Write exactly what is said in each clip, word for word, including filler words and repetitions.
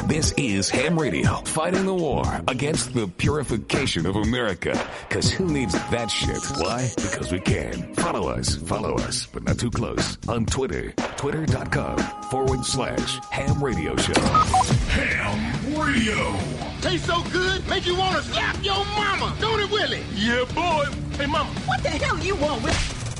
This is Ham Radio, fighting the war against the purification of America. Because who needs that shit? Why? Because we can. Follow us, follow us, but not too close. On Twitter, twitter.com forward slash Ham Radio Show. Ham Radio. Tastes so good, make you want to slap your mama. Don't it, Willie? Yeah, boy. Hey, mama. What the hell you want with...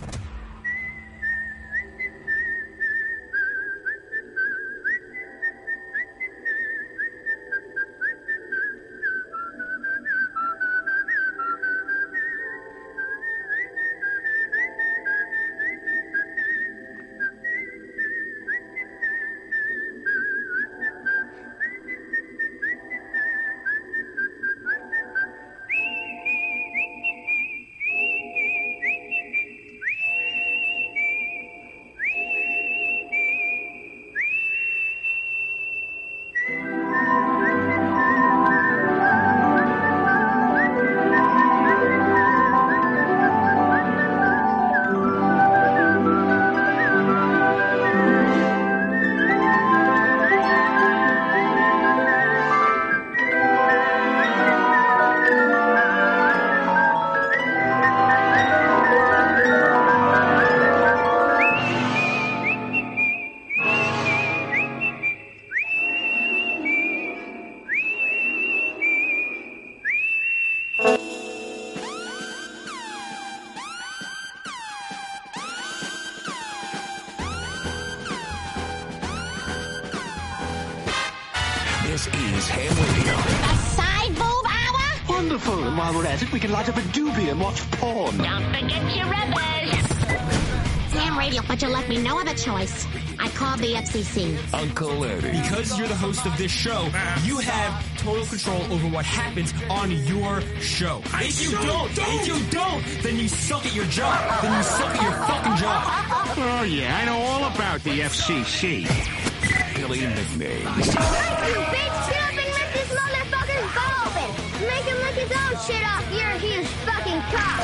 This is Ham Radio. A side boob hour? Wonderful. And while we're at it, we can light up a doobie and watch porn. Don't forget your rubbish. Ham Radio, but you left me no other choice. I called the F C C. Uncle Eddie. Because you're the host of this show, you have total control over what happens on your show. I if you so don't, don't. if you don't, then you suck at your job. Then you suck at your fucking job. Oh, yeah, I know all about the F C C. Billy nicknames. You bitch, get up and lick this motherfucker's ball open. Make him lick his own shit off. You're a huge fucking cock.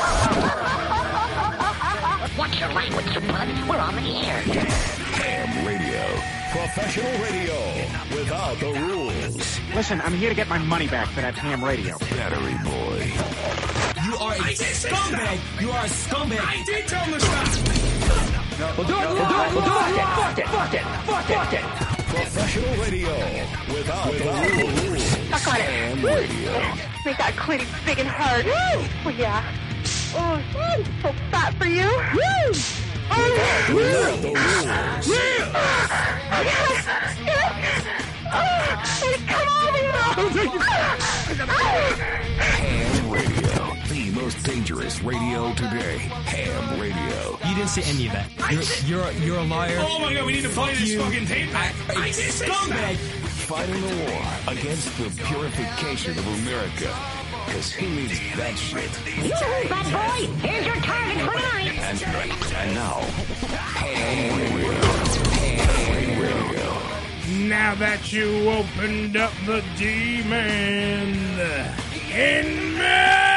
Watch your language, you bud. We're on the air. Ham Radio. Professional radio without the rules. Listen, I'm here to get my money back for that ham radio. Battery Boy. You are a scumbag. You are a scumbag. I did tell him to stop. We'll do it. We'll do it. We'll do it. Fuck it. Fuck it. Fuck it. Fuck it. Professional radio without, without the rules. Suck on it. Ham Radio. Make that clit big and hard. Woo! Oh, yeah. Oh, I'm so fat for you. Woo! Oh, Without the rules. Ham Radio. The most dangerous radio today. Ham Radio. You didn't say any of that. You're you're, you're a liar. Oh my god, we need to play this you. fucking tape. I, I did say Scumbag. Fighting the war against the purification of America. Because who needs that shit? You, bad boy. Here's your target for tonight. And, and now, Ham Radio. Ham Radio. Now that you opened up the demon in me.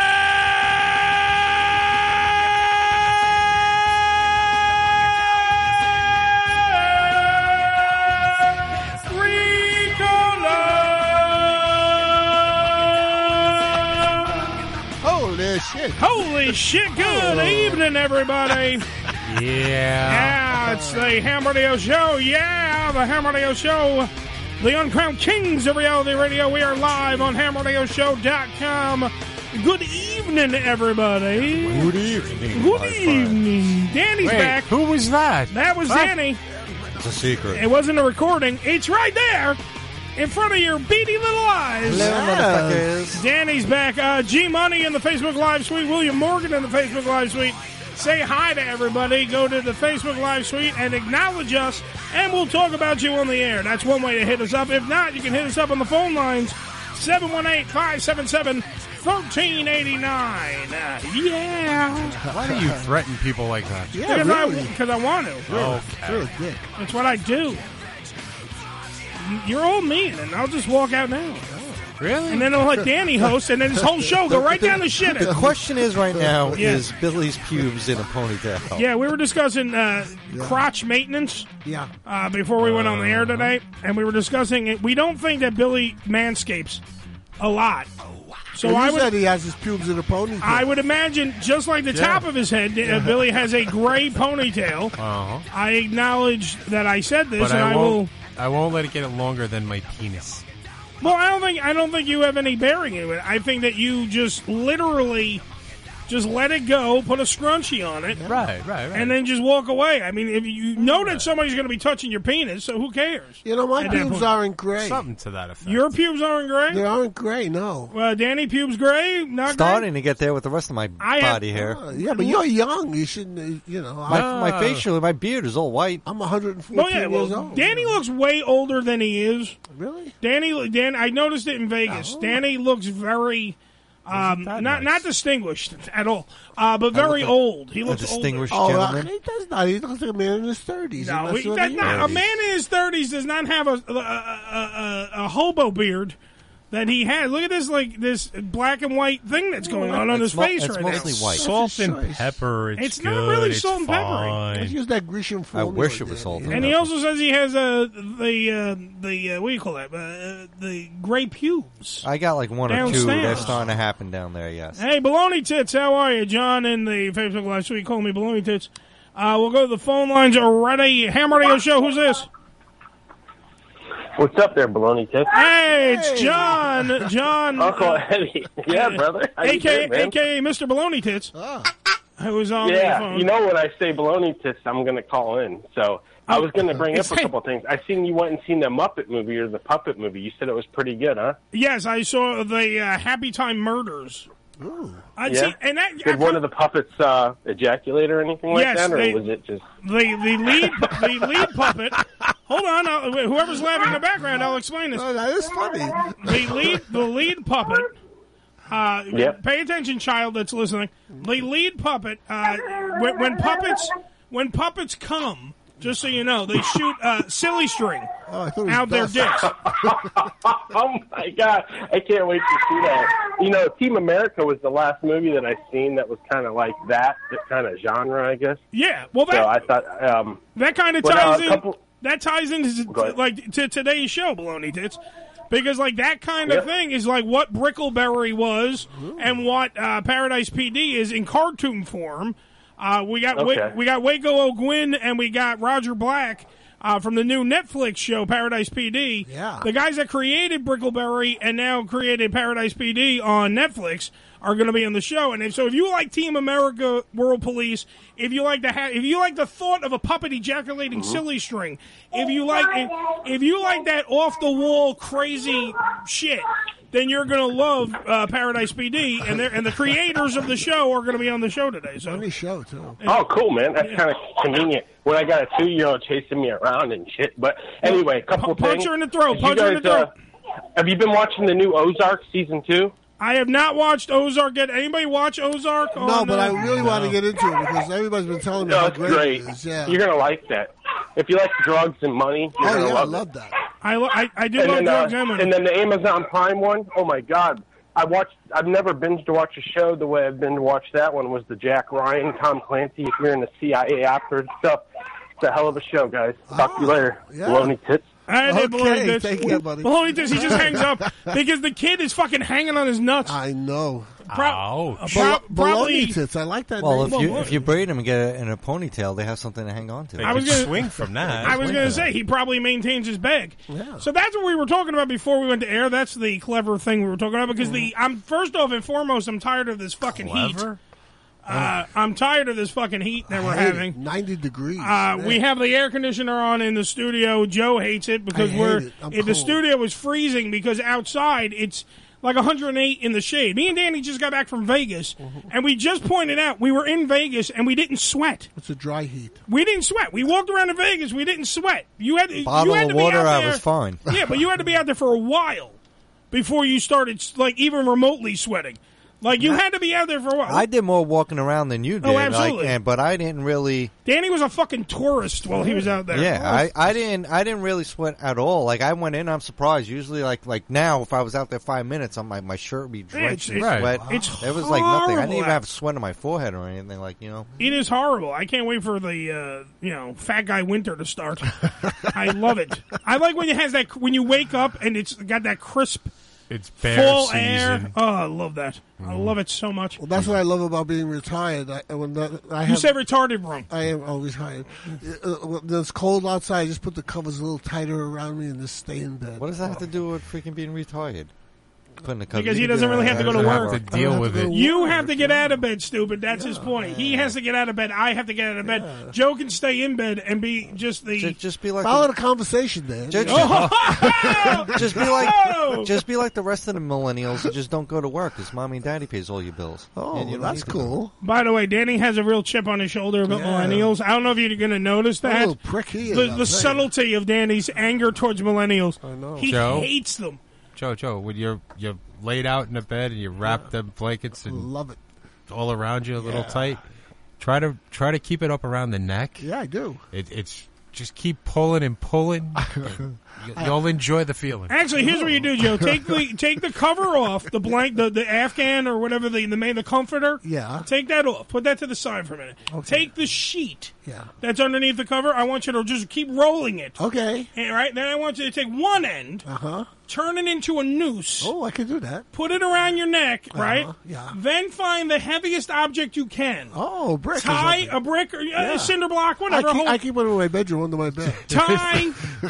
Holy shit. Holy shit, good oh. evening, everybody. Yeah. Yeah, it's the Ham Radio Show. Yeah, the Ham Radio Show. The uncrowned kings of reality radio. We are live on ham radio show dot com. Good evening, everybody. Good evening. Good evening. Danny's Wait, back. Who was that? That was what? Danny. It's a secret. It wasn't a recording. It's right there in front of your beady little eyes. Hello, motherfuckers. Danny's back. Uh, G Money in the Facebook Live suite. William Morgan in the Facebook Live suite. Say hi to everybody. Go to the Facebook Live suite and acknowledge us, and we'll talk about you on the air. That's one way to hit us up. If not, you can hit us up on the phone lines, seven one eight, five seven seven, one three eight nine. Uh, yeah. Why do you threaten people like that? Yeah, because really. I, because I want to. Oh, okay. Really good. That's what I do. You're all mean, and I'll just walk out now. Really? And then they'll let Danny host, and then his whole show go right down the shit. The question is right now, Yeah. is Billy's pubes in a ponytail? Yeah, we were discussing uh, crotch maintenance. Yeah. Uh, before we went on the air today, and we were discussing it. We don't think that Billy manscapes a lot. So Well, I you would, said he has his pubes in a ponytail. I would imagine, just like the Yeah. top of his head, uh, Billy has a gray ponytail. Uh-huh. I acknowledge that I said this, But and I I, won't. will. I won't let it get longer than my penis. Well, I don't think I don't think you have any bearing in it. I think that you just literally just let it go, put a scrunchie on it, Right, right, right. and then just walk away. I mean, if you know that somebody's going to be touching your penis, so who cares? You know, my At that pubes point. aren't gray. Something to that effect. Your pubes aren't gray? They aren't gray, no. Well, Danny, pubes gray? Not Starting to get there with the rest of my I have- body hair. Uh, yeah, but you're young. You shouldn't, uh, you know. my, I, my facial, my beard is all white. I'm one hundred fourteen Oh yeah, years well, old. Danny looks way older than he is. Really? Danny, Dan, I noticed it in Vegas. Oh. Danny looks very, um, not nice? not distinguished at all, uh, but very look old. He A looks distinguished Oh, uh, gentleman. he does not. He looks like a man in his thirties. older. No, he, that's not, a man in his thirties does not have a a, a, a a hobo beard that he has. Look at this, like this black and white thing that's going on on It's his mo- face it's right mostly now. white. Salt and choice. pepper. It's, It's good. not really it's salt and pepper. fine. Let's use that Grecian I formula. wish it was Danny. salt and And he also says he has a the uh, the uh, what do you call that? Uh, the gray pubes. I got like one or two. Downstairs. They're starting to happen down there, yes. Hey, Baloney Tits, how are you? John in the Facebook Live Suite, call me Baloney Tits. Uh, we'll go to the phone lines already. Ham Radio Show, who's this? What's up there, Baloney Tits? Hey, it's John. John. Uncle Eddie. Yeah, brother. How you A K A, doing, man? A K A Mister Baloney Tits. Who was on the Yeah, phone. you know when I say Baloney Tits, I'm going to call in. So I was going to bring up a couple things. I seen you went and seen the Muppet movie or the Puppet movie. You said it was pretty good, huh? Yes, I saw the uh, Happy Time Murders. Ooh. I Yeah? see, and that, Did one of the puppets uh, ejaculate or anything like Yes, that, or they- was it just... the the lead the lead puppet. Hold on, I'll, whoever's laughing in the background, I'll explain this. Oh, that is funny. The lead the lead puppet. Uh, Yep. Pay attention, child that's listening. The lead puppet. Uh, when, when puppets when puppets come, just so you know, they shoot uh, silly string Oh, I thought it was out their dust. dicks. Oh, my God. I can't wait to see that. You know, Team America was the last movie that I seen that was kind of like that, that kind of genre, I guess. Yeah, well So I that thought... Um, that kind of but, uh, ties a in. couple- That ties into Go ahead. like to today's show, Baloney Tits. Because like that kind of Yep. thing is like what Brickleberry was and what uh, Paradise P D is in cartoon form. Uh, we got Okay. Wa- we got Waco O'Gwyn and we got Roger Black uh, from the new Netflix show Paradise P D. Yeah. The guys that created Brickleberry and now created Paradise P D on Netflix are going to be on the show. And if, so, if you like Team America, World Police, if you like the ha- if you like the thought of a puppet ejaculating silly string, if you like if, if you like that off the wall crazy shit, then you're going to love uh, Paradise P D. And they're- and the creators of the show are going to be on the show today. So Funny show, too. Oh, cool, man. That's kind of convenient when I got a two-year-old chasing me around and shit. But anyway, a couple of punch things. her in the throat. Did Punch you her in the guys, throat. Uh, have you been watching the new Ozark season two? I have not watched Ozark yet. Anybody watch Ozark? No, on, but uh, I really want to get into it because everybody's been telling me No, how it's great, great. it is. Yeah. You're going to like that. If you like drugs and money, you're Oh, going to yeah, I love love it. that. I, lo- I, I do And love then, drugs uh, and money. and then the Amazon Prime one, oh, my God. I watched. I've never binged to watch a show the way I've been to watch that one. Was the Jack Ryan, Tom Clancy? If you're in the C I A after and stuff, it's a hell of a show, guys. Talk to you later. yeah. Baloney tits. I did Okay, Baloney Tits. take care, buddy. Baloney Tits, he just hangs up because the kid is fucking hanging on his nuts. I know. Pro- Ouch. uh, pro- Bal- probably. Baloney tits. I like that Well, name. if you Well, if you braid them and get it in a ponytail, they have something to hang on to. They I was could gonna- swing from that. I was going to say he probably maintains his bag. Yeah. So that's what we were talking about before we went to air. That's the clever thing we were talking about because the I'm first off and foremost I'm tired of this fucking heat. Clever? Uh, I'm tired of this fucking heat that we're I hate it. having. ninety degrees. Uh, we Man. have the air conditioner on in the studio. Joe hates it because I hate we're it. I'm if the cold. studio is freezing because outside it's like one hundred eight in the shade. Me and Danny just got back from Vegas, Mm-hmm. and we just pointed out we were in Vegas and we didn't sweat. It's a dry heat. We didn't sweat. We walked around in Vegas. We didn't sweat. You had Bottle you had of to be water, out I there, was fine. Yeah, but you had to be out there for a while before you started like even remotely sweating. Like, you had to be out there for what? I did more walking around than you did. Oh, absolutely. Like, and, but I didn't really. Danny was a fucking tourist while he was out there. Yeah, I, I didn't I didn't really sweat at all. Like I went in, I'm surprised. Usually, like like now, if I was out there five minutes, I'm like my shirt would be drenched in it's- sweat. it's It was like nothing. I didn't even horrible. have sweat on my forehead or anything. Like you know. It is horrible. I can't wait for the uh, you know fat guy winter to start. I love it. I like when it has that when you wake up and it's got that crisp. It's bear full season. air. Oh, I love that. I love it so much. Well, that's what I love about being retired. I, when that, I You have, said retarded, bro. I am always retired. Uh, When it's cold outside, I just put the covers a little tighter around me and just stay in bed. What does that have to do with freaking being retired? Putting the Because he doesn't really have to go to work. to deal with it. You have to get out of bed, stupid. That's his point. He has to get out of bed. I have to get out of bed. Joe can stay in bed and be just the. Just, just be like Follow the conversation, then. Just, Oh! just be like Oh! just be like the rest of the millennials and just don't go to work because mommy and daddy pays all your bills. Oh, And you don't that's need to go. cool. By the way, Danny has a real chip on his shoulder about Yeah. millennials. I don't know if you're going to notice What a that. little prick he is, the I'll the tell you. subtlety of Danny's anger towards millennials. I know. He Joe? hates them. Joe, Joe, when you're you're laid out in a bed and you wrap the blankets and Love it. all around you a little Yeah. tight, try to try to keep it up around the neck. Yeah, I do. It, it's just keep pulling and pulling. You- You'll enjoy the feeling. Actually, here's what you do, Joe. Take the take the cover off, the blank, the, the Afghan or whatever the the main the comforter. Yeah. Take that off. Put that to the side for a minute. Take the sheet. Yeah. That's underneath the cover. I want you to just keep rolling it. Okay. All right. Then I want you to take one end, Uh huh. turn it into a noose. Oh, I can do that. Put it around your neck, right? yeah. Then find the heaviest object you can. Oh, brick. or Tie something. a brick or uh, Yeah. a cinder block, I whatever. keep, hold- I keep one in my bedroom under my bed. tie.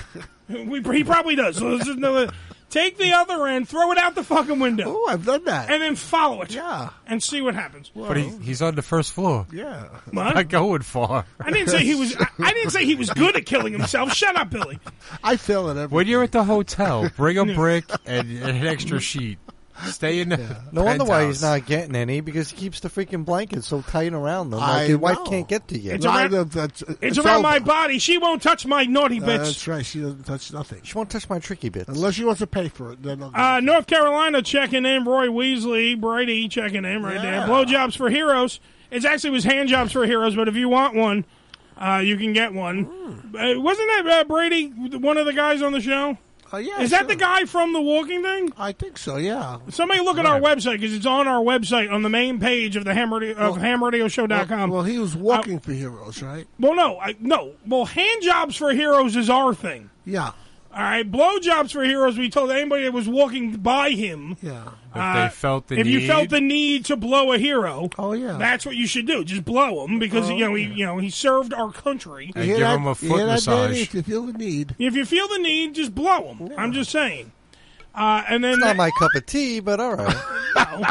we, he probably does. So this is another, take the other end, throw it out the fucking window. Oh, I've done that. And then follow it. Yeah. And see what happens. But he, he's on the first floor. Yeah. What? Not going far. I didn't say he was. I, I didn't say he was good at killing himself. Shut up, Billy. I feel it every When you're at the hotel, bring a brick and, and an extra sheet. Stay in the No wonder why he's penthouse. not getting any because he keeps the freaking blanket so tight around them. I Like his wife know. can't get to you. It's Right, around, that's- it's it's around my over. body. She won't touch my naughty Uh, bits. that's right. She doesn't touch nothing. She won't touch my tricky bits. Unless she wants to pay for it. Then I'll Uh, North Carolina checking in. Roy Weasley, Brady checking in right Yeah. there. Blowjobs for heroes. It actually was hand jobs for heroes, but if you want one, uh, you can get one. Uh, wasn't that uh, Brady, one of the guys on the show? Oh, yeah. Is that sure. the guy from the walking thing? I think so, yeah. Somebody look at our website because it's on our website on the main page of the ham radio, of ham radio show dot com. Well, he was walking for heroes, right? Well, no, I, no. Well, hand jobs for heroes is our thing. Yeah. All right, blowjobs for heroes. We told anybody that was walking by him. Yeah. If uh, they felt the if need. you felt the need to blow a hero, oh yeah, that's what you should do. Just blow him because Oh, you know he you know he served our country. And give him a You foot hear that, massage. Danny? If you feel the need. If you feel the need, just blow him. I'm just saying. Uh, and then It's not my cup of tea, but all right.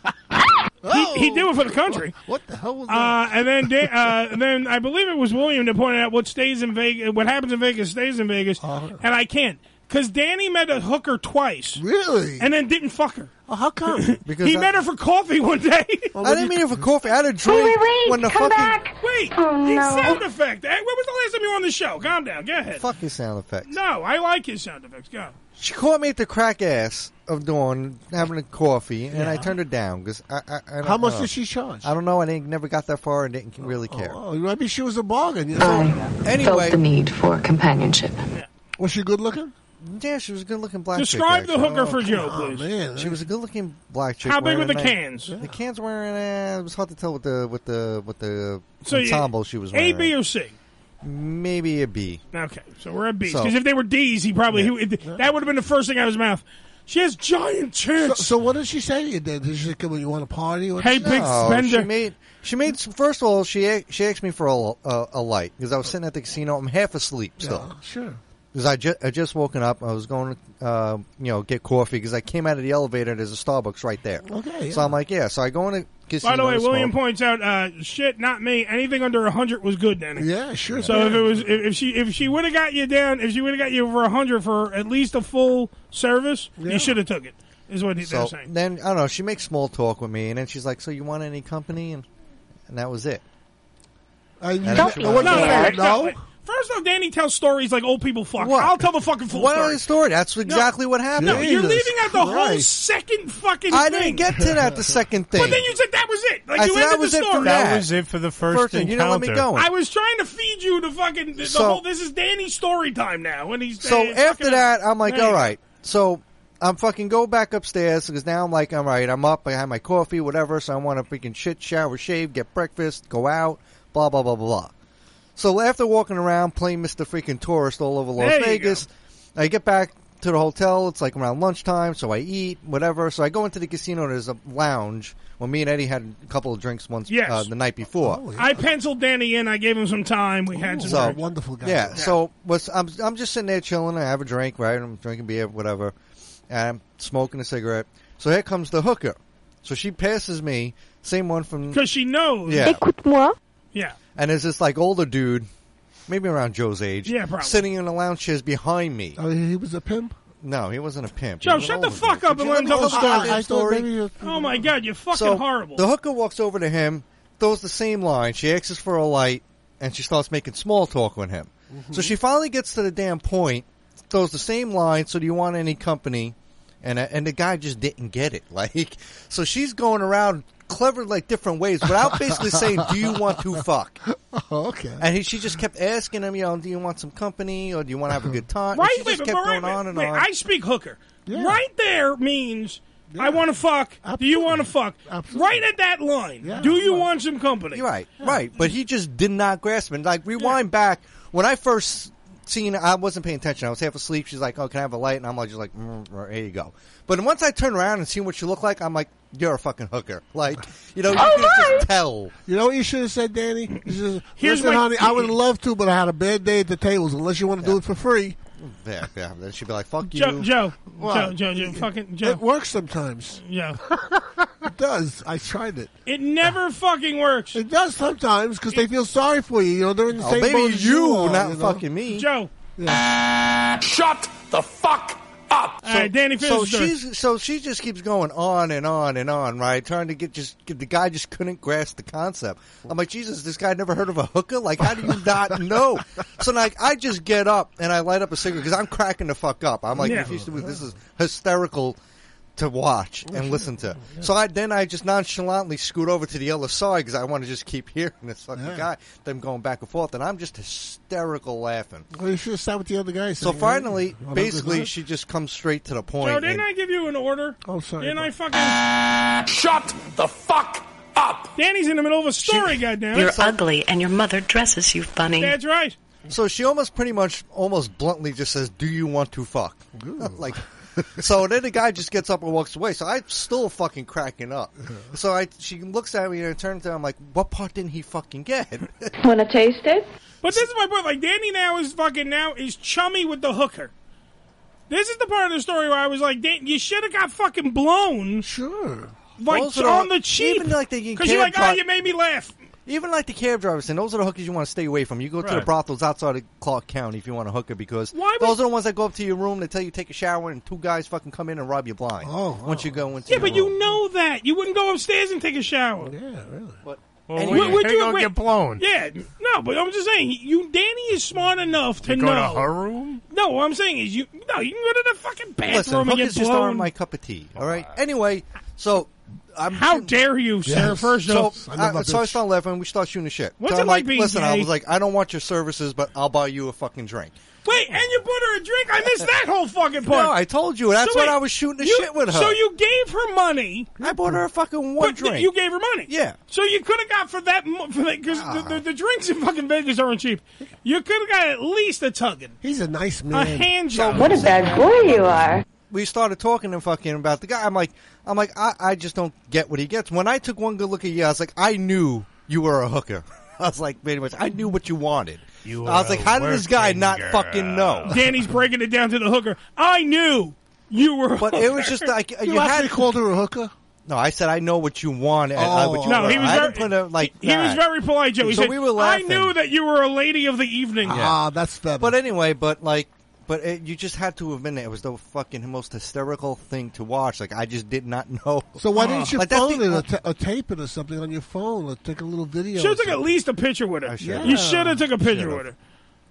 he, he did it for the country. What the hell was that? Uh, and then, Da- uh, and then I believe it was William that pointed out what stays in Vegas, what happens in Vegas stays in Vegas, and I can't because Danny met a hooker twice, really, and then didn't fuck her. Oh, how come? Because he I- met her for coffee one day. I didn't mean it for coffee. I had a drink wait, wait, when the come fucking back. Wait, Oh, his no. sound effect. Hey, when was the last time you were on the show? Calm down. Go ahead. fucking sound effects. No, I like his sound effects. Go. She caught me at the crack ass of doing having a coffee, and I turned her down because I, I, I don't How much know. did she charge? I don't know. I didn't, never got that far and didn't really care. Oh, maybe she was a bargain. You know? I Anyway. felt the need for companionship. Was she good looking? Yeah, she was a good-looking black Describe chick. the actually. hooker for Joe, Oh please. man, She was a good-looking black chick. How big were wearing the a nice- cans? The cans wearing. Uh, it was hard to tell with the with the with the So you- ensemble she was A, wearing. B, or C? Maybe a B. Okay, so we're at B's. So- Because if they were D's, he probably he, that would have been the first thing out of his mouth. She has giant So, tits. so what did she say to you then? Did she say, "Come on, you want a party?" What Hey, did she- big No, spender. she made she made some, first of all she a- she asked me for a, a, a light because I was sitting at the casino. I'm half asleep still. Yeah, sure. Because I, ju- I just woken up. I was going to, uh, you know, get coffee because I came out of the elevator. There's a Starbucks right there. Okay. So I'm like, yeah. So I go in the casino. By the way, to William smoke. points out, uh, shit, not me. Anything under a hundred was good, Danny. Yeah, sure. So if it was, if, if she, if she would have got you down, if she would have got you over a hundred for at least a full service, Yeah. you should have took it. Is what he, they're So saying. then I don't know. She makes small talk with me, and then she's like, "So you want any company?" And and that was it. Uh, you And don't she know was- what you No, said, no, no? wait. First off, Danny tells stories like old people fuck. What? I'll tell the fucking full What story. other story? That's exactly no, what happened. No, you're Jesus leaving out the whole Christ. second fucking I thing. didn't get to that, the second thing. But then you said that was it. Like I you said ended that was the it story. for that. That was it for the first, First thing, you didn't let me encounter. go. I was trying to feed you the fucking the So- whole. This is Danny's story time now, and he's So uh, after fucking- that, I'm like, There you all go. right. So I'm fucking go back upstairs because now I'm like, all right, I'm up. I have my coffee, whatever. So I want to freaking shit, shower, shave, get breakfast, go out, blah, blah, blah, blah, blah. So after walking around playing Mister Freaking Tourist all over Las There you Vegas, I get back to the hotel. It's like around lunchtime, so I eat, whatever. So I go into the casino. There's a lounge. Well, me and Eddie had a couple of drinks once Yes. uh, the night before. I penciled Danny in. I gave him some time. We had some. So drinks. wonderful guy. Yeah, so was I'm I'm just sitting there chilling. I have a drink, right? I'm drinking beer, whatever, and I'm smoking a cigarette. So here comes the hooker. So she passes me, same one from Because she knows. Yeah. Écoute-moi. Yeah. and there's this like older dude, maybe around Joe's age, Yeah, probably. sitting in the lounge chairs behind me. Oh, he was a pimp? No, he wasn't a pimp. He Joe, was an shut the older fuck dude. up Did and you let him tell the me story. that story? Oh my god, you're fucking So, horrible. The hooker walks over to him, throws the same line. She asks for a light, and she starts making small talk with him. Mm-hmm. So she finally gets to the damn point, throws the same line. So do you want any company? And uh, and the guy just didn't get it. Like, so she's going around clever like different ways without basically saying, "Do you want to fuck?" Oh, okay. And he, she just kept asking him, you know, "Do you want some company or do you want to have a good time?" Right, and she wait, just but, kept but, going right, on and wait, on. I speak hooker. Yeah. Right there means I want to fuck. Do you want to fuck? Right at that line. Do you want some company? Right, right. But he just did not grasp it. Like, rewind back. When I first seen I wasn't paying attention. I was half asleep. She's like, "Oh, can I have a light?" And I'm like, just like, mm, here you go. But once I turn around and see what you look like, I'm like, you're a fucking hooker. Like, you know, you Oh, can my. just tell. You know what you should have said, Danny? You should have, Here's Listen, my- honey, I would love to, but I had a bad day at the tables. Unless you want to do it for free. Yeah, yeah. Then she'd be like, "Fuck you." Joe, Joe, What? Joe, Joe, Joe, fucking Joe. It works sometimes. Yeah. It does. I tried it. It never fucking works. It does sometimes because they feel sorry for you. You know, they're in the Oh, same maybe boat as you, are, not you know? fucking me. Joe. Shut the fuck up. All right, Danny, finish So the story. she's so she just keeps going on and on and on, right? Trying to get just get, the guy just couldn't grasp the concept. I'm like, Jesus, this guy never heard of a hooker? Like, how do you not know? So like, I just get up and I light up a cigarette because I'm cracking the fuck up. I'm like, Yeah. refused to believe this is hysterical to watch and listen to. So I then I just nonchalantly scoot over to the other side because I want to just keep hearing this fucking Yeah. guy, them going back and forth, and I'm just hysterical laughing. Well, you should have sat with the other guy. So saying, finally, "Hey, well, basically, that's she just comes straight to the point. Joe, didn't and- I give you an order? Oh, sorry. Didn't I fucking... Shut the fuck up. Danny's in the middle of a story, goddammit. You're ugly, and your mother dresses you funny. That's right. So she almost pretty much almost bluntly just says, "Do you want to fuck?" Like, so then the guy just gets up and walks away. So I'm still fucking cracking up. So I, she looks at me and turns to her. I'm like, "What part didn't he fucking get?" Want to taste it? But this is my point. Like, Danny now is fucking now is chummy with the hooker. This is the part of the story where I was like, Dan, you should have got fucking blown. Sure. Like, Those are on the- the cheap. even like the Because you're like, cab oh, dri- you made me laugh. Even like the cab drivers saying, those are the hookers you want to stay away from. You go to the Right. brothels outside of Clark County if you want a hooker because Why would- those are the ones that go up to your room, they tell you to take a shower, and two guys fucking come in and rob you blind. Oh, once you go into Yeah, your but room. you know that. You wouldn't go upstairs and take a shower. Yeah, really. But Well, And we would- would ain't you- gonna wait. get blown. Yeah, no, but I'm just saying, you Danny is smart enough to You go know. to her room? No, what I'm saying is, you no, you can go to the fucking bathroom Listen, and get hookers just blown. aren't my cup of tea. All right. Anyway, so I'm How dare you, sir? Yes. First So, off, I know I, that so I bitch. start laughing. We start shooting the shit. What's so it I'm like like, being listen, I gay? was like, I don't want your services, but I'll buy you a fucking drink. wait, and you bought her a drink? I missed that whole fucking part. No, I told you. That's So what wait, I was shooting the you- shit with her. So you gave her money, I bought her a fucking one but drink. you gave her money. Yeah. So you could have got for that because the, the, the drinks in fucking Vegas aren't cheap. You could have got at least a tugging, He's a nice a man. hand job. What a bad boy you are. we started talking and fucking about the guy. I'm like, I'm like, I, I just don't get what he gets. When I took one good look at you, I was like, I knew you were a hooker. I was like, pretty much, I knew what you wanted. You I was were like, a how did this guy working not girl. fucking know? Danny's breaking it down to the hooker. I knew you were. a But it was hooker. just like You, you actually had. called her a hooker? No, I said I know what you want. And I, what you No, want. he was I very, didn't put a, like he, he was that. very polite, Joe. He So said, we were I laughing. knew that you were a lady of the evening. Ah, that's better. But anyway, but like, but it, you just had to have been there. It was the fucking most hysterical thing to watch. Like, I just did not know. so why didn't you Like, that's phone the- it or, ta- or tape it or something on your phone or take a little video? Should or have took at something? least a picture with her. I should've. You should have took a picture Should've. with her.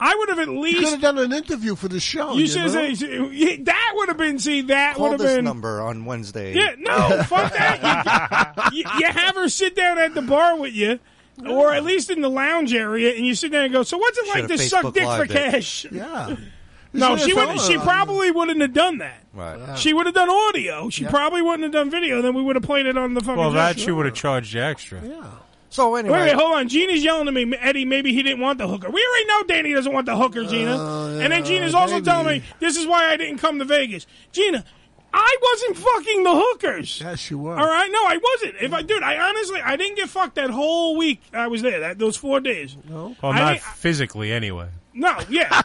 I would have at least could have done an interview for the show. You, You, should know? say that would have been. See, that Call would have this been number on Wednesday. Yeah, no, fuck that. You, you, you have her sit down at the bar with you, or at least in the lounge area, and you sit down and go, "So what's it like Should've to suck Facebook dick for Lived it. cash?" Yeah. No, You she should've would. told She her. probably wouldn't have done that. Right. She would have done audio. She Yeah. probably wouldn't have done video. Then we would have played it on the fucking. Well, that show. she would have charged you extra. Yeah. So anyway, Wait, wait, hold on. Gina's yelling at me, Eddie. Maybe he didn't want the hooker. We already know Danny doesn't want the hooker, Gina. Uh, and then yeah, Gina's also maybe. telling me this is why I didn't come to Vegas. Gina, I wasn't fucking the hookers. Yes, you were. All right, no, I wasn't. If I, dude, I honestly, I didn't get fucked that whole week I was there. That those four days. No. Well, I not didn't- physically, anyway. No, yeah.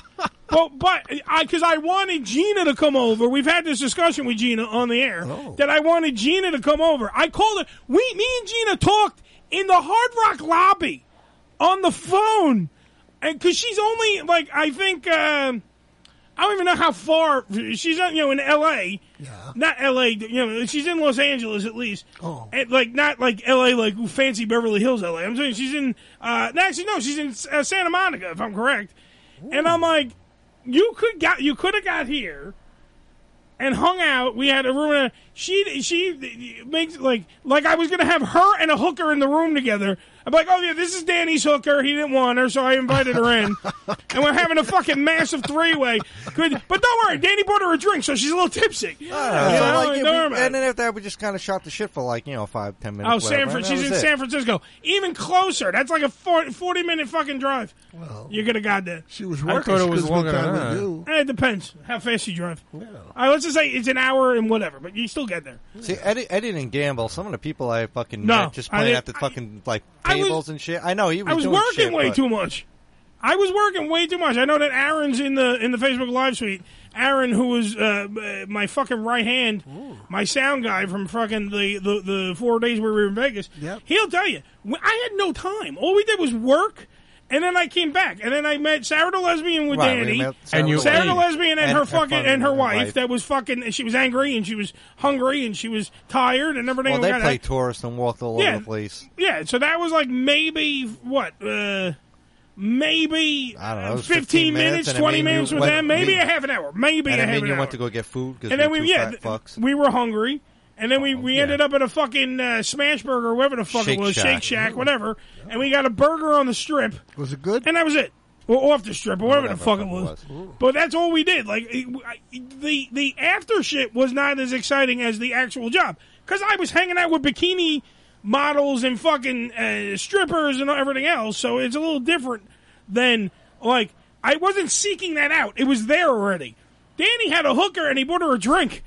Well, but I, because I wanted Gina to come over. We've had this discussion with Gina on the air Oh. that I wanted Gina to come over. I called her. We, me and Gina talked in the Hard Rock lobby on the phone, and because she's only like I think uh, I don't even know how far she's. You know, in L A. Yeah. Not L A. You know, she's in Los Angeles at least. Oh. And, like not like L A, like fancy Beverly Hills, L A. I'm saying she's in. Uh, no, actually, no, she's in uh, Santa Monica, if I'm correct. Ooh. And I'm like, you could got you could have got here and hung out. We had a room. She she makes like like I was gonna have her and a hooker in the room together. I'm like, oh yeah, this is Danny's hooker. He didn't want her, so I invited her in, and we're having a fucking massive three way. Good, but don't worry, Danny bought her a drink, so she's a little tipsy. I don't You know. So, know, like, like, yeah, don't we- worry about and it. then after that, we just kind of shot the shit for like you know five, ten minutes. Oh, San whatever, Fran. and that She's was in it. San Francisco. Even closer. That's like a forty minute fucking drive. Well, you could have got there. She was I working. thought it She was could've spent longer time than with that. you. Eh, it depends how fast you drive. All right, let's just say it's an hour and whatever, but you still get there. See, Eddie, Eddie didn't gamble. Some of the people I fucking No, met just I playing didn't- at the fucking like I was- tables and shit. I know he was. I was doing working shit, way but- too much. I was working way too much. I know that Aaron's in the in the Facebook Live suite. Aaron, who was uh, uh, my fucking right hand, my sound guy from fucking the, the, the four days we were in Vegas, Yep. he'll tell you, wh- I had no time. All we did was work, and then I came back. And then I met Sarah the Lesbian with Right, we Danny. met Sarah And you Sarah the ate. Lesbian and, And her her fucking fucking and her wife, wife. that was fucking, and she was angry, and she was hungry, and she was tired, and everything. Well, like they that. played tourists and walked all Yeah. over the place. Yeah, so that was like maybe, what, uh... Maybe I don't know, it uh, was fifteen, fifteen minutes, minutes, and then twenty me and you minutes with went- them, maybe me- a half an hour, maybe and a then half me and an you hour. went to go get food because and we then were we two yeah, fat fucks. we were hungry, and then we, we yeah. ended up at a fucking uh, Smashburger, or whatever the fuck Shake it was, Shack. Shake Shack, whatever, and we got a burger on the strip, Was it good? and that was it. Or off the strip, or whatever the fuck Whatever it was. But that's all we did. Like it, I, the the after shit was not as exciting as the actual job because I was hanging out with bikini models and fucking uh, strippers and everything else. So it's a little different than like I wasn't seeking that out. It was there already. Danny had a hooker and he bought her a drink.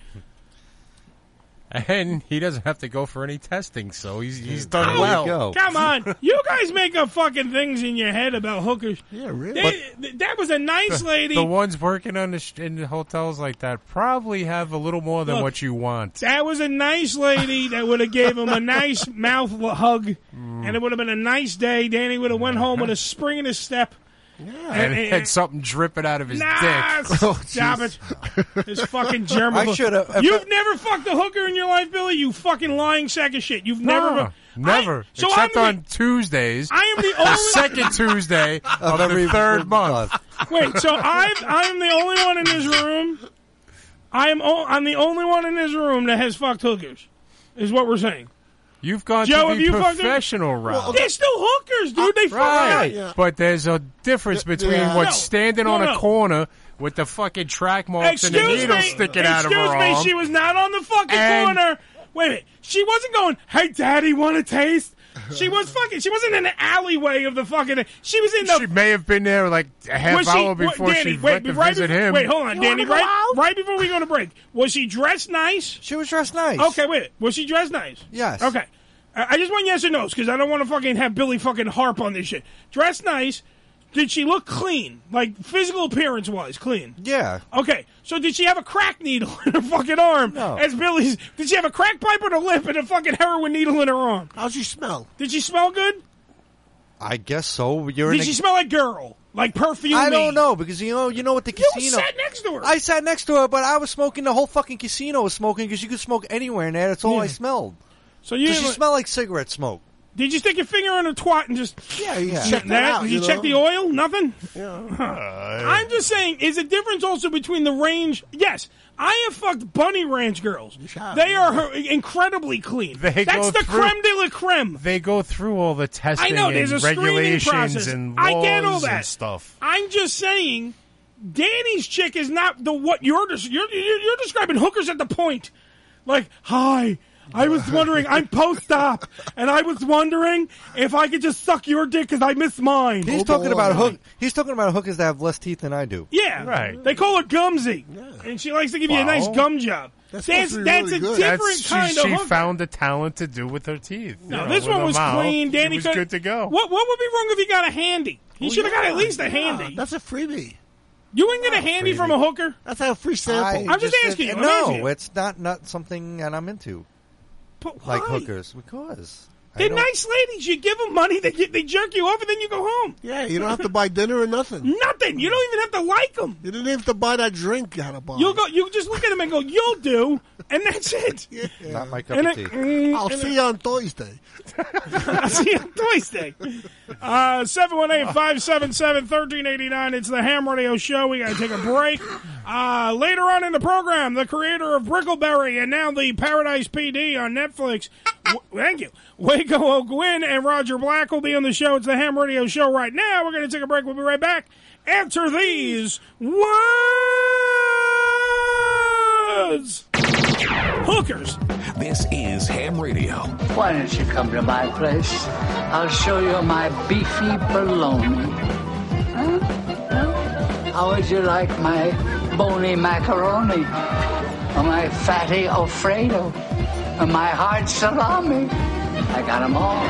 And he doesn't have to go for any testing, so he's he's done Oh, well. go. Come on, you guys make up fucking things in your head about hookers. Yeah, really. They- th- that was a nice lady. The ones working on the sh- in the hotels like that probably have a little more than Look, what you want. That was a nice lady that would have gave him a nice mouth hug, and it would have been a nice day. Danny would have went home with a spring in his step. And had something dripping out of his Nah, dick. stop it. This fucking germ. I should've- You've never fucked a hooker in your life, Billy? You fucking lying sack of shit. You've never. No, never. I, so Except I'm on Tuesdays. I am the the only second Tuesday of the third month. Wait, so I'm I'm the only one in this room. I'm o- I'm the only one in this room that has fucked hookers. Is what we're saying. You've gone Joe, to have the you fucked professional route. They're still hookers, dude. They fuck Right. out. But there's a difference between Yeah. what's No. standing No, on a no. corner with the fucking track marks and the Excuse needle me. sticking out of Excuse her me. arm. She was not on the fucking And- corner. Wait a minute. She wasn't going, "Hey, Daddy, want a taste?" She was fucking. She wasn't in the alleyway of the fucking. She was in the. She may have been there like a half was she, hour what- before Danny, she wait, went to right visit before, him. Wait, hold on, You Danny. wanna go Right, out? right before we go to break, was she dressed nice? She was dressed nice. Okay, wait. Was she dressed nice? Yes. Okay. I I just want yes or no's because I don't want to fucking have Billy fucking harp on this shit. Dressed nice. Did she look clean? Like physical appearance wise, clean? Yeah. Okay. So did she have a crack needle in her fucking arm? No. As Billy's. Did she have a crack pipe on her lip and a fucking heroin needle in her arm? How'd she smell? Did she smell good? I guess so. You're Did in she a, smell like girl? Like perfume? I don't know because you know you know what the You casino. sat next to her. I sat next to her, but I was smoking. The whole fucking casino was smoking because you could smoke anywhere in there. That's all Yeah. I smelled. so you Did didn't she li- smell like cigarette smoke? Did you stick your finger in a twat and just... Yeah, you Yeah. check that out, Did you you know? check the oil? Nothing? Yeah. Huh. I'm just saying, is a difference also between the range... Yes, I have fucked Bunny Ranch girls. have, They are her- incredibly clean. They That's go the through- creme de la creme. They go through all the testing I know, there's and a screening regulations process. and I laws get all that. and stuff. I'm just saying, Danny's chick is not the what you're des- you're, you're you're describing hookers at the point. Like, hi, I was wondering, I'm post-op, and I was wondering if I could just suck your dick because I missed mine. He's talking about hook. He's talking about hookers that have less teeth than I do. Yeah, Right. They call her Gumsy, and she likes to give you a nice Well, gum job. That's That's, supposed to be that's really a good. different That's, she, kind of she hooker. found a talent to do with her teeth. No, You know, this with one her was mouth, clean. Danny She was could- good to go. What what would be wrong if he got a handy? He Oh, should have yeah, got at least a yeah. handy. That's a freebie. You ain't get a handy from a hooker? That's a free sample. I'm just asking you. I'm No, asking you. it's not not something that I'm into. But Like why? hookers, because I They're don't- nice ladies. You give them money, they get, they jerk you off, and then you go home. Yeah, you don't have to buy dinner or nothing. Nothing. You don't even have to like them. You didn't have to buy that drink you had to buy. You'll go. You just look at them and go, "You'll do," and that's it. Not my cup And of it- tea. mm, I'll and see it- you on Thursday. I'll see you on Thursday. Uh, seven one eight, five seven seven, one three eight nine. It's the Ham Radio Show. We got to take a break. Uh, later on in the program, the creator of Brickleberry and now the Paradise P D on Netflix. W- thank you. Waco O'Gwyn and Roger Black will be on the show. It's the Ham Radio Show right now. We're going to take a break. We'll be right back after these words. Hookers. This is Ham Radio. Why don't you come to my place? I'll show you my beefy bologna. Huh? Huh? How would you like my bony macaroni? Or my fatty Alfredo? Or my hard salami? I got them all.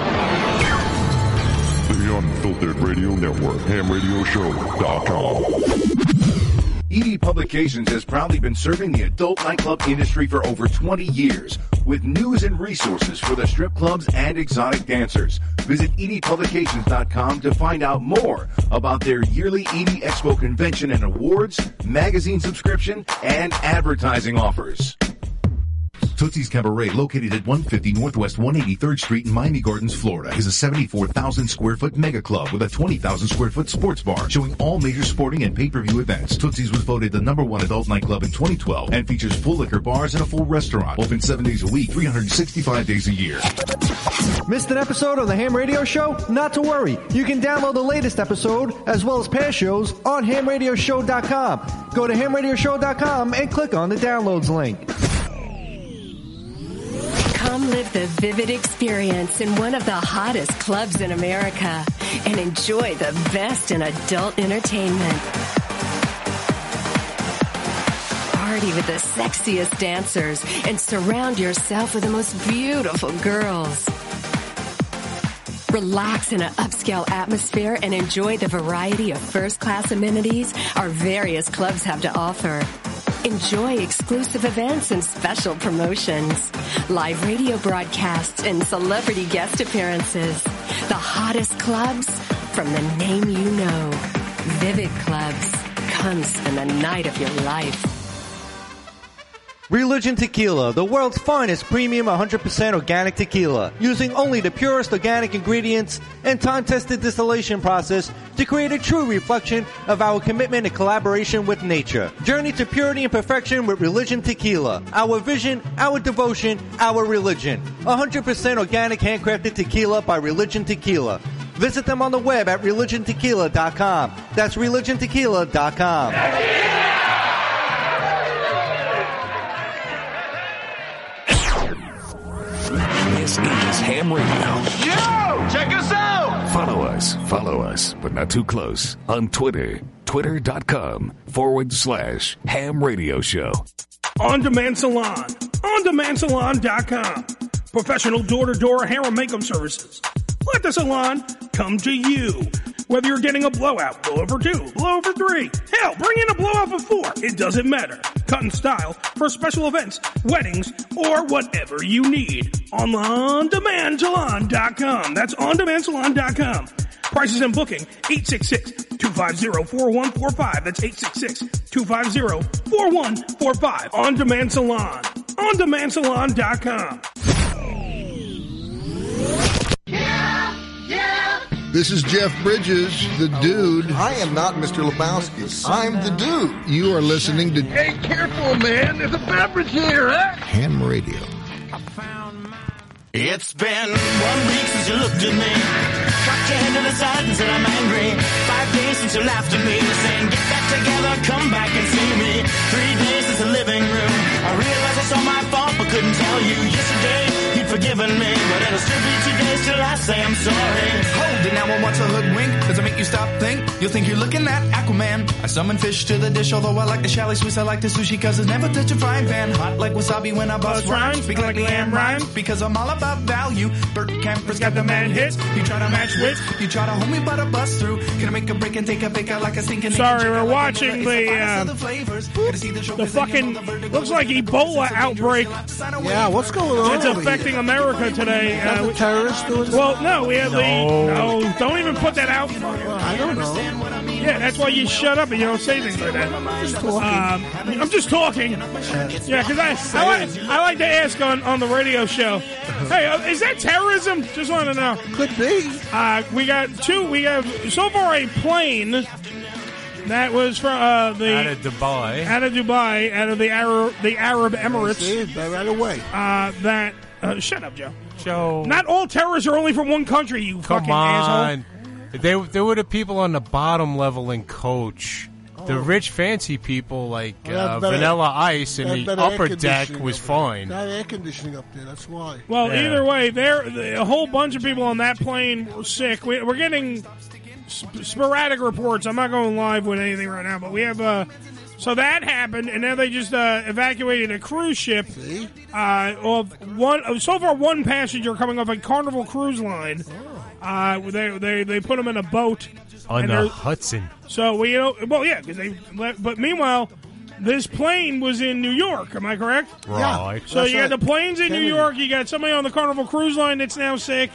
The Unfiltered Radio Network, ham radio show dot com. E D Publications has proudly been serving the adult nightclub industry for over twenty years with news and resources for the strip clubs and exotic dancers. Visit E D publications dot com to find out more about their yearly E D Expo convention and awards, magazine subscription, and advertising offers. Tootsie's Cabaret, located at one fifty Northwest one eighty-third Street in Miami Gardens, Florida, is a seventy-four thousand square foot mega club with a twenty thousand square foot sports bar showing all major sporting and pay-per-view events. Tootsie's was voted the number one adult nightclub in twenty twelve and features full liquor bars and a full restaurant. Open seven days a week, three hundred sixty-five days a year. Missed an episode of the Ham Radio Show? Not to worry. You can download the latest episode as well as past shows on ham radio show dot com. Go to ham radio show dot com and click on the downloads link. Come live the vivid experience in one of the hottest clubs in America and enjoy the best in adult entertainment. Party with the sexiest dancers and surround yourself with the most beautiful girls. Relax in an upscale atmosphere and enjoy the variety of first-class amenities our various clubs have to offer. Enjoy exclusive events and special promotions, live radio broadcasts, and celebrity guest appearances. The hottest clubs from the name you know. Vivid Clubs. Come spend the night of your life. Religion Tequila, the world's finest premium one hundred percent organic tequila, using only the purest organic ingredients and time-tested distillation process to create a true reflection of our commitment and collaboration with nature. Journey to purity and perfection with Religion Tequila. Our vision, our devotion, our religion. one hundred percent organic handcrafted tequila by Religion Tequila. Visit them on the web at religion tequila dot com. That's religion tequila dot com. This is Ham Radio. Yo, check us out. Follow us, follow us, but not too close on Twitter. Twitter.com forward slash Ham Radio Show. On Demand Salon. On demand salon dot com. Professional door-to-door hair and makeup services. Let the salon come to you. Whether you're getting a blowout, blowout for two, blowout for three, hell, bring in a blowout for four. It doesn't matter. Cut and style for special events, weddings, or whatever you need. On on demand salon dot com. That's on demand salon dot com. Prices and booking, eight six six, two five zero, four one four five. That's eight six six, two five zero, four one four five. On Demand Salon. on demand salon dot com. Yeah! This is Jeff Bridges, the dude. I am not Mister Lebowski. I'm the dude. You are listening to Hey, careful, man. There's a beverage here, huh? Ham Radio. It's been one week since you looked at me. Cocked your head to the side and said I'm angry. Five days since you laughed at me, saying get back together, come back and see me. Three days since the living room. I realized it's all my fault, but couldn't tell you. Yesterday you'd forgiven me, but it'll still be two days till I say I'm sorry. Hold it now and watch a hoodwink. Does it make you stop think? You'll think you're looking at Aquaman. I summon fish to the dish, although I like the chalet Swiss. I like the sushi cause it's never touch a frying pan. Hot like wasabi when I bust rhymes. Speak like Leanne rhymes because I'm all about value. Bert Camper's got the man hits. You try to match wits. You try to hold me but I bust through. Gonna make a break and take a fake out like a stinking. Sorry, we're watching the uh, the fucking looks like Ebola outbreak. Yeah, what's going on? It's affecting America today. Uh, the terrorists doing well, no, we have no. the no. Don't even put that out. Well, I don't know. Yeah, that's why you shut up and you don't say things like that. I'm just talking. Um, I'm just talking. Yeah, because I, I, like, I like to ask on, on the radio show, hey, uh, is that terrorism? Just want to know. Could be. Uh, we got two. We have so far a plane that was from uh, the out of Dubai, out of Dubai, out of the Arab the Arab Emirates. Right away. Uh, that uh, shut up, Joe. Joe. Not all terrorists are only from one country. You Come fucking on. asshole. They they were the people on the bottom level in Coach. The rich, fancy people like Well, uh, better- Vanilla Ice and They the have better air upper deck conditioning was up fine. there. They had air conditioning up there. That's why. Well, Yeah. either way, there a whole bunch of people on that plane were sick. We, we're getting sp- sporadic reports. I'm not going live with anything right now, but we have. Uh, so that happened, and now they just uh, evacuated a cruise ship. See? Uh, of one so far, one passenger coming off a Carnival Cruise Line. Uh, they they they put him in a boat On and the they're- Hudson. So we, you know, well, yeah, because they. let- But meanwhile, this plane was in New York. Am I correct? Right. So That's you got right. the planes in New Kennedy. York. You got somebody on the Carnival Cruise Line that's now sick.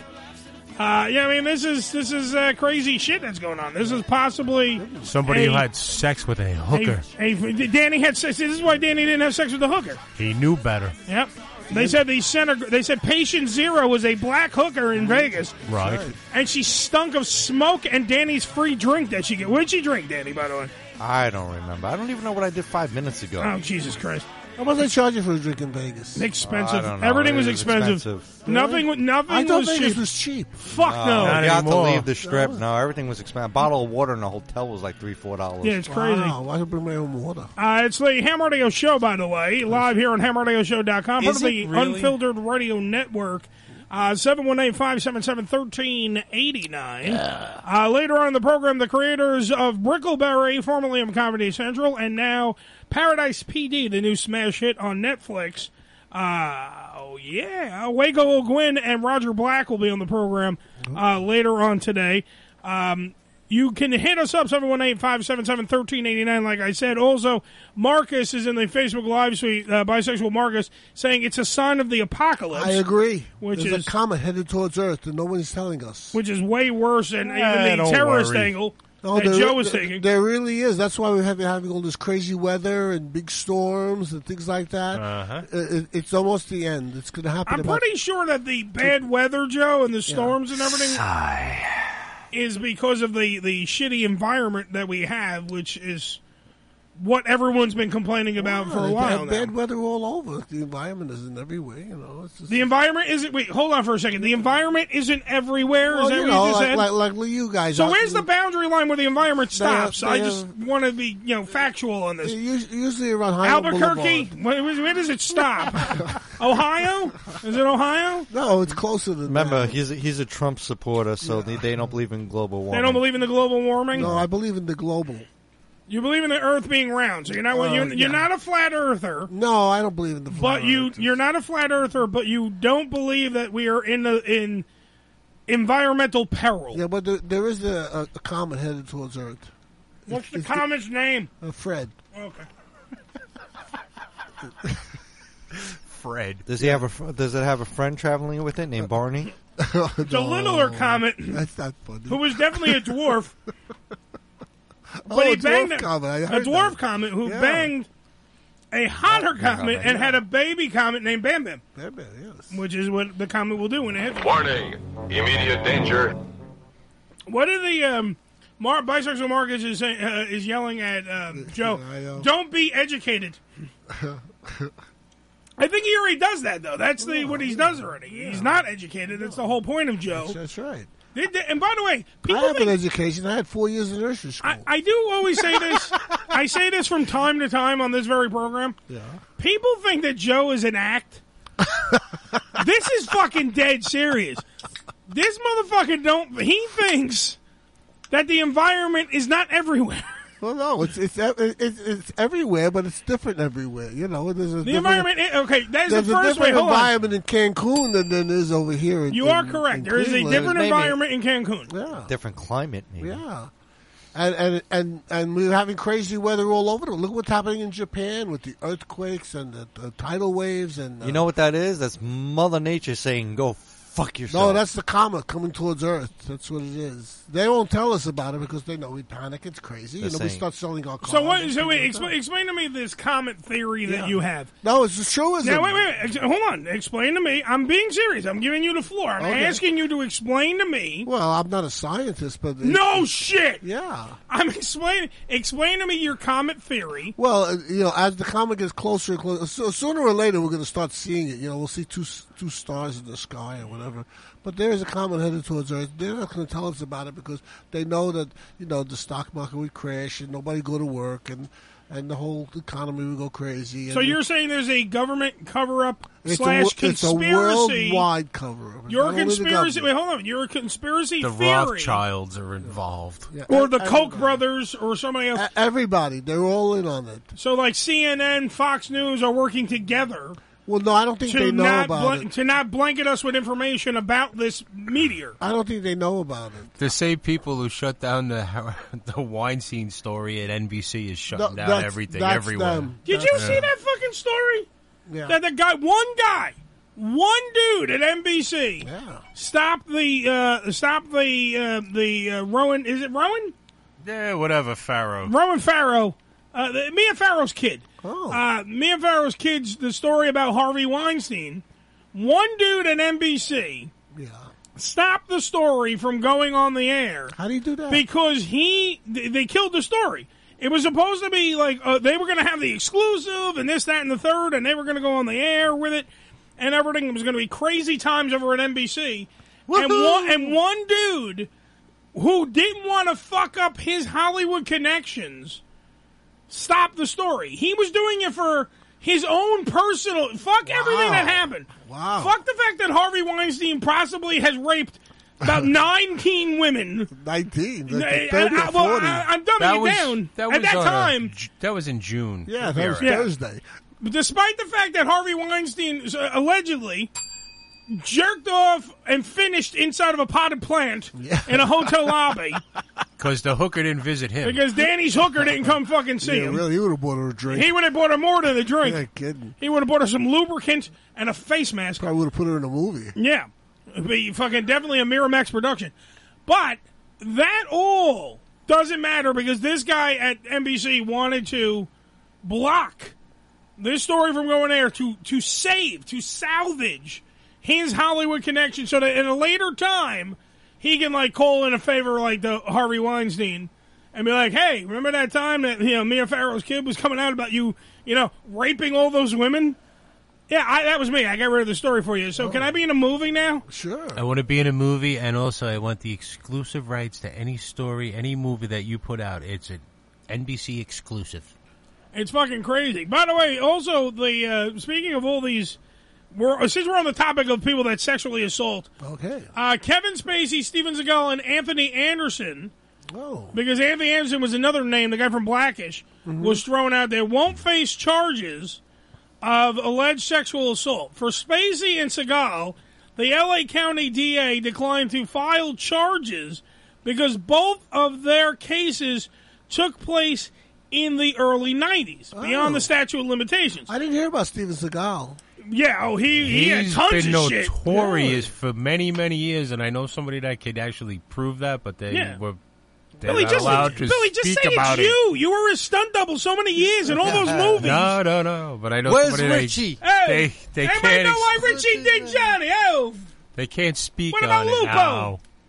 Uh, yeah, I mean, this is this is uh, crazy shit that's going on. This is possibly Somebody a- who had sex with a hooker. A, a, Danny had sex. This is why Danny didn't have sex with the hooker. He knew better. Yep. They said the center. They said patient zero was a black hooker in Vegas, Right. and she stunk of smoke and Danny's free drink that she get. What did she drink, Danny? By the way. I don't remember. I don't even know what I did five minutes ago. Oh, Jesus Christ. How much they charge you for a drink in Vegas? Expensive. I don't know. Everything It was was expensive. expensive. Nothing. wa- Nothing I thought was Vegas cheap. was cheap. Fuck no. Not you have to anymore. leave the strip. No, everything was expensive. A bottle of water in a hotel was like three, four dollars. Yeah, it's crazy. Wow, I should bring my own water. Uh, it's the Ham Radio Show, by the way, live here on ham radio show dot com, part Is of the it really? Unfiltered Radio Network. Uh, seven one eight, five seven seven, one three eight nine. Uh, later on in the program, the creators of Brickleberry, formerly of Comedy Central, and now Paradise P D, the new smash hit on Netflix. Uh, oh, yeah. Waco O'Gwen and Roger Black will be on the program uh, later on today. Um, you can hit us up, seven one eight, five seven seven, one three eight nine, like I said. Also, Marcus is in the Facebook Live suite, uh, bisexual Marcus, saying it's a sign of the apocalypse. I agree. Which There's is a comet headed towards Earth, and no one's telling us. which is way worse than Eh, even the don't terrorist worry. angle No, that there, Joe was there- taking. There really is. That's why we have been having all this crazy weather and big storms and things like that. Uh-huh. Uh, it, it's almost the end. It's going to happen. I'm about, pretty sure that the bad weather, Joe, and the storms and everything is because of the, the shitty environment that we have, which is what everyone's been complaining about for a They while have now. bad weather all over. The environment isn't everywhere. You know, it's just, The environment isn't. Wait, hold on for a second. The environment isn't everywhere. well, is that you what know, you just like, said? like, like you guys. so out- where's the boundary line where the environment They have- stops? they I have- just want to be, you know, factual on this. Us- Usually around Highland Albuquerque. Boulevard. Where, where does it stop? Ohio? Is it Ohio? No, it's closer than Remember, that. he's a, he's a Trump supporter, so they, they don't believe in global warming. They don't believe in the global warming. No, I believe in the global. You believe in the Earth being round, so you're not Uh, you're, you're yeah. not a flat earther. No, I don't believe in the. But flat you earth. you're not a flat earther, but you don't believe that we are in the in environmental peril. Yeah, but there, there is a, a, a comet headed towards Earth. What's the It's comet's name? Uh, Fred. Okay. Fred. Does he have a fr- Does it have a friend traveling with it named Barney? It's a littler comet. That's not funny. Who was definitely a dwarf. But Oh, he a dwarf banged a, comet. I a heard dwarf that. comet who Yeah. banged a hotter comet comet, and yeah. had a baby comet named Bam Bam, Bam Bam, yes. which is what the comet will do when it hits. Warning. Immediate danger. What did the um, Mar- bisexual Marcus is saying, uh, is yelling at um, Joe? Don't be educated. I think he already does that though. That's the what he does already. He's not educated. That's the whole point of Joe. That's right. They- they- And by the way, people I have think, an education. I had four years in nursery school. I, I do always say this. I say this from time to time on this very program. Yeah. People think that Joe is an act. This is fucking dead serious. This motherfucker don't. He thinks that the environment is not everywhere. Well, no, it's it's it's, it's everywhere, but it's different everywhere. You know, there's a The environment. Okay, that's the There's a first way. different Hold on. environment in Cancun than there is over here. In, You are in- correct. in There is a Cleveland. different environment in Cancun. Yeah. Different climate, maybe. Yeah. And, and and and we're having crazy weather all over. Look what's happening in Japan with the earthquakes and the, the tidal waves. And uh, You know what that is? That's Mother Nature saying, "Go fuck yourself." no, that's the comet coming towards Earth. That's what it is. They won't tell us about it because they know we panic. It's crazy. They're you know, we saying- start selling our cars. So what? and So things wait, like explain, that. explain to me this comet theory that Yeah. you have. No, it's true. Now wait, wait, wait. Ex- Hold on. Explain to me. I'm being serious. I'm giving you the floor. I'm Okay. asking you to explain to me. Well, I'm not a scientist, but No shit. Yeah. I'm explaining. Explain to me your comet theory. Well, uh, you know, as the comet gets closer and closer, so sooner or later we're going to start seeing it. You know, we'll see two two stars in the sky or whatever. But there is a comet headed towards Earth. They're not going to tell us about it because they know that you know the stock market would crash and nobody go to work and and the whole economy would go crazy. So and you're saying there's a government cover-up it's slash a, wo- conspiracy? It's a worldwide cover-up. You're Not a only the conspiracy. Wait, government. hold on. You're a conspiracy The theory, Rothschilds are involved. Yeah, or the everybody. Koch brothers, or somebody else. E- Everybody, they're all in on it. So, like C N N, Fox News are working together. Well, no, I don't think to they know not about blan- it. to not blanket us with information about this meteor. I don't think they know about it. The same people who shut down the the Weinstein story at N B C is shutting No, down that's- everything that's everywhere. them. Did you see that fucking story? Yeah. That the guy, one guy, one dude at N B C, yeah. stopped the uh, stopped the uh, the uh, Rowan. Is it Rowan? Yeah, whatever, Farrow. Rowan Farrow, uh, the, Mia Farrow's kid. Oh. Uh, Mia Farrow's kid's the story about Harvey Weinstein. One dude at N B C Yeah. stopped the story from going on the air. How do you do that? Because he, th- they killed the story. It was supposed to be like uh, they were going to have the exclusive and this, that, and the third, and they were going to go on the air with it, and everything. It was going to be crazy times over at N B C. And one, and one dude who didn't want to fuck up his Hollywood connections stopped the story. He was doing it for his own personal. Fuck everything that happened. Wow. Fuck the fact that Harvey Weinstein possibly has raped about nineteen women. nineteen. I, Like I, thirty or I, well, forty. I, I'm dumbing That it was, down. that At was that on a- time, that was in June. Yeah, that was Yeah. Thursday. despite the fact that Harvey Weinstein uh, allegedly jerked off and finished inside of a potted plant in a hotel lobby Because the hooker didn't visit him. because Danny's hooker didn't come fucking see Yeah, him. really, he would have bought her a drink. He would have bought her more than a drink. Yeah, kidding. He would have bought her some lubricant and a face mask. Probably would have put her in a movie. Yeah. It'd be fucking definitely a Miramax production. But that all doesn't matter because this guy at N B C wanted to block this story from going there to, to save, to salvage his Hollywood connection so that at a later time he can like call in a favor like the Harvey Weinstein and be like, hey, remember that time that you know Mia Farrow's kid was coming out about you, you know, raping all those women? Yeah, I, that was me. I got rid of the story for you. So can I be in a movie now? Sure. I want to be in a movie, and also I want the exclusive rights to any story, any movie that you put out. It's an N B C exclusive. It's fucking crazy. By the way, also the uh, speaking of all these, we're, since we're on the topic of people that sexually assault, Okay. uh, Kevin Spacey, Steven Seagal, and Anthony Anderson, Oh. because Anthony Anderson was another name, the guy from Blackish, Mhm. was thrown out there, won't face charges of alleged sexual assault. For Spacey and Seagal, the L A County D A declined to file charges because both of their cases took place in the early nineties, beyond the statute of limitations. I didn't hear about Steven Seagal. Yeah, oh, he, he had He's tons been of shit. notorious for many, many years, and I know somebody that could actually prove that, but they Yeah. were they're Billy, not just, allowed to Billy, just speak say about it's it. you. You were a stunt double so many years in all those movies. No, no, no. But I know Where's somebody Richie? They, Oh, they, they anybody can't. know ex- why Richie did Johnny? Oh, they can't speak What on about it Lupo? now.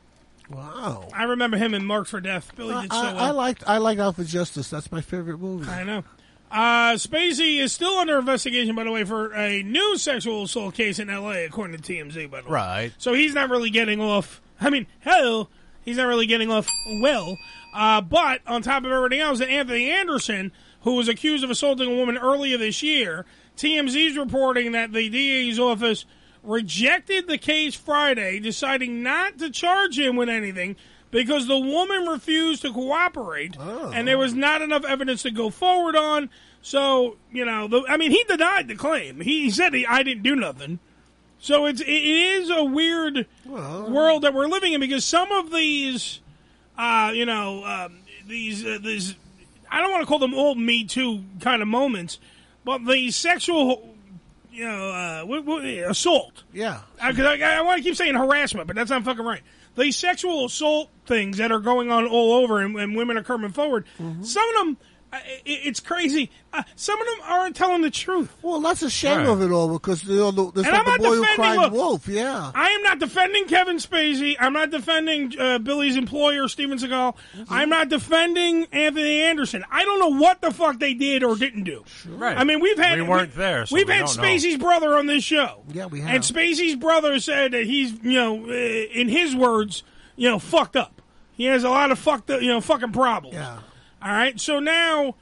Wow. I remember him in Marked for Death. Billy I, did so I, well. I liked I liked Out for Justice. That's my favorite movie. I know. Uh, Spacey is still under investigation, by the way, for a new sexual assault case in L A, according to T M Z, by the way. Right. So he's not really getting off. I mean, hell, he's not really getting off well. Uh, but on top of everything else, Anthony Anderson, who was accused of assaulting a woman earlier this year, T M Z's reporting that the D A's office rejected the case Friday, deciding not to charge him with anything because the woman refused to cooperate, oh. and there was not enough evidence to go forward on. So, you know, the, I mean, he denied the claim. He said he, I didn't do nothing. So it's, it is a weird well, world that we're living in because some of these, uh, you know, um, these, uh, these, I don't want to call them all Me Too kind of moments, but the sexual, you know, uh, w- w- assault. Yeah. Because I, I, I want to keep saying harassment, but that's not fucking right. The sexual assault things that are going on all over and, and women are coming forward, Mm-hmm. some of them, uh, it, it's crazy. Uh, some of them aren't telling the truth. Well, that's a shame Right. of it all because you know, the, there's And like I'm the not boy who defending- cried look, wolf. Yeah. I am not defending Kevin Spacey. I'm not defending uh, Billy's employer, Steven Seagal. I'm not defending Anthony Anderson. I don't know what the fuck they did or didn't do. Right. I mean, we've had We weren't there, so we've we had don't know. Spacey's brother on this show. Yeah, we have. And Spacey's brother said that he's, you know, uh, in his words, you know, fucked up. He has a lot of fucked up, you know, fucking problems. Yeah. All right. So now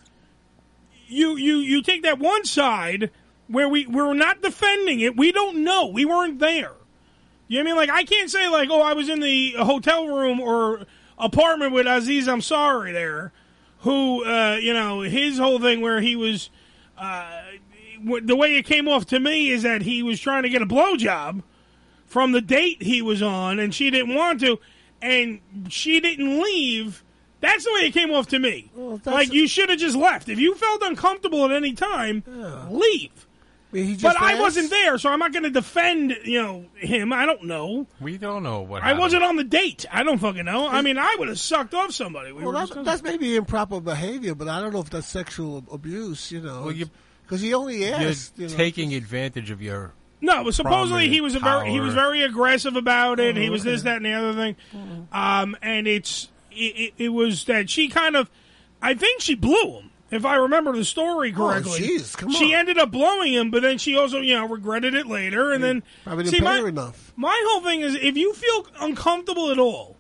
you you you take that one side where we we're not defending it. We don't know. We weren't there. You know what I mean? Like I can't say like, oh, I was in the hotel room or apartment with Aziz Ansari there, who uh, you know his whole thing where he was. Uh, the way it came off to me is that he was trying to get a blowjob from the date he was on, and she didn't want to, and she didn't leave. That's the way it came off to me. Well, like, you should have just left. If you felt uncomfortable at any time, leave. I mean, he just But I asked. wasn't there, so I'm not going to defend, you know, him. I don't know. We don't know what I happened. wasn't on the date. I don't fucking know. I mean, I would have sucked off somebody. We Well, were that, discussing. that's maybe improper behavior, but I don't know if that's sexual abuse. You know, Well, you- because he only You're asked. You know, taking advantage of your. No, but supposedly he was a very he power. was very aggressive about it. Oh, he was this, okay. that, and the other thing. Um, and it's it, it, it was that she kind of, I think she blew him. If I remember the story correctly, Oh, jeez, come she on. ended up blowing him, but then she also, you know, regretted it later. And then probably didn't see, pay my, her enough. my whole thing is, if you feel uncomfortable at all,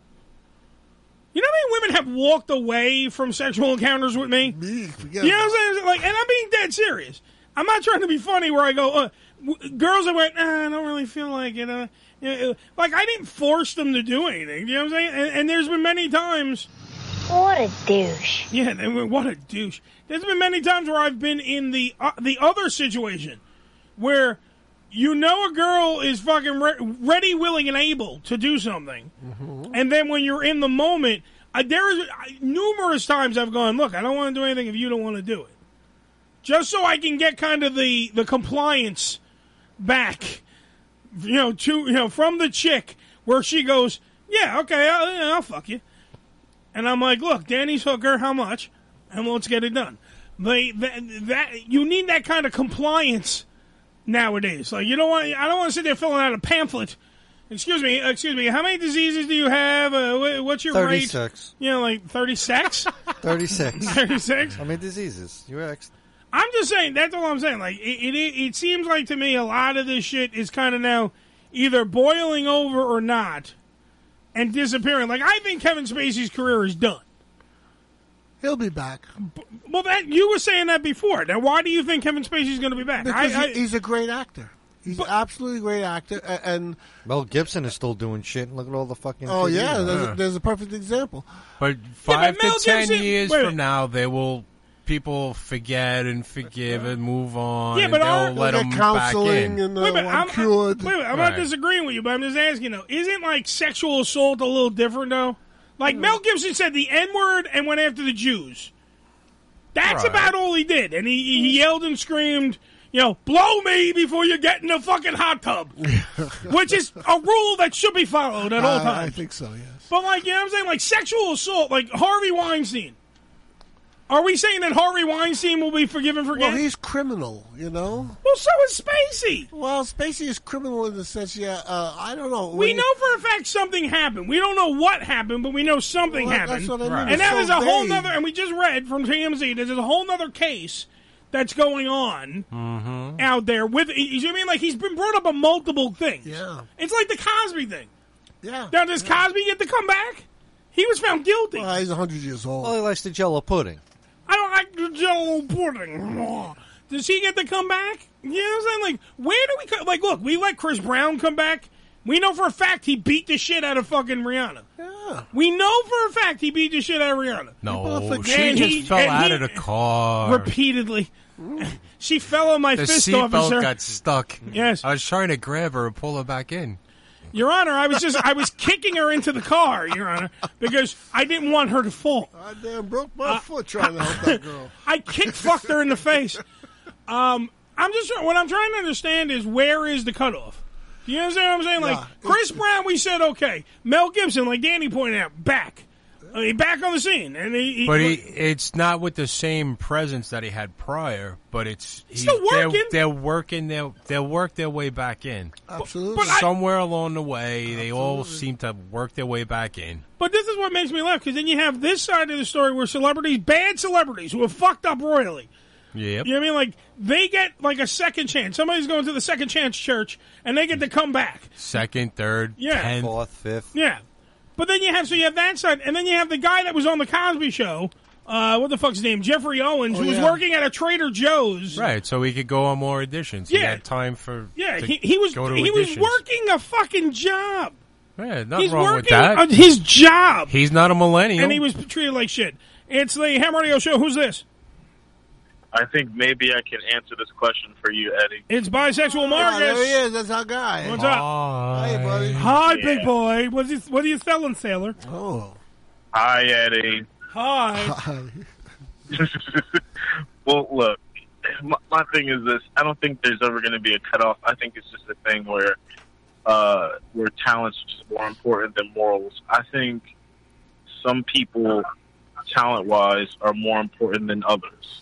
you know how many women have walked away from sexual encounters with me? Me, forget You know about what I'm saying? Like, and I'm being dead serious. I'm not trying to be funny where I go, uh, w- girls that went, nah, I don't really feel like it. Uh, you know, like, I didn't force them to do anything. You know what I'm saying? And, and there's been many times. What a douche. Yeah, they went, what a douche. There's been many times where I've been in the uh, the other situation where you know a girl is fucking re- ready, willing, and able to do something. And then when you're in the moment, uh, there is uh, numerous times I've gone, look, I don't want to do anything if you don't want to do it. Just so I can get kind of the, the compliance back, you know, to you know from the chick where she goes, yeah, okay, I'll, yeah, I'll fuck you, and I'm like, look, Danny's hooker, how much, and let's get it done. But that, that you need that kind of compliance nowadays. Like you don't want, I don't want to sit there filling out a pamphlet. Excuse me, excuse me. How many diseases do you have? Uh, wh- what's your rate? thirty-six. You know, like thirty-six. thirty-six. thirty-six. How many diseases? You asked. I'm just saying, that's all I'm saying. Like, it, it, it seems like to me a lot of this shit is kind of now either boiling over or not and disappearing. Like, I think Kevin Spacey's career is done. He'll be back. Well, that you were saying that before. Now, why do you think Kevin Spacey's going to be back? Because I, I, he, he's a great actor. He's an absolutely great actor. a- And Mel Gibson is still doing shit. Look at all the fucking. oh T V yeah, now. there's, a, there's a perfect example. But five Mel to ten Gibson- years wait a from minute. now, they will people forget and forgive and move on. Yeah, and but they'll our- let They'll them get back counseling in. and, uh, wait a minute, I'm I'm, cured. Wait a minute, I'm Right. not disagreeing with you, but I'm just asking, though. Isn't, like, sexual assault a little different, though? Like, Mel Gibson said the N-word and went after the Jews. That's Right. about all he did. And he, he yelled and screamed, you know, blow me before you get in the fucking hot tub. Which is a rule that should be followed at all Uh, times. I think so. Yes. But, like, you know what I'm saying? Like, sexual assault, like Harvey Weinstein. Are we saying that Harvey Weinstein will be forgiven for Well, getting? he's criminal, you know. Well, so is Spacey. Well, Spacey is criminal in the sense, yeah. Uh, I don't know. We When- know for a fact something happened. We don't know what happened, but we know something Well, that's happened. what I mean. Right. And now It's there's so a whole vague. nother, and we just read from T M Z, there's a whole nother case that's going on Mm-hmm. out there with, you know what I mean? Like, he's been brought up on multiple things. Yeah. It's like the Cosby thing. Yeah. Now, does Cosby get to come back? He was found guilty. Well, he's one hundred years old. Well, he likes the Jello pudding. I don't like the Jello pudding. Does he get to come back? You know what I'm saying? Like, where do we co- like? Look, we let Chris Brown come back. We know for a fact he beat the shit out of fucking Rihanna. Yeah. We know for a fact he beat the shit out of Rihanna. No, And she just he- fell and out he- of the car. repeatedly. She fell on my The fist, officer. seatbelt got stuck. Yes. I was trying to grab her and pull her back in. Your Honor, I was just I was kicking her into the car, Your Honor, because I didn't want her to fall. I damn broke my foot trying to help that girl. I kick fucked her in the face. Um, I'm just what I'm trying to understand is where is the cutoff? Do you understand what I'm saying? Like Yeah. Chris Brown, we said okay. Mel Gibson, like Danny pointed out, back, uh, he back on the scene, and he. he But he, it's not with the same presence that he had prior. But it's He's still they're- working. They're, working. Their they'll work their way back in. Absolutely. But I- Somewhere along the way, they all seem to work their way back in. But this is what makes me laugh because then you have this side of the story where celebrities, bad celebrities, who have fucked up royally. Yep. You know what I mean? Like they get like a second chance. Somebody's going to the second chance church, and they get to come back. Second, third, Yeah. tenth. Fourth, fifth. Yeah, but then you have so you have that side, and then you have the guy that was on the Cosby Show. Uh, what the fuck's his name? Jeffrey Owens, Oh, who was yeah. working at a Trader Joe's. Right, so he could go on more auditions. He Yeah. had time for. Yeah, to he, he was go to he was auditions. working a fucking job. Yeah, nothing He's wrong with working that. on his job, He's not a millennial. and he was treated like shit. It's the Ham Radio Show. Who's this? I think maybe I can answer this question for you, Eddie. It's bisexual Oh, Marcus. there he is. That's our guy. What's up? Hey, buddy. Hi, Yeah. big boy. What's he, what are you selling, sailor? Oh. Hi, Eddie. Hi. Well, look, my, my thing is this. I don't think there's ever going to be a cutoff. I think it's just a thing where uh, where talent's just more important than morals. I think some people, talent-wise, are more important than others.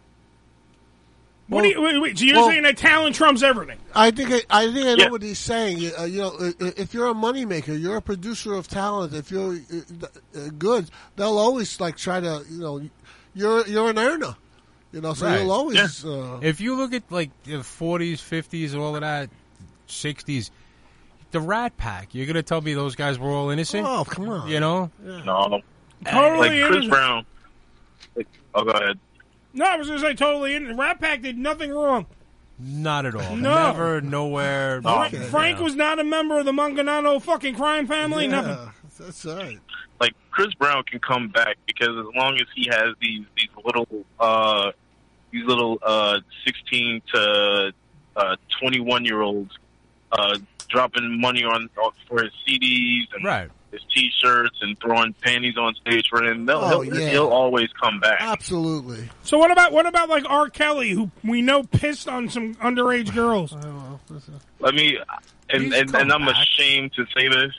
What do you, wait, wait, so you're well- saying that talent trumps everything? I think I, I think I know Yeah. what he's saying. Uh, you know, i- i- if you're a moneymaker, you're a producer of talent. If you're uh, uh, good, they'll always like try to. You know, you're you're an earner. You know, so Right. you'll always. Uh, If you look at like the forties, fifties, all of that, sixties, the Rat Pack, you're gonna tell me those guys were all innocent? Oh, come on. You know? No. Totally like Chris innocent. Brown. Like, oh, go ahead. No, I was going to say totally in. Rat Pack did nothing wrong. Not at all. No. Never, nowhere. Frank, you know. Frank was not a member of the Manganano fucking crime family. yeah, Nothing. that's right. Like Chris Brown can come back because as long as he has these these little uh these little uh sixteen to uh twenty-one year olds uh dropping money on, on for his C Ds and Right. his T-shirts and throwing panties on stage for him, they'll, Oh, he'll, yeah. he'll always come back. Absolutely. So what about what about like R. Kelly, who we know pissed on some underage girls? Let me, and He's and, come and I'm back. ashamed to say this.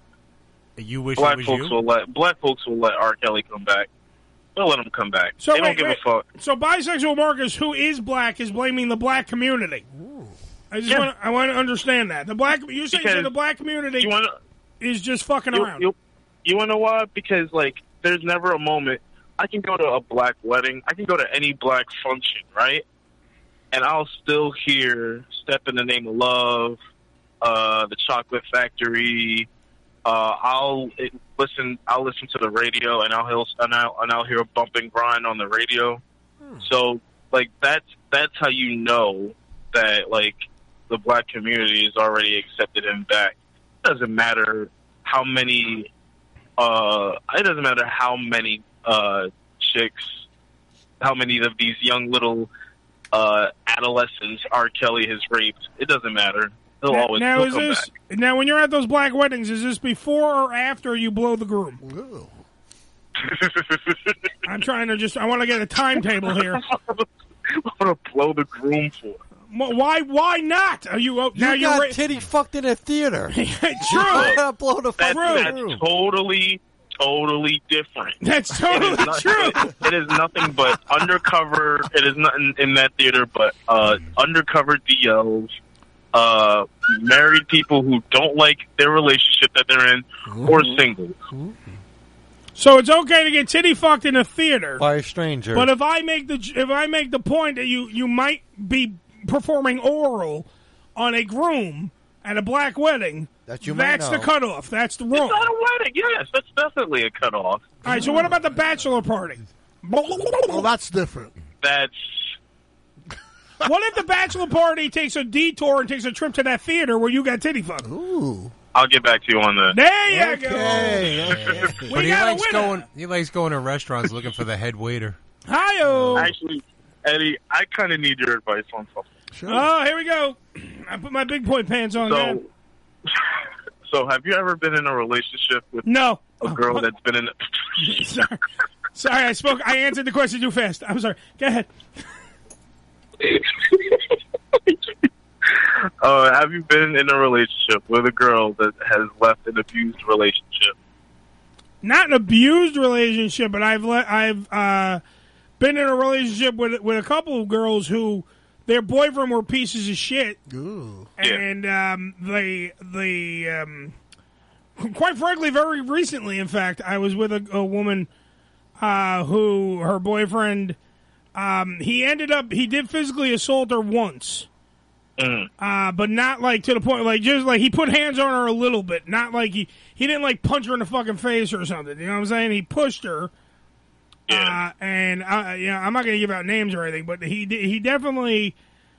You wish Black it was folks you? will let black folks will let R. Kelly come back. They'll let him come back. So they don't wait, give wait. a fuck. So bisexual Marcus, who is black, is blaming the black community. I just Yeah. want to, I want to understand that the black you saying Because that the black community You want is just fucking you, around. you, you want to know why? Because like, there's never a moment. I can go to a black wedding. I can go to any black function, right? And I'll still hear "Step in the Name of Love," uh, "The Chocolate Factory." Uh, I'll it, listen. I'll listen to the radio, and I'll hear and I'll, and I'll hear a bump and grind on the radio. So, like that's that's how you know that like the black community is already accepted him back. It doesn't matter how many. Uh, it doesn't matter how many uh, chicks, how many of these young little uh, adolescents R. Kelly has raped. It doesn't matter. He'll now, always now he'll is come this back. now when you're at those black weddings? Is this before or after you blow the groom? I'm trying to just. I want to get a timetable here. I want to blow the groom for. Well, Why? Why not? Are you oh, now? You you're got ra- titty fucked in a theater. True. Blow the That's, fuck that's through. totally, totally different. That's totally it is not, true. It, it is nothing but undercover. It is nothing in that theater but uh, undercover D Ls, uh, married people who don't like their relationship that they're in, or singles. So it's okay to get titty fucked in a theater by a stranger. But if I make the if I make the point that you, you might be performing oral on a groom at a black wedding, that you might that's the know. cutoff. That's the wrong. It's not a wedding. Yes, that's definitely a cutoff. All right. So what about the bachelor party? Well, that's different. That's. What if the bachelor party takes a detour and takes a trip to that theater where you got titty fucked? Ooh. I'll get back to you on that. There you Okay, go. okay. But he got a likes winner. going. He likes going to restaurants looking for the head waiter. Hi-yo. Actually, Eddie, I kind of need your advice on something. Oh, here we go. I put my big boy pants on again. So, so have you ever been in a relationship with No. a girl that's been in? A- sorry. sorry, I spoke. I answered the question too fast. I'm sorry. Go ahead. Uh, have you been in a relationship with a girl that has left an abused relationship? Not an abused relationship, but I've let I've uh, been in a relationship with with a couple of girls who their boyfriend were pieces of shit, Ooh. and um, they they um, quite frankly, very recently, in fact, I was with a, a woman uh, who her boyfriend um, he ended up he did physically assault her once. Uh, but not like to the point, like just like he put hands on her a little bit, not like he he didn't like punch her in the fucking face or something. You know what I'm saying? He pushed her. Uh, and uh, yeah, I'm not gonna give out names or anything, but he he definitely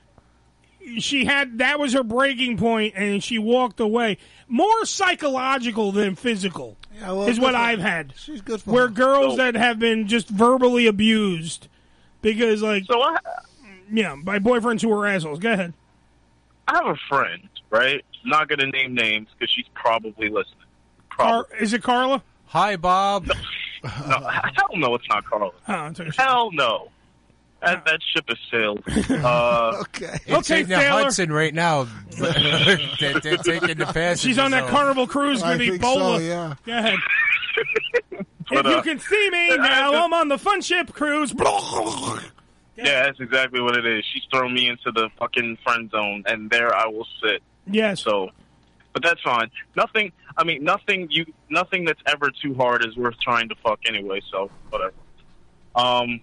she had that was her breaking point, and she walked away. More psychological than physical Yeah, well, is good what for- I've had. She's good for Where her. girls So- that have been just verbally abused because like so I, yeah, by boyfriends who are assholes. Go ahead. I have a friend, right? Not going to name names because she's probably listening. Car- is it Carla? Hi, Bob. No, hell no, it's not Carla. Oh, it's okay. Hell no. That, that ship has sailed. Uh, okay. It's Okay, in the Taylor. Hudson right now. they're, they're taking the passengers. She's on that out. Carnival cruise I with think Ebola. so, yeah. Go ahead. But, if you uh, can see me now, I'm on the fun ship cruise. yeah, that's exactly what it is. She's thrown me into the fucking friend zone, and there I will sit. Yes. So, but that's fine. Nothing. I mean, nothing. You nothing that's ever too hard is worth trying to fuck anyway. So whatever. Um.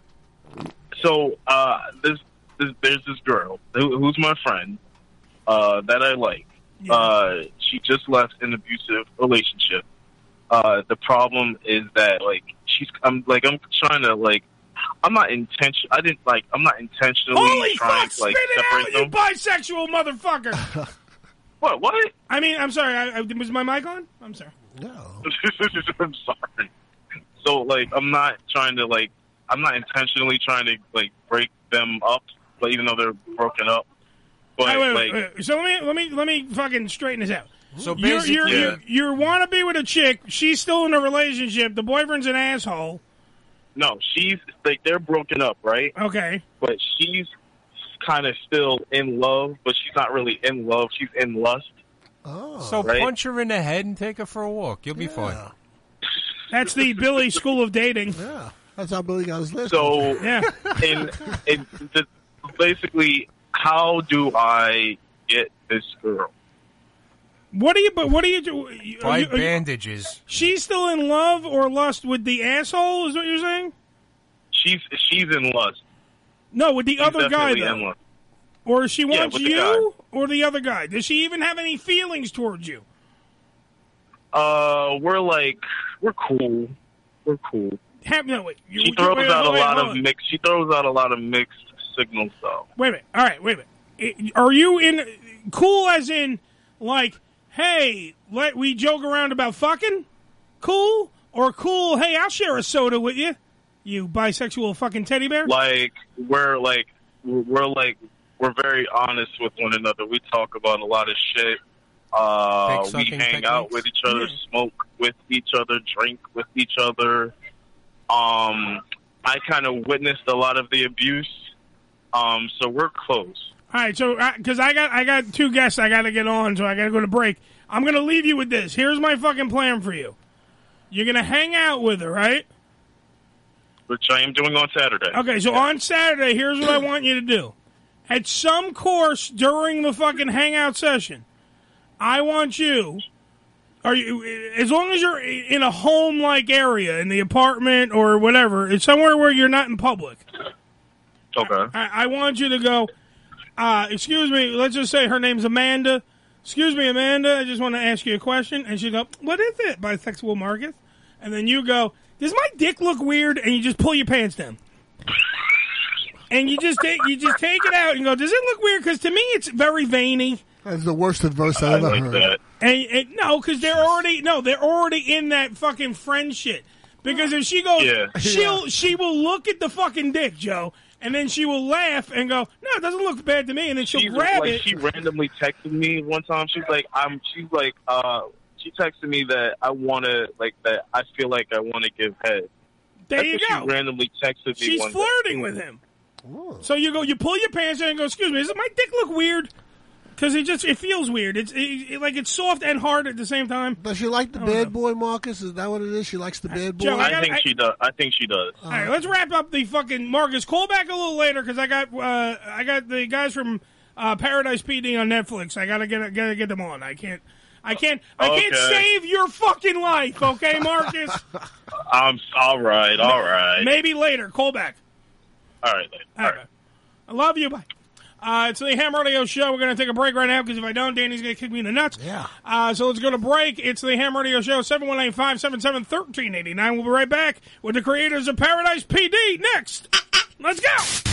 So uh, this, this there's this girl who, who's my friend uh, that I like. Uh, she just left an abusive relationship. Uh, the problem is that like she's I'm like I'm trying to like I'm not intention I didn't like I'm not intentionally Holy trying fuck! to like Spit it separate out, you them. bisexual motherfucker! What? What? I mean, I'm sorry. I, I, was my mic on? I'm sorry. No. I'm sorry. So like I'm not trying to like I'm not intentionally trying to like break them up, but even though they're broken up. But Wait, wait, like wait, wait. So let me let me let me fucking straighten this out. So you're, basically, you're, Yeah. you're, you want to be with a chick. She's still in a relationship. The boyfriend's an asshole. no, she's like they're broken up, right? Okay. But she's kind of still in love, but she's not really in love. She's in lust. Oh. so right? punch her in the head and take her for a walk. You'll be fine. That's the Billy School of Dating. Yeah. That's how Billy got his list. So, Yeah. in, in the, basically, how do I get this girl? What do you? But what do you do? Are you- Buy are you- bandages. she's still in love or lust with the asshole? Is what you're saying? She's she's in lust. No, with the She's other guy definitely in though. lust. Or she Yeah, wants with the you or the other guy. Does she even have any feelings towards you? Uh, we're like we're cool. We're cool. Have, no, wait. You, She you- throws wait, out a wait, lot hold of on. mixed. She throws out a lot of mixed signals, though. Wait a minute. All right, wait a minute. I- Are you in cool as in like, hey, let we joke around about fucking? Cool? Or cool, hey, I'll share a soda with you, you bisexual fucking teddy bear? Like we're like we're we're, like we're very honest with one another. We talk about a lot of shit. Uh, Dick we sucking hang out techniques? with each other, smoke with each other, drink with each other. Um, I kind of witnessed a lot of the abuse. Um, so we're close. All right, so because I got I got two guests I got to get on, so I got to go to break. I'm going to leave you with this. Here's my fucking plan for you. You're going to hang out with her, right? Which I am doing on Saturday. Okay, so on Saturday, here's what I want you to do. At some course during the fucking hangout session, I want you, are you, as long as you're in a home-like area, in the apartment or whatever, it's somewhere where you're not in public. Okay. I, I want you to go, uh, excuse me, let's just say her name's Amanda. Excuse me, Amanda, I just want to ask you a question. And she'll go, what is it, bisexual Marcus? And then you go, does my dick look weird? And you just pull your pants down. And you just take you just take it out and go, does it look weird? Because to me, it's very veiny. That's the worst advice I, I ever like heard. That. And, and no, because they're already no, they're already in that fucking friend shit. Because if she goes, yeah. she'll she will look at the fucking dick, Joe, and then she will laugh and go, no, it doesn't look bad to me. And then she'll She's grab like, it. She randomly texted me one time. She's like, I'm. She's like, uh, she texted me that I want to, like, that I feel like I want to give head. There That's you what go. She randomly texted me. She's one flirting day. with him. So you go, you pull your pants down and go, excuse me, does my dick look weird? Because it just, it feels weird. It's it, it, like it's soft and hard at the same time. Does she like the I bad don't know. boy, Marcus? Is that what it is? She likes the bad boy? Joe, I I, gotta- think I- she does. I think she does. All right, let's wrap up the fucking Marcus. Call back a little later because I got uh, I got the guys from uh, Paradise P D on Netflix. I gotta get gotta get them on. I can't I can't I can't Okay. save your fucking life, okay, Marcus? I'm all right. All right. Maybe later. Call back. All right. Then. All right. I love you. Bye. Uh, it's the Ham Radio Show. We're going to take a break right now because if I don't, Danny's going to kick me in the nuts. Yeah. Uh, so let's go to break. It's the Ham Radio Show, seven one eight, five seven seven, one three eight nine. We'll be right back with the creators of Paradise P D next. Let's go.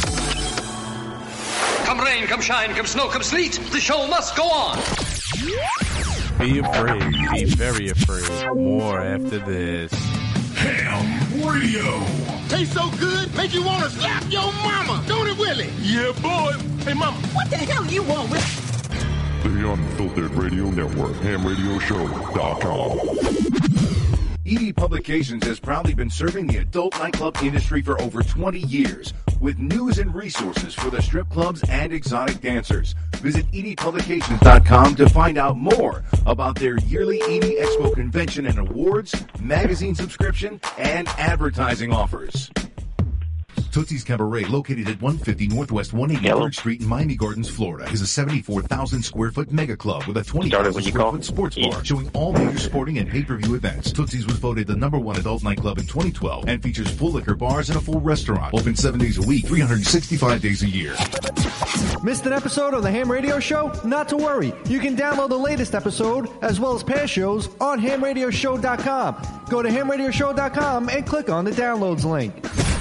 Come rain, come shine, come snow, come sleet, the show must go on. Be afraid. Be very afraid. More after this. Ham Radio. Tastes so good, make you want to slap your mama. Don't it, Willie? Yeah, boy. Hey, mama. What the hell you want with? The Unfiltered Radio Network, ham radio show dot com. E D Publications has proudly been serving the adult nightclub industry for over twenty years with news and resources for the strip clubs and exotic dancers. Visit E D publications dot com to find out more about their yearly E D Expo convention and awards, magazine subscription, and advertising offers. Tootsie's Cabaret, located at one fifty Northwest one eighty-third Street in Miami Gardens, Florida, is a seventy-four thousand square foot mega club with a twenty thousand square foot sports bar showing all major sporting and pay-per-view events. Tootsie's was voted the number one adult nightclub in twenty twelve and features full liquor bars and a full restaurant. Open seven days a week, three hundred sixty-five days a year. Missed an episode of the Ham Radio Show? Not to worry. You can download the latest episode as well as past shows on ham radio show dot com. Go to ham radio show dot com and click on the downloads link.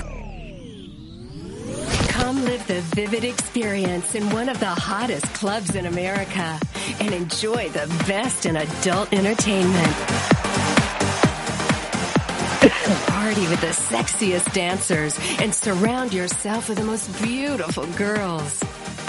Come live the vivid experience in one of the hottest clubs in America and enjoy the best in adult entertainment. Party with the sexiest dancers and surround yourself with the most beautiful girls.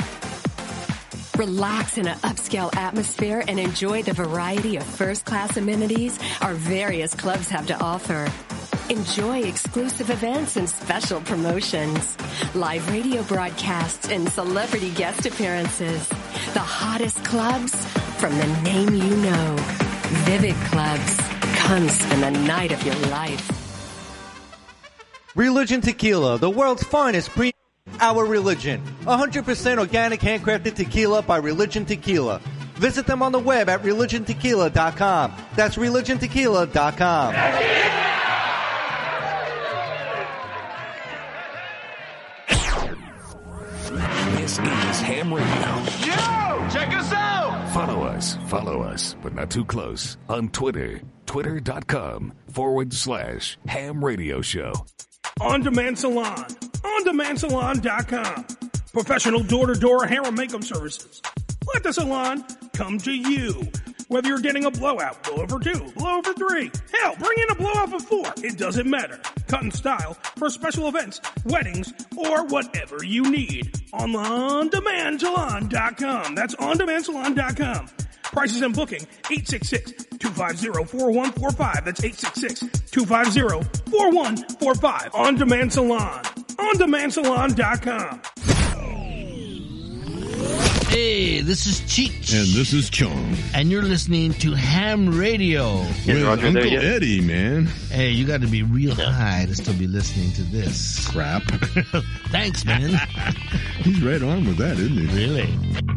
Relax in an upscale atmosphere and enjoy the variety of first-class amenities our various clubs have to offer. Enjoy exclusive events and special promotions, live radio broadcasts, and celebrity guest appearances. The hottest clubs from the name you know. Vivid Clubs. Come spend the night of your life. Religion Tequila, the world's finest pre... Our Religion. one hundred percent organic handcrafted tequila by Religion Tequila. Visit them on the web at religion tequila dot com. That's religion tequila dot com. This is Ham Radio. Yo, check us out. Follow us, follow us, but not too close, on Twitter. Twitter.com forward slash Ham Radio Show. On Demand Salon. On demand salon dot com. Professional door-to-door hair and makeup services. Let the salon come to you. Whether you're getting a blowout, blowout for two, blowout for three, hell, bring in a blowout for four. It doesn't matter. Cut and style for special events, weddings, or whatever you need. On on demand salon dot com. That's on demand salon dot com. Prices and booking, eight six six, two five zero, four one four five. That's eight six six, two five zero, four one four five. On Demand Salon. on demand salon dot com. Hey, this is Cheech. And this is Chong. And you're listening to Ham Radio. With Uncle Eddie, man. Hey, you got to be real high to still be listening to this. Crap. Thanks, man. He's right on with that, isn't he? Really?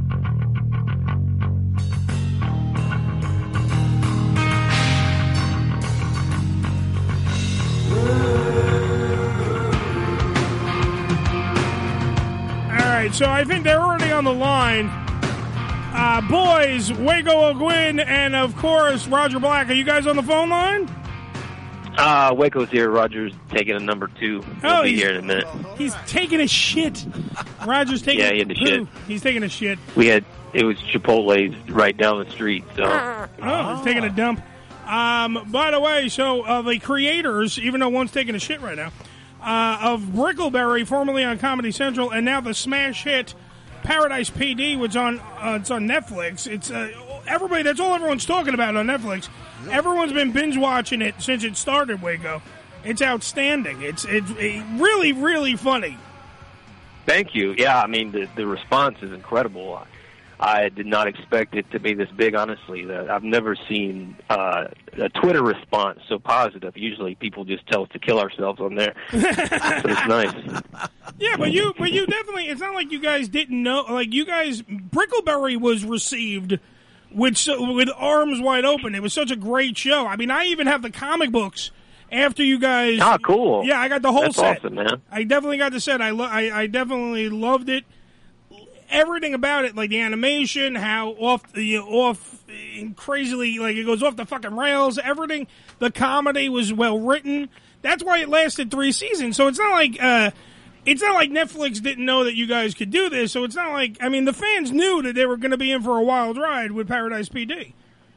All right, so I think they're already on the line. Uh, boys, Waco O'Gwin, and of course, Roger Black. Are you guys on the phone line? Uh, Waco's here. Roger's taking a number two. He'll Oh, be he's- here in a minute. He's taking a shit. Roger's taking Yeah, he had to poo. shit. He's taking a shit. We had, it was Chipotle's right down the street, so. Oh, he's taking a dump. Um, by the way, so uh, the creators, even though one's taking a shit right now, uh, of Brickleberry, formerly on Comedy Central, and now the smash hit Paradise P D, which on uh, it's on Netflix. It's uh, everybody. That's all everyone's talking about on Netflix. Everyone's been binge watching it since it started. Waco, it's outstanding. It's it's it really really funny. Thank you. Yeah, I mean, the, the response is incredible. I did not expect it to be this big, honestly. The, I've never seen uh, a Twitter response so positive. Usually people just tell us to kill ourselves on there. So it's nice. Yeah, but you, but you definitely. It's not like you guys didn't know. Like you guys, Brickleberry was received with so, with arms wide open. It was such a great show. I mean, I even have the comic books after you guys. Ah, cool. Yeah, I got the whole That's set. awesome, man. I definitely got the set. I, lo- I I definitely loved it. Everything about it, like the animation, how off, you know, off, crazily, like it goes off the fucking rails. Everything, the comedy was well written. That's why it lasted three seasons. So it's not like, uh, it's not like Netflix didn't know that you guys could do this. So it's not like, I mean, the fans knew that they were going to be in for a wild ride with Paradise P D.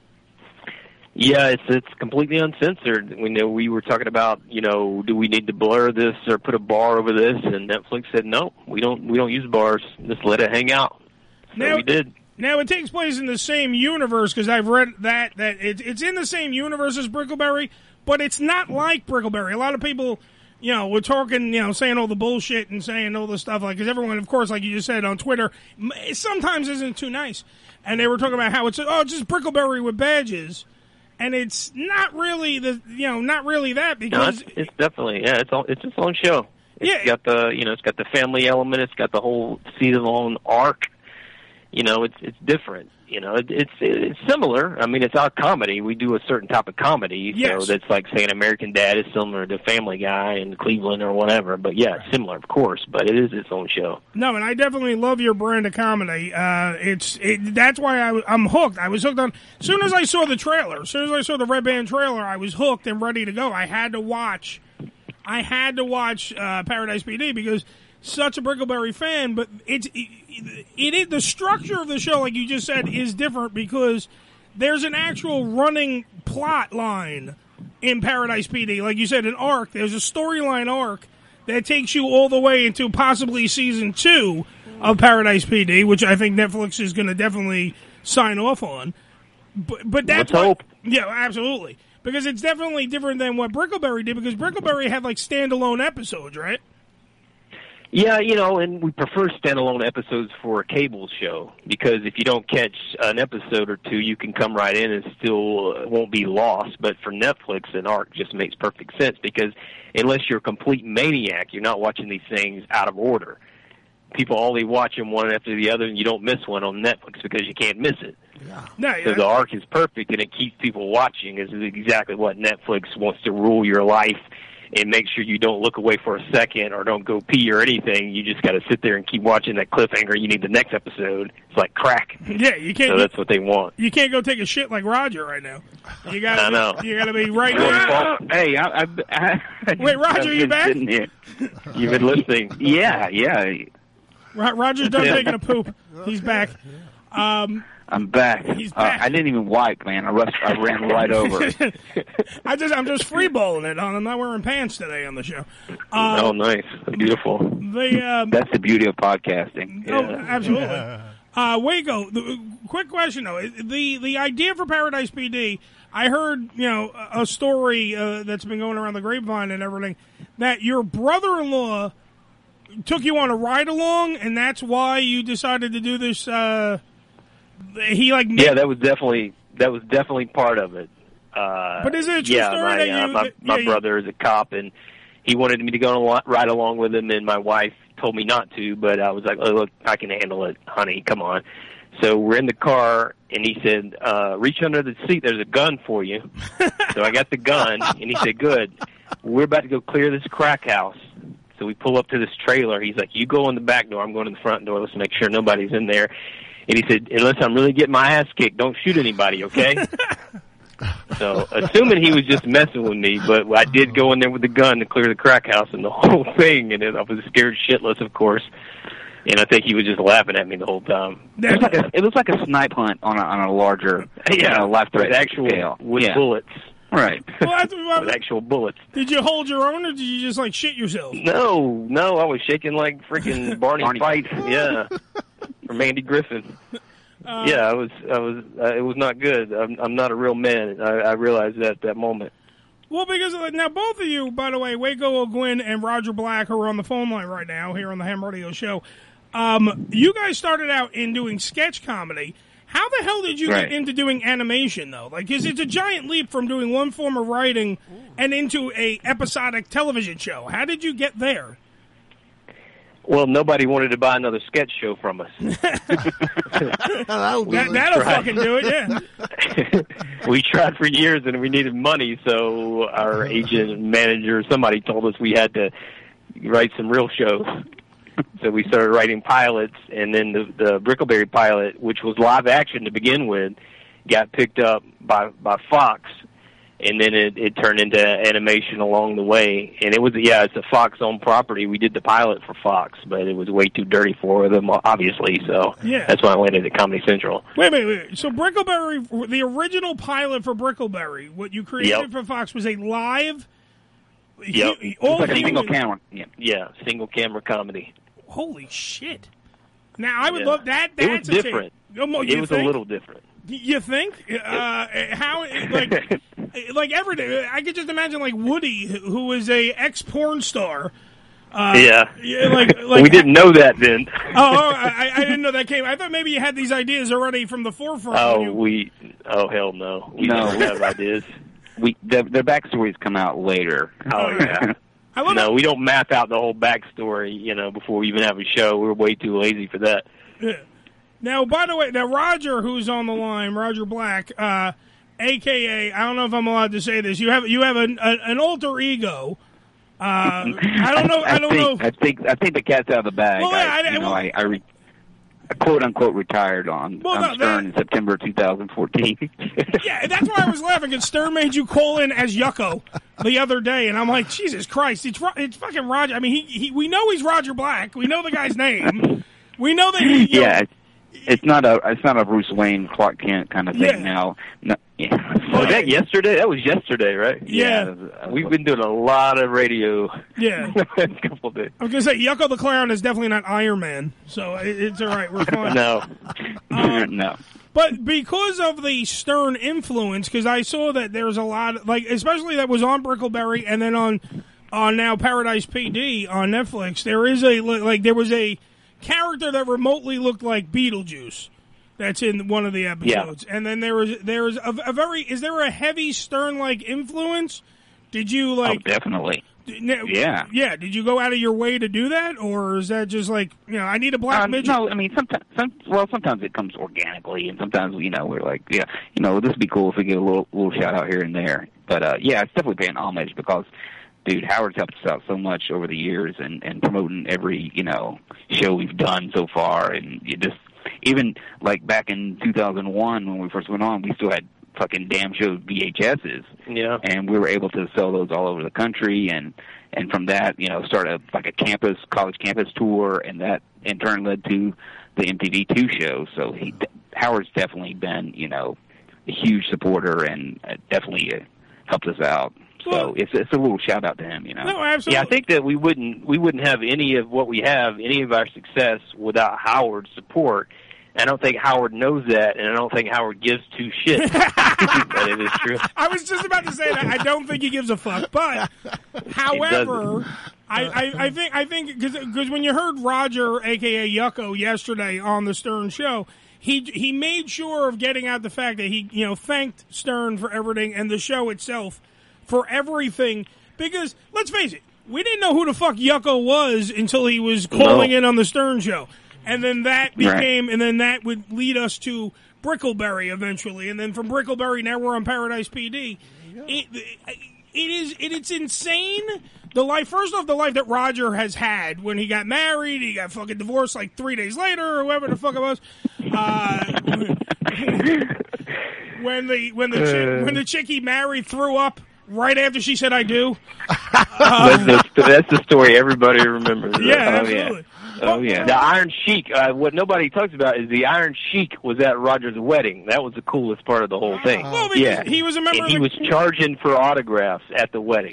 Yeah, it's it's completely uncensored. We know we were talking about, you know, do we need to blur this or put a bar over this? And Netflix said no, we don't. We don't use bars. Just let it hang out. So Now- we did. Now, it takes place in the same universe, because I've read that, that it, it's in the same universe as Brickleberry, but it's not like Brickleberry. A lot of people, you know, were talking, you know, saying all the bullshit and saying all the stuff, like, because everyone, of course, like you just said on Twitter, m- sometimes isn't too nice. And they were talking about how it's, oh, it's just Brickleberry with badges. And it's not really the, you know, not really that, No, because it's, it's definitely yeah. It's all, it's its own show. It's Yeah. got the you know it's got the family element. It's got the whole season long arc. You know, it's it's different. You know, it, it's it's similar. I mean, it's our comedy. We do a certain type of comedy, Yes. so that's like saying American Dad is similar to Family Guy in Cleveland or whatever. But yeah, it's similar, of course. But it is its own show. No, and I definitely love your brand of comedy. Uh, it's it, that's why I, I'm hooked. I was hooked on. As soon as I saw the trailer, as soon as I saw the Red Band trailer, I was hooked and ready to go. I had to watch. I had to watch uh, Paradise P D because such a Brickleberry fan. But it's it, it is the structure of the show, like you just said, is different because there's an actual running plot line in Paradise P D. Like you said, an arc. There's a storyline arc that takes you all the way into possibly season two of Paradise P D, which I think Netflix is going to definitely sign off on. But, but that's Let's what, hope. Yeah, absolutely. Because it's definitely different than what Brickleberry did, because Brickleberry had like standalone episodes, right? Yeah, you know, and we prefer standalone episodes for a cable show because if you don't catch an episode or two, you can come right in and still uh, won't be lost. But for Netflix, an arc just makes perfect sense because unless you're a complete maniac, you're not watching these things out of order. People only watch them one after the other, and you don't miss one on Netflix because you can't miss it. No, So the arc is perfect, and it keeps people watching. Is exactly what Netflix wants to rule your life and make sure you don't look away for a second or don't go pee or anything. You just got to sit there and keep watching that cliffhanger. You need the next episode. It's like crack. Yeah, you can't. So that's what they want. You can't go take a shit like Roger right now. You got. I know. You got to be right Well, there. hey, I, I, I, Wait, Roger, I've you been back? sitting here. You've been listening. Yeah, yeah. Ro- Roger's done taking a poop. He's back. Um, I'm back. He's Uh, back. I didn't even wipe, man. I, rushed, I ran right over. I just, I'm just freeballing it. On. I'm not wearing pants today on the show. Uh, oh, nice. Beautiful. The um, That's the beauty of podcasting. Oh, absolutely. Uh, Waco, the, quick question though. The the idea for Paradise P D, I heard, you know, a a story uh, that's been going around the grapevine and everything, that your brother-in-law took you on a ride along, and that's why you decided to do this. Uh, he like yeah, that was definitely that was definitely part of it. Uh, but is it a true yeah, story my, that uh, you? my, my yeah, brother is a cop, and he wanted me to go on a ride along with him, and my wife told me not to, but I was like, oh, look, I can handle it, honey, come on. So we're in the car, and he said, uh, reach under the seat, there's a gun for you. So I got the gun, and he said, good, we're about to go clear this crack house. So we pull up to this trailer. He's like, you go in the back door, I'm going to the front door, let's make sure nobody's in there. And he said, unless I'm really getting my ass kicked, don't shoot anybody, okay? So, assuming he was just messing with me, but I did go in there with the gun to clear the crack house and the whole thing, and I was scared shitless, of course. And I think he was just laughing at me the whole time. It was like a, it was like a snipe hunt on a, on a larger, yeah, you know, life threat actual scale. with yeah. bullets. Right. Well, that's, well, with actual bullets. Did you hold your own, or did you just like shit yourself? No, no, I was shaking like freaking Barney, Barney Fife. Yeah, or Mandy Griffin. Uh, yeah, I was. I was. Uh, it was not good. I'm, I'm not a real man. I, I realized that at that moment. Well, because of, now both of you, by the way, Waco O'Gwin and Roger Black, who are on the phone line right now here on the Ham Radio Show, um, you guys started out in doing sketch comedy. How the hell did you right. get into doing animation, though? Like, because it's a giant leap from doing one form of writing and into a episodic television show. How did you get there? Well, nobody wanted to buy another sketch show from us. that'll that, that'll fucking do it, yeah. We tried for years, and we needed money, so our agent, manager, somebody told us we had to write some real shows. So we started writing pilots, and then the, the Brickleberry pilot, which was live action to begin with, got picked up by, by Fox. And then it, it turned into animation along the way. And it was, yeah, it's a Fox-owned property. We did the pilot for Fox, but it was way too dirty for them, obviously. So yeah. That's why I landed at Comedy Central. Wait, wait, wait. So Brickleberry, the original pilot for Brickleberry, what you created Yep. for Fox was a live... Yep. He, all like a he single was- camera. Yeah. yeah, single camera comedy. Holy shit. Now, I would Yeah. love that. It That's was a different. thing. Oh, It you was think? a little different. You think? Uh, how, like, like every day, I could just imagine, like, Woody, who was a ex-porn star. Uh, yeah. yeah, like, like we didn't know that then. oh, oh I, I didn't know that came. I thought maybe you had these ideas already from the forefront. Oh, when you, we, oh, hell no. We No. don't have ideas. We their, their backstories come out later. Oh, yeah. I love no, that. we don't map out the whole backstory, you know, before we even have a show. We're way too lazy for that. Yeah. Now, by the way, now Roger, who's on the line, Roger Black, uh, A K A, I don't know if I'm allowed to say this. You have you have an, a, an alter ego. Uh, I don't know. I, I don't think, know. I think I think the cat's out of the bag. Well, yeah, I, I- you know, well- I, I, re, I quote unquote retired on, Well, on no, Stern that- in September two thousand fourteen. Yeah, that's why I was laughing, because Stern made you call in as Yucko the other day, and I'm like, Jesus Christ, it's Ro- it's fucking Roger. I mean, he, he we know he's Roger Black. We know the guy's name. We know that he. You yeah, know, it's, it's not a it's not a Bruce Wayne, Clark Kent kind of thing Yeah. now. No, yeah. Was that yesterday? That was yesterday, right? Yeah. We've been doing a lot of radio. Yeah. the last couple of days. I was gonna say Yucko the Clown is definitely not Iron Man, so it, it's all right. We're fine. No. no. But because of the Stern influence, because I saw that there's a lot, of, like especially that was on Brickleberry and then on on now Paradise P D on Netflix. There is a like there was a character that remotely looked like Beetlejuice. That's in one of the episodes, and then there was there was a, a very is there a heavy Stern like influence? Did you like Oh, definitely. n- Yeah. yeah? Did you go out of your way to do that, or is that just like you know I need a black Um, midget? no, I mean sometimes. Some, well, sometimes it comes organically, and sometimes you know we're like, yeah, you know, this would be cool if we get a little little shout out here and there. But uh, yeah, it's definitely paying homage because, dude, Howard's helped us out so much over the years, and and promoting every you know show we've done so far, and you just even like back in two thousand one when we first went on, we still had fucking damn show V H S's. Yeah. And we were able to sell those all over the country, and and from that, you know, start a like a campus college campus tour, and that in turn led to the M T V two show. So he Howard's definitely been, you know, a huge supporter and uh, definitely uh, helped us out. So Well- it's it's a little shout out to him, you know. No, absolutely. Yeah, I think that we wouldn't we wouldn't have any of what we have, any of our success without Howard's support. I don't think Howard knows that, and I don't think Howard gives two shits. But it is true. I was just about to say that. I don't think he gives a fuck. But, however, I, I, I think I think because when you heard Roger, a k a. Yucko, yesterday on the Stern Show, he he made sure of getting out the fact that he you know thanked Stern for everything and the show itself for everything. Because, let's face it, we didn't know who the fuck Yucko was until he was calling no. in on the Stern Show. And then that became, right. and then that would lead us to Brickleberry eventually, and then from Brickleberry, now we're on Paradise P D. It, it is, it, it's insane. The life, first off, the life that Roger has had when he got married, he got fucking divorced like three days later, or whoever the fuck it was. Uh, when the when the chick, when the chick he married threw up right after she said "I do." Uh, that's, the, that's the story everybody remembers. Yeah, oh, absolutely. Yeah. Oh, yeah. The Iron Sheik, uh, what nobody talks about is the Iron Sheik was at Roger's wedding. That was the coolest part of the whole thing. Well, yeah. he was a member and of he the... was charging for autographs at the wedding.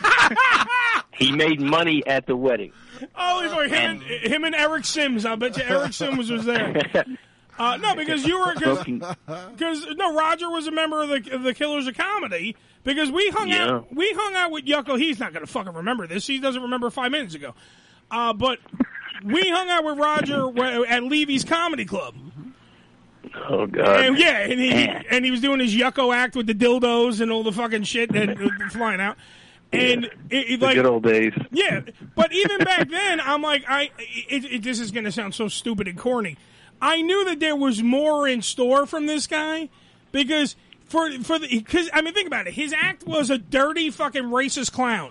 He made money at the wedding. Oh, he's like him and, him and Eric Sims. I bet you Eric Sims was there. Uh, no, because you were... Because, no, Roger was a member of the, of the Killers of Comedy, because we hung yeah. out We hung out with Yucko. He's not going to fucking remember this. He doesn't remember five minutes ago. Uh, but... We hung out with Roger at Levy's Comedy Club. Oh God! And, yeah, and he and he was doing his Yucko act with the dildos and all the fucking shit that uh, flying out. And yeah. it, it, the like good old days. Yeah, but even back then, I'm like, I it, it, this is going to sound so stupid and corny. I knew that there was more in store from this guy because for for the because I mean, think about it. His act was a dirty fucking racist clown.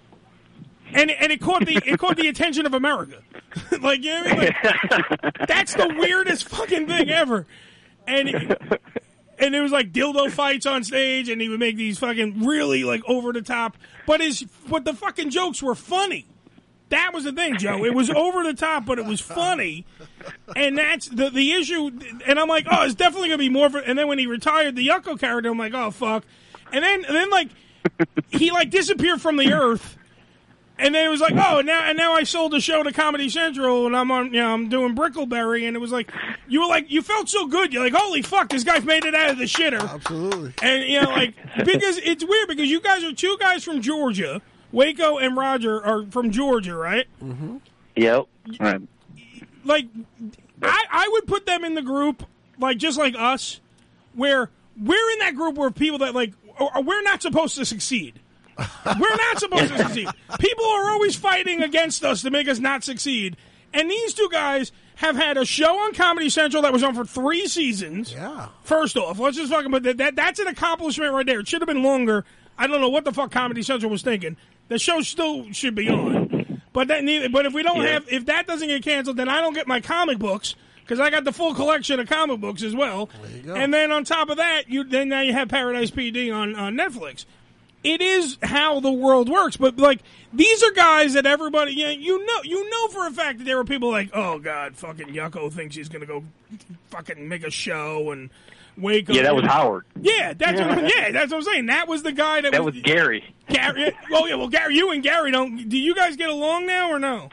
And and it caught the it caught the attention of America, like you know what I mean? Like, that's the weirdest fucking thing ever, and it, and it was like dildo fights on stage, and he would make these fucking really like over the top, but his but the fucking jokes were funny. That was the thing, Joe. It was over the top, but it was funny, and that's the the issue. And I'm like, oh, it's definitely gonna be more. For, and then when he retired the Yucko character, I'm like, oh fuck, and then and then like he like disappeared from the earth. And then it was like, oh, and now and now I sold the show to Comedy Central, and I'm on, you know, I'm doing Brickleberry, and it was like, you were like, you felt so good, you're like, holy fuck, this guy's made it out of the shitter. Absolutely. And you know, like, because it's weird because you guys are two guys from Georgia, Waco and Roger are from Georgia, right? Mm-hmm. Yep. Right. Like, I I would put them in the group like just like us, where we're in that group where people that like we're not supposed to succeed. We're not supposed to succeed. People are always fighting against us to make us not succeed. And these two guys have had a show on Comedy Central that was on for three seasons. Yeah. First off, let's just fucking, but that, that that's an accomplishment right there. It should have been longer. I don't know what the fuck Comedy Central was thinking. The show still should be on. But that neither, but if we don't yeah. have, if that doesn't get canceled, then I don't get my comic books. Because I got the full collection of comic books as well. There you go. And then on top of that, you then now you have Paradise P D on, on Netflix. It is how the world works, but like these are guys that everybody, you know, you know, you know for a fact that there were people like, oh god, fucking Yucko thinks he's gonna go fucking make a show and Waco. Yeah, that was Howard. Yeah, that's yeah. What, yeah, that's what I'm saying. That was the guy that, that was, was Gary. Gary. Oh yeah, well, Gary, you and Gary don't. Do you guys get along now or no?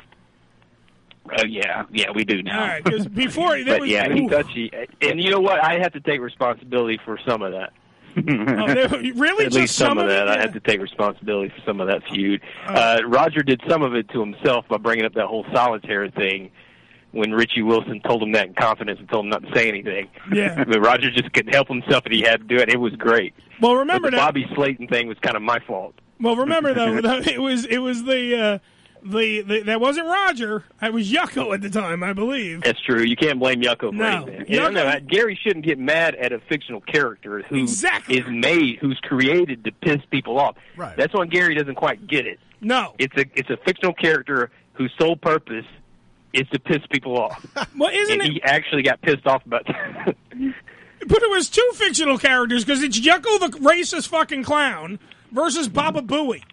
Oh uh, yeah, yeah, we do now. All right, because before that but was, yeah, he's touchy, and you know what? I have to take responsibility for some of that. Oh, really? At Just least some, some of that. it? I had to take responsibility for some of that feud. Uh, Roger did some of it to himself by bringing up that whole solitaire thing when Richie Wilson told him that in confidence and told him not to say anything. Yeah. But Roger just couldn't help himself and he had to do it. It was great. Well, remember but the that Bobby Slayton thing was kind of my fault. Well, remember though, it was it was the. Uh, The, the that wasn't Roger. It was Yucko at the time, I believe. That's true. You can't blame Yucko for no. anything. You Yucko, know, Gary shouldn't get mad at a fictional character who exactly. is made, who's created to piss people off. Right. That's when Gary doesn't quite get it. No, it's a it's a fictional character whose sole purpose is to piss people off. Well, isn't and it? He actually got pissed off about that. But it was two fictional characters because it's Yucko the racist fucking clown versus Baba Booey.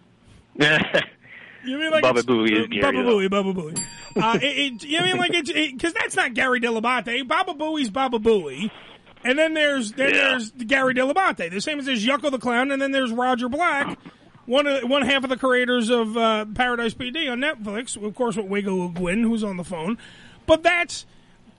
You mean like Baba Booey is Gary. Baba Booey, Baba Booey. Uh, it, it, you know, I mean like it's because it, that's not Gary Delabate. Baba Booey's Baba Booey, and then there's then yeah. there's Gary Delabate. The same as there's Yucko the Clown, and then there's Roger Black, one of, one half of the creators of uh, Paradise P D on Netflix. Of course, with Wago Gwyn, who's on the phone. But that's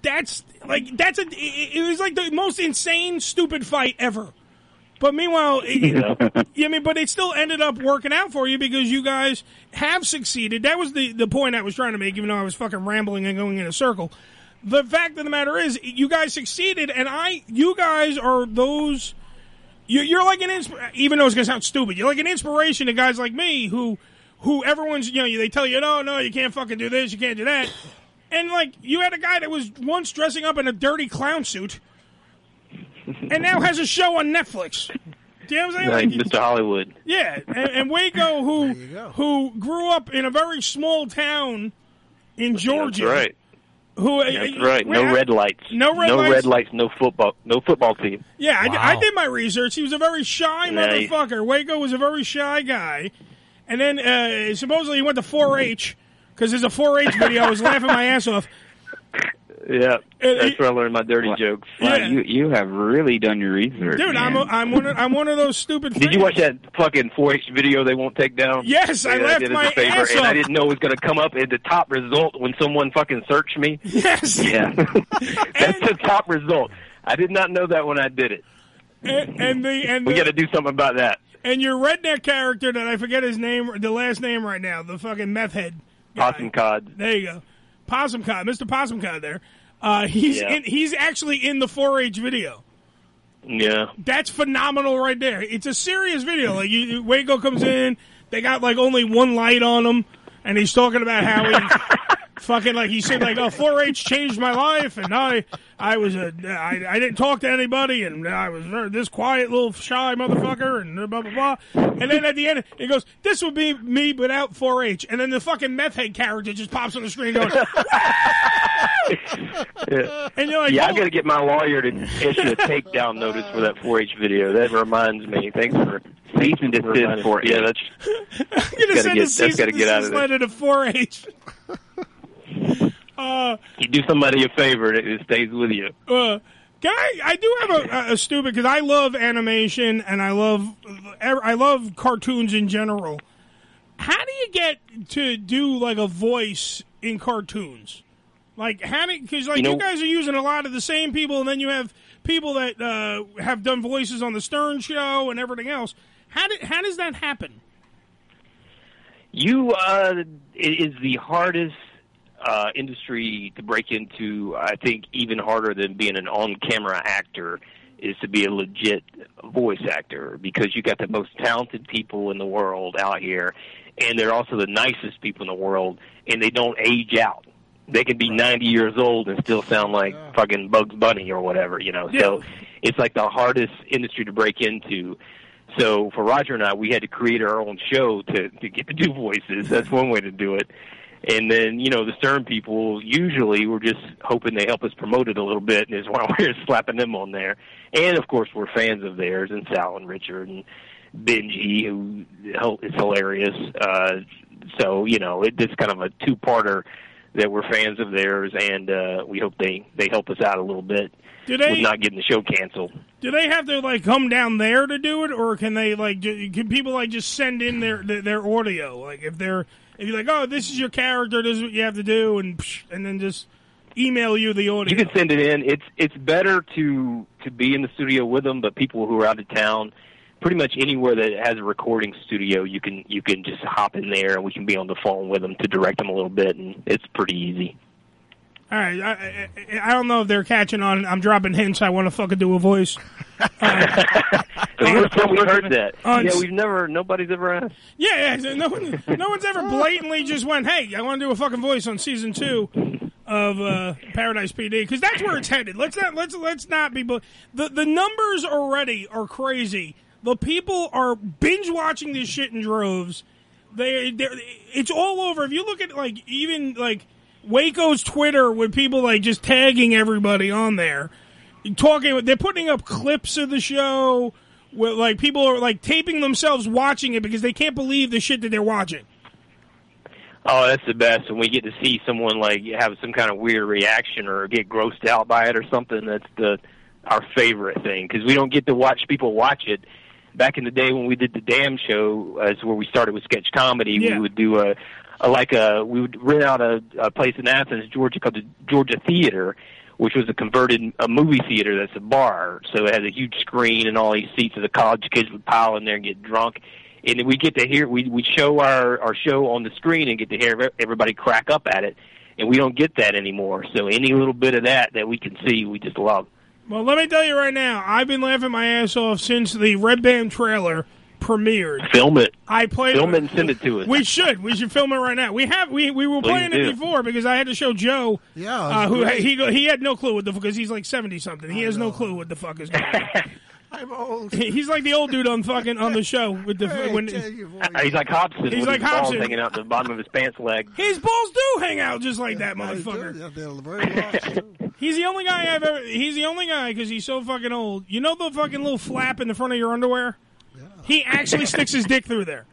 that's like that's a. It, it was like the most insane, stupid fight ever. But meanwhile, it, yeah, I mean, but it still ended up working out for you because you guys have succeeded. That was the, the point I was trying to make, even though I was fucking rambling and going in a circle. The fact of the matter is, you guys succeeded, and I, you guys are those. You, you're like an insp- even though it's gonna sound stupid, you're like an inspiration to guys like me who, who everyone's, you know, they tell you, no, no, you can't fucking do this, you can't do that, and like you had a guy that was once dressing up in a dirty clown suit. And now has a show on Netflix. Do you know what I'm saying? Like Like, Mister Hollywood. yeah, and, and Waco, who who grew up in a very small town in Georgia. That's right. Who? That's uh, right. No wait, red lights. No red no lights. red lights. No football. No football team. Yeah, I, Wow. I did my research. He was a very shy Nice. motherfucker. Waco was a very shy guy, and then uh, supposedly he went to four H because there's a four H video. I was laughing my ass off. Yeah, that's where I learned my dirty jokes. Wow, Yeah. you you have really done your research, Dude, I'm man. a, I'm one of, I'm one of those stupid. Did you watch that fucking four H video they won't take down? Yes, I Yeah, laughed did my us a favor, ass and off. I didn't know it was going to come up at the top result when someone fucking searched me. Yes. Yeah. That's the top result. I did not know that when I did it. And, and the and We the, got to do something about that. And your redneck character that I forget his name, the last name right now, the fucking meth head. Possum Cod. There you go, Possum Cod, Mister Possum Cod. There, uh, he's Yeah. in, he's actually in the four H video. Yeah. That's phenomenal right there. It's a serious video. Like you, Waco comes in, they got like only one light on him, and he's talking about how he fucking like he said like, oh, four H changed my life, and I I was a I, I didn't talk to anybody, and I was very, this quiet little shy motherfucker, and blah blah blah. And then at the end, he goes, "This would be me without four H," and then the fucking meth head character just pops on the screen going. Yeah, and you're like, yeah oh. I got to get my lawyer to issue a takedown notice for that four H video. That reminds me. Thanks for cease and desist for it. Yeah, that's I'm gonna gotta send get- a cease that's gotta and get out of desist there. letter to four H. uh, you do somebody a favor, and it stays with you. Uh, guy, I do have a, a stupid because I love animation and I love I love cartoons in general. How do you get to do like a voice in cartoons? Like how do because like You you, know- guys are using a lot of the same people, and then you have people that uh, have done voices on the Stern Show and everything else. How did how does that happen? You uh, it is the hardest uh, industry to break into. I think even harder than being an on-camera actor is to be a legit voice actor, because you got the most talented people in the world out here, and they're also the nicest people in the world, and they don't age out. They can be ninety years old and still sound like fucking Bugs Bunny or whatever, you know. So it's like the hardest industry to break into. So for Roger and I, we had to create our own show to, to get to do voices. That's one way to do it. And then, you know, the Stern people, usually we're just hoping they help us promote it a little bit, and is why we're slapping them on there. And, of course, we're fans of theirs, and Sal and Richard and Benji, who is hilarious. Uh, so, you know, it, it's kind of a two-parter that we're fans of theirs, and uh, we hope they, they help us out a little bit Do they- with not getting the show canceled. Do they have to like come down there to do it, or can they like do, can people like just send in their their, their audio? Like if they're if you're like, oh, this is your character, this is what you have to do, and psh, and then just email you the audio. You can send it in. It's it's better to to be in the studio with them, but people who are out of town, pretty much anywhere that has a recording studio, you can you can just hop in there, and we can be on the phone with them to direct them a little bit, and it's pretty easy. All right, I, I, I don't know if they're catching on. I'm dropping hints. I want to fucking do a voice. Uh, we heard that. on- yeah, we've never. Nobody's ever asked. Yeah, yeah. No one, no one's ever blatantly just went, "Hey, I want to do a fucking voice on season two of uh, Paradise P D," because that's where it's headed. Let's not let's let's not be. bu- The the numbers already are crazy. The people are binge watching this shit in droves. They they're- it's all over. If you look at like even like Waco's Twitter with people like just tagging everybody on there, talking. They're putting up clips of the show. Where, like people are like taping themselves watching it because they can't believe the shit that they're watching. Oh, that's the best when we get to see someone like have some kind of weird reaction or get grossed out by it or something. That's the our favorite thing, because we don't get to watch people watch it. Back in the day when we did the Damn Show, uh, is where we started with sketch comedy. Yeah. We would do a, a like a we would rent out a, a place in Athens, Georgia, called the Georgia Theater, which was a converted a movie theater that's a bar. So it has a huge screen and all these seats, so the college kids would pile in there and get drunk. And we get to hear, we we show our, our show on the screen and get to hear everybody crack up at it. And we don't get that anymore. So any little bit of that that we can see, we just love. Well, let me tell you right now, I've been laughing my ass off since the Red Band trailer premiered. Film it. I played Film it and send it to us. We should. We should film it right now. We have. We we were Please playing do. it before because I had to show Joe. Yeah, uh, who he he had no clue what the because he's like seventy something. He has no clue what the fuck is going on. I'm old. He's like the old dude on fucking on the show with the Hey, when tell you what. Uh, He's like Hobson. He's with like his balls Hobson. hanging out the bottom of his pants leg. his balls do hang out just like that, motherfucker. Yeah, they're very large. He's the only guy I've ever. He's the only guy because he's so fucking old. You know the fucking little flap in the front of your underwear? He actually sticks his dick through there,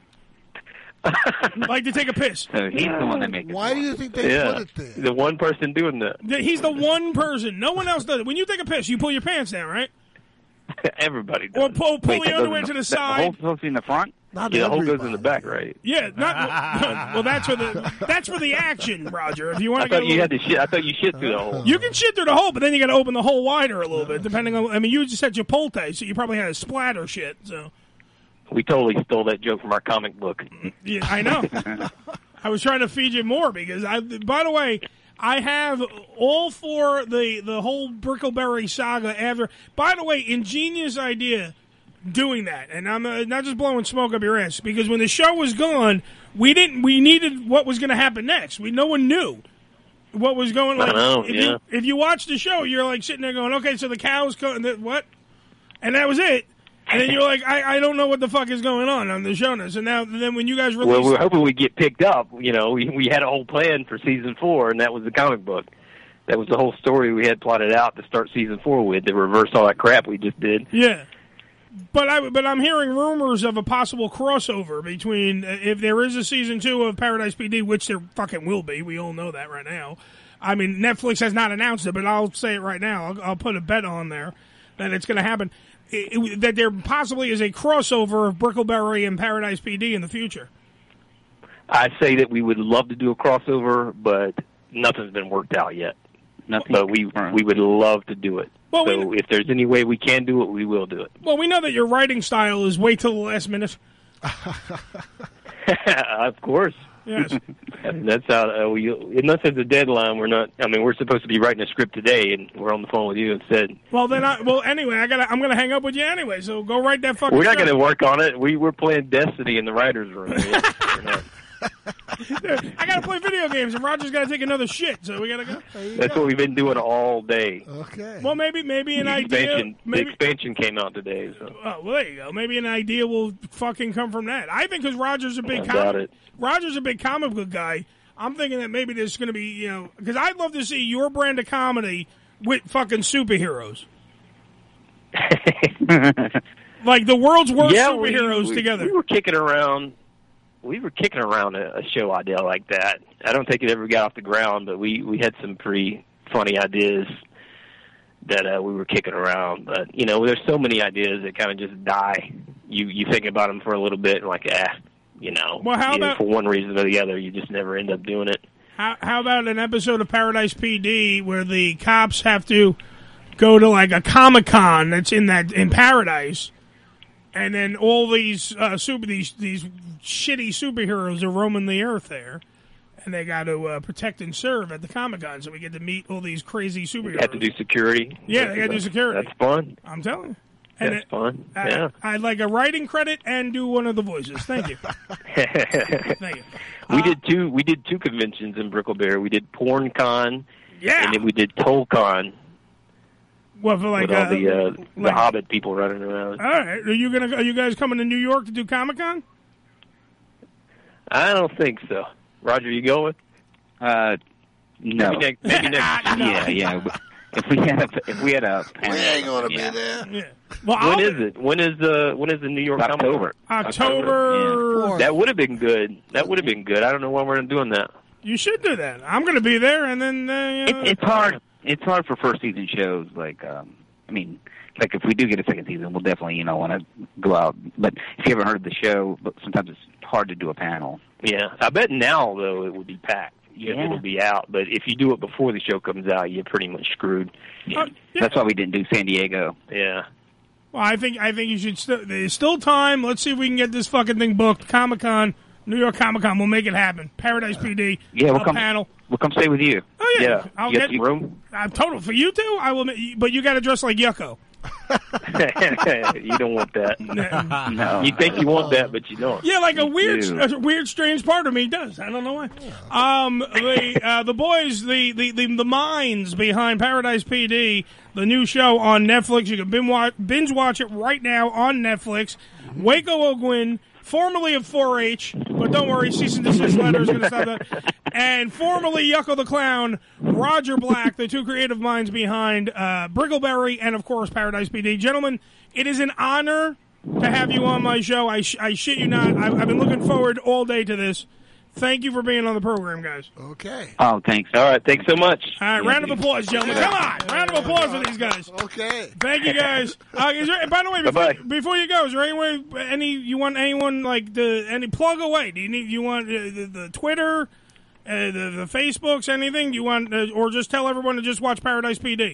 like to take a piss. So he's the one that makes it. Why do you think they Yeah, put it there? the one person doing that. He's the one person. No one else does it. When you take a piss, you pull your pants down, right? Everybody does. Or pull, pull Wait, the that goes underwear in to the The side. whole supposed to be in the front? Not Yeah, the hole everybody. goes in the back, right? Yeah, not well. That's for the that's for the action, Roger. If you want I to get thought a you little, had to shit. I thought you shit through the hole. you can shit through the hole, but then you got to open the hole wider a little bit, depending on. I mean, you just said Chipotle, so you probably had a splatter shit. So We totally stole that joke from our comic book. yeah, I know. I was trying to feed you more because I. By the way, I have all for the the whole Brickleberry saga. After, by the way, ingenious idea. Doing that, and I'm uh, not just blowing smoke up your ass because when the show was gone, we didn't. We needed what was going to happen next. We no one knew what was going. I Like, know, if yeah. you if you watch the show, you're like sitting there going, "Okay, so the cows co- and the, what?" And that was it. And then you're like, I, "I don't know what the fuck is going on on the show now." So now, then when you guys release, Well, we we're hoping we get picked up. You know, we we had a whole plan for season four, and that was the comic book. That was the whole story we had plotted out to start season four with, to reverse all that crap we just did. yeah. But I but I'm hearing rumors of a possible crossover between uh, if there is a season two of Paradise P D, which there fucking will be. We all know that right now. I mean, Netflix has not announced it, but I'll say it right now. I'll, I'll put a bet on there that it's going to happen. It, it, that there possibly is a crossover of Brickleberry and Paradise P D in the future. I say that we would love to do a crossover, but nothing's been worked out yet. Nothing. But we we would love to do it. Well, so we- if there's any way we can do it, we will do it. Well, we know that your writing style is wait till the last minute. Of course. Yes. I mean, that's how uh, we. Unless there's a deadline, we're not. I mean, we're supposed to be writing a script today, and we're on the phone with you instead. Well, then, I, well, anyway, I gotta. I'm gonna hang up with you anyway. So go write that fucking. We're not going to script. work on it. We we're playing Destiny in the writers' room. We're not- I gotta play video games, and Roger's gotta take another shit. So we gotta go. That's what we've been doing all day. Okay. Well, maybe maybe an the idea. expansion, Maybe. the expansion came out today. So. Oh, well, there you go. Maybe an idea will fucking come from that. I think because Roger's a big I doubt comic. it. Roger's a big comic book guy. I'm thinking that maybe there's going to be, you know, because I'd love to see your brand of comedy with fucking superheroes, like the world's worst Yeah, we- superheroes we, together. We were kicking around. We were kicking around a, a show idea like that. I don't think it ever got off the ground, but we we had some pretty funny ideas that uh, we were kicking around. But you know, there's so many ideas that kind of just die. You you think about them for a little bit and like, ah, you know, Well, how either about- for one reason or the other, you just never end up doing it. How, how about an episode of Paradise P D where the cops have to go to like a Comic Con that's in that in Paradise, and then all these uh, super these these shitty superheroes are roaming the earth there, and they got to uh, protect and serve at the Comic Con, so we get to meet all these crazy You superheroes. have to do security. Yeah, they got to do security. That's fun. I'm telling you. And That's it- fun. I, Yeah. I'd like a writing credit and do one of the voices. Thank you. Thank you. We did two. We did two conventions in Brickleberry. We did PornCon, Yeah. and then we did TollCon Well, for like with all uh, the uh, the like- Hobbit people running around. All right, are you gonna? Are you guys coming to New York to do Comic Con? I don't think so. Roger, you going? Uh, no. Maybe next. Maybe next. Yeah, yeah. If we had a, if we had a panel, We ain't gonna yeah. be there. Yeah. Well, When I'll is it? When is the when is the New York Comic Con? October. October. Yeah. That would have been good. That would have been good. I don't know why we're not doing that. You should do that. I'm going to be there, and then uh, you know, It, it's hard. It's hard for first season shows. Like, um, I mean, like if we do get a second season, we'll definitely, you know, want to go out. But if you haven't heard of the show, but sometimes it's hard to do a panel. Yeah, I bet now though it would be packed. you Yeah. it'll be out. But if you do it before the show comes out, you're pretty much screwed. Uh, yeah. That's why we didn't do San Diego. Yeah. Well, I think I think you should. St- there's still time. Let's see if we can get this fucking thing booked. Comic Con, New York Comic Con. We'll make it happen. Paradise P D. Yeah, we'll a come. panel. We'll come stay with you. Oh yeah, yeah. I'll you get got some room. Uh, total for you two. I will. ma- But you got to dress like Yucko. You don't want that. No. You think you want that, but you don't. Yeah, like a You weird, do. a weird, strange part of me does. I don't know why. Um, the uh, the boys, the, the, the, the minds behind Paradise P D, the new show on Netflix. You can binge watch, binge watch it right now on Netflix. Waco Ogwin, formerly of four H, but don't worry, cease and desist letter is going to stop that. And formerly Yucko the Clown, Roger Black, the two creative minds behind uh, Brickleberry and, of course, Paradise P D. Gentlemen, it is an honor to have you on my show. I, sh- I shit you not. I've, I've been looking forward all day to this. Thank you for being on the program, guys. Okay. Oh, thanks. All right, thanks so much. All right, round of applause, gentlemen. Come on, round of applause for these guys. Okay. Thank you, guys. Uh, is there, by the way, before, Bye-bye. before you go, is there any way, any you want anyone like the any plug away? Do you need you want uh, the, the Twitter, uh, the the Facebooks, anything? Do you want, uh, or just tell everyone to just watch Paradise P D?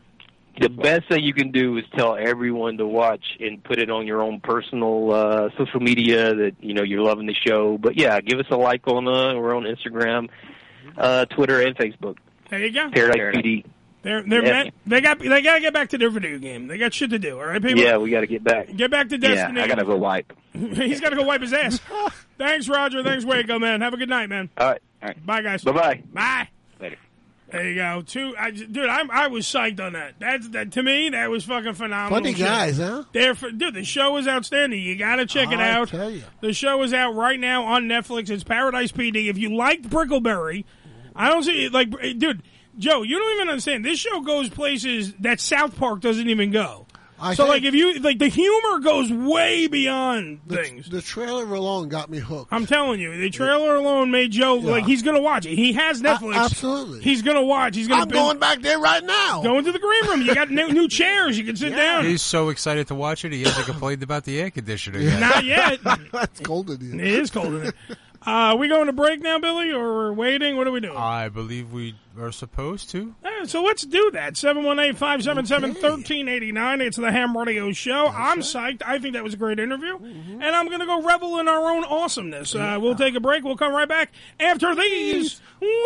The best thing you can do is tell everyone to watch and put it on your own personal uh, social media that you know you're loving the show. But yeah, give us a like on uh, we're on Instagram, uh, Twitter, and Facebook. There you go. Paradise P D. They're they're Yeah. ma- they got they got to get back to their video game. They got shit to do. All right, people. Yeah, we got to get back. Get back to Destiny. Yeah, I gotta go wipe. He's got to go wipe his ass. Thanks, Roger. Thanks, Waco, man. Have a good night, man. All right. All right. Bye, guys. Bye-bye. Bye. Later. There you go. Two, I, dude, I'm, I was psyched on that. That's that to me. That was fucking phenomenal. Funny shit. guys, huh? They're, dude, the show is outstanding. You got to check it I out. tell you. The show is out right now on Netflix. It's Paradise P D. If you liked Brickleberry, I don't see like, dude, Joe, you don't even understand. This show goes places that South Park doesn't even go. I so, think- like, if you like, the humor goes way beyond The, things. the trailer alone got me hooked. I'm telling you, the trailer alone made Joe like he's gonna watch it. He has Netflix. A- absolutely. He's gonna watch. He's gonna. I'm going back there right now. Go into the green room. You got new, new chairs. You can sit down. He's so excited to watch it, he hasn't complained about the air conditioner yet. Not yet. That's cold in here. It is cold in here. Uh, we going to break now, Billy, or we're waiting? What are we doing? I believe we are supposed to. Uh, so let's do that. seven one eight, five seven seven, one three eight nine. It's the Ham Radio Show. I'm psyched. I think that was a great interview. And I'm going to go revel in our own awesomeness. Uh, we'll take a break. We'll come right back after these.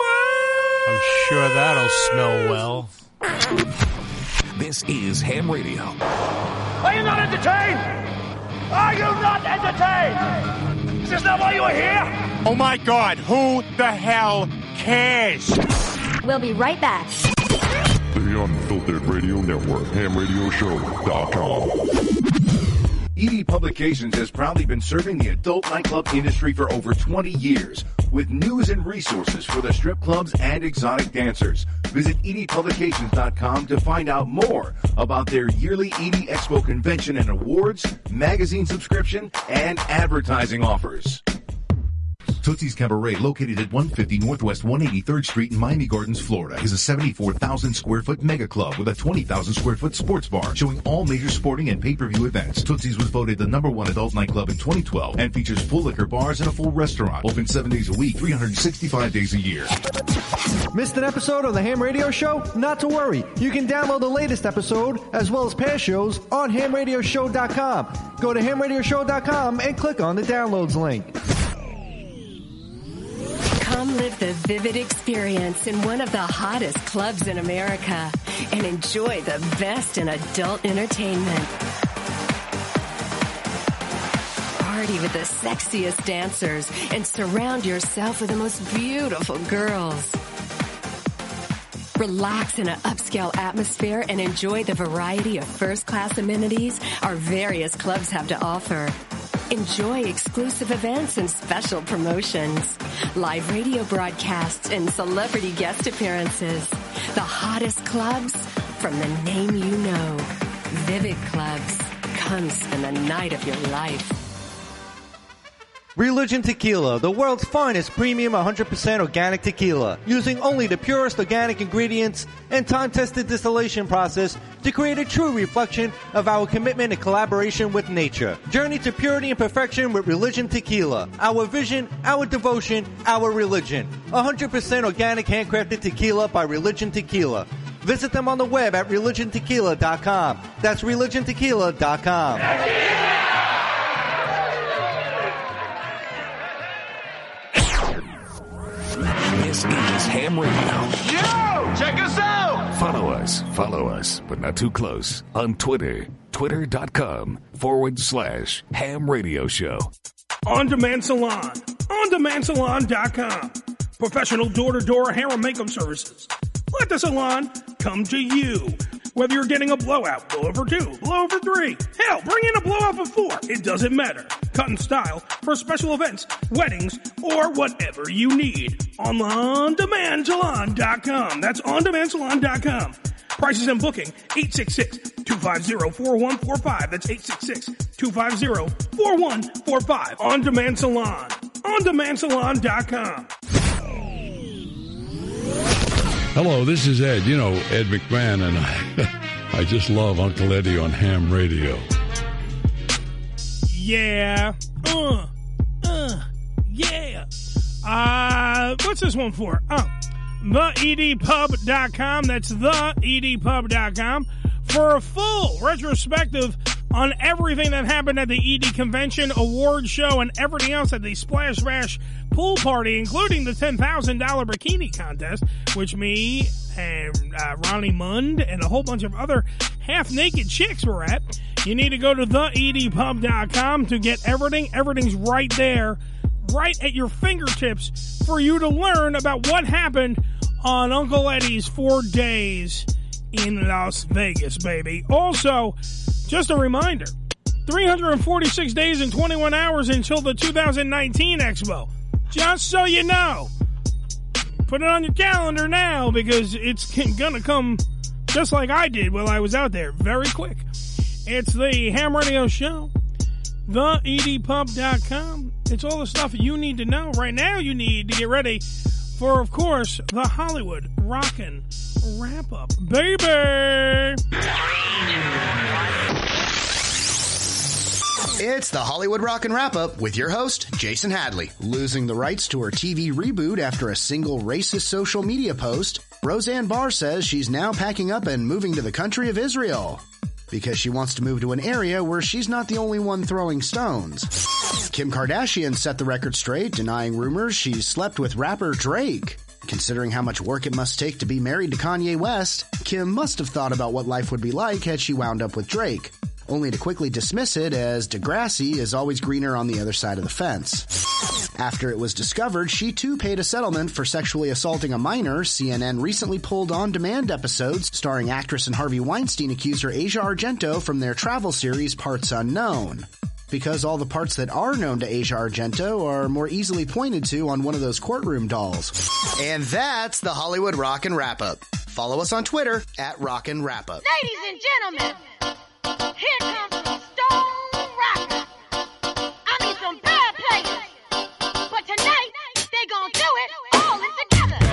I'm sure that'll smell well. This is Ham Radio. Are you not entertained? Are you not entertained? Is this not why you are here? Oh my God, who the hell cares? We'll be right back. The Unfiltered Radio Network, ham radio show dot com. E D Publications has proudly been serving the adult nightclub industry for over twenty years with news and resources for the strip clubs and exotic dancers. Visit E D publications dot com to find out more about their yearly E D Expo convention and awards, magazine subscription, and advertising offers. Tootsie's Cabaret, located at one fifty Northwest one eighty-third Street in Miami Gardens, Florida, is a seventy-four thousand square foot mega club with a twenty thousand square foot sports bar showing all major sporting and pay-per-view events. Tootsie's was voted the number one adult nightclub in twenty twelve and features full liquor bars and a full restaurant. Open seven days a week, three hundred sixty-five days a year. Missed an episode of the Ham Radio Show? Not to worry. You can download the latest episode as well as past shows on ham radio show dot com. Go to ham radio show dot com and click on the downloads link. Come live the vivid experience in one of the hottest clubs in America and enjoy the best in adult entertainment. Party with the sexiest dancers and surround yourself with the most beautiful girls. Relax in an upscale atmosphere and enjoy the variety of first-class amenities our various clubs have to offer. Enjoy exclusive events and special promotions, live radio broadcasts, and celebrity guest appearances. The hottest clubs from the name you know. Vivid Clubs. Come spend the night of your life. Religion Tequila, the world's finest premium one hundred percent organic tequila, using only the purest organic ingredients and time-tested distillation process to create a true reflection of our commitment and collaboration with nature. Journey to purity and perfection with Religion Tequila. Our vision, our devotion, our religion. one hundred percent organic handcrafted tequila by Religion Tequila. Visit them on the web at religion tequila dot com. That's religion tequila dot com. This is Ham Radio. Yo, check us out. Follow us, follow us, but not too close, on Twitter. Twitter.com forward slash Ham Radio Show. On Demand Salon. On demand salon dot com. Professional door-to-door hair and makeup services. Let the salon come to you. Whether you're getting a blowout, blowover two, blowover three, hell, bring in a blowout for four. It doesn't matter. Cut and style for special events, weddings, or whatever you need. On on demand salon dot com. That's on demand salon dot com. Prices and booking, eight six six, two five zero, four one four five. That's eight six six, two five zero, four one four five. On Demand Salon. on demand salon dot com. Hello, this is Ed. You know, Ed McMahon, and I, I just love Uncle Eddie on Ham Radio. Yeah. Uh. Uh. Yeah. Uh, what's this one for? Oh. the e d pub dot com. That's the e d pub dot com for a full retrospective on everything that happened at the E D Convention Award Show and everything else at the Splash Bash Pool Party, including the ten thousand dollars bikini contest, which me and uh, Ronnie Mund and a whole bunch of other half-naked chicks were at. You need to go to the e d pub dot com to get everything. Everything's right there, right at your fingertips for you to learn about what happened on Uncle Eddie's four days in Las Vegas, baby. Also, just a reminder, three hundred forty-six days and twenty-one hours until the two thousand nineteen Expo. Just so you know. Put it on your calendar now because it's going to come just like I did while I was out there. Very quick. It's the Ham Radio Show. the e d pub dot com. It's all the stuff you need to know. Right now you need to get ready for, of course, the Hollywood Rockin' Wrap-Up. Baby! It's the Hollywood Rockin' Wrap-Up with your host, Jason Hadley. Losing the rights to her T V reboot after a single racist social media post, Roseanne Barr says she's now packing up and moving to the country of Israel because she wants to move to an area where she's not the only one throwing stones. Kim Kardashian set the record straight, denying rumors she's slept with rapper Drake. Considering how much work it must take to be married to Kanye West, Kim must have thought about what life would be like had she wound up with Drake, only to quickly dismiss it as Degrassi is always greener on the other side of the fence. After it was discovered she too paid a settlement for sexually assaulting a minor, C N N recently pulled on-demand episodes starring actress and Harvey Weinstein accuser Asia Argento from their travel series Parts Unknown, because all the parts that are known to Asia Argento are more easily pointed to on one of those courtroom dolls. And that's the Hollywood Rockin' Wrap-Up. Follow us on Twitter at Rockin' Wrap-Up. Ladies and gentlemen, here comes some Stone Rockers. I need some bad players, but tonight they gonna do it all in together.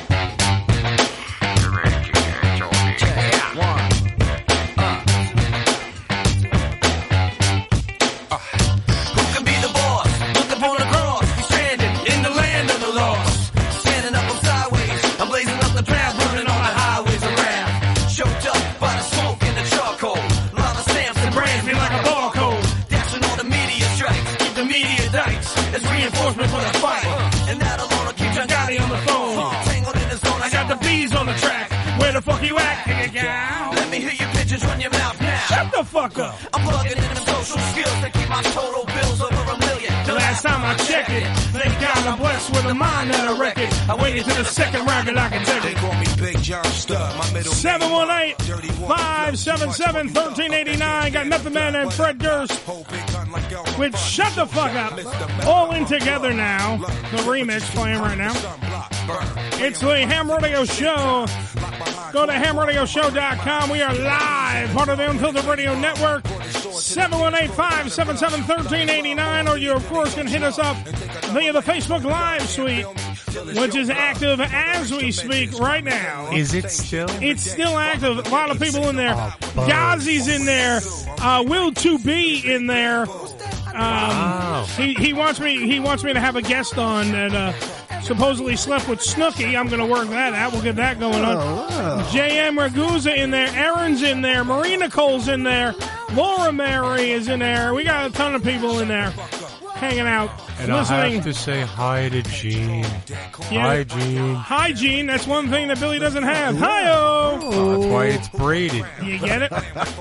Who can be the boss? Look upon the cross, stranded in the land of the lost. Standing up, I'm sideways, I'm blazing up the path, burning on the highways of wrath. Choked up by the smoke and the charcoal. Lava stamps and brands me like a barcode. Dashing all the media strikes, keep the media dikes. It's reinforcement for the fight. And that alone will keep John Gotti on the phone. Tangled in the zone, I got the bees on the track. Where the fuck you at, nigga gal? Let me hear your pigeons run your mouth now. Shut the fuck up. I'm plugging in them social skills that keep my total bills over a million. The last time I checked it, thank God I'm blessed with a mind that I reckon. I waited to the second round and I can take it. They call me Big John Stud. My middle seven one eight, five seven seven, one three eight nine. Got Nothing Man and Fred Durst with Shut the Fuck Up. All in together now. The remix playing right now. It's the Ham Radio Show. Go to ham radio show dot com. We are live, part of the Unfiltered Radio Network. seven one eight, five seven seven, one three eight nine, or you, of course, can hit us up via the Facebook Live suite, which is active as we speak right now. Is it still? It's still active. A lot of people in there. Gazi's in there. Uh, Will two B in there. Um, Wow. he, he wants me. He wants me to have a guest on that uh, supposedly slept with Snooki. I'm going to work that out. We'll get that going on. Oh, wow. J M Ragusa in there. Aaron's in there. Marina Cole's in there. Laura Mary is in there. We got a ton of people in there hanging out, And I listening. have to say hi to Gene. Yeah. Hi, Gene. Hi, Gene. That's one thing that Billy doesn't have. Hi-oh. Oh, that's why it's braided. You get it?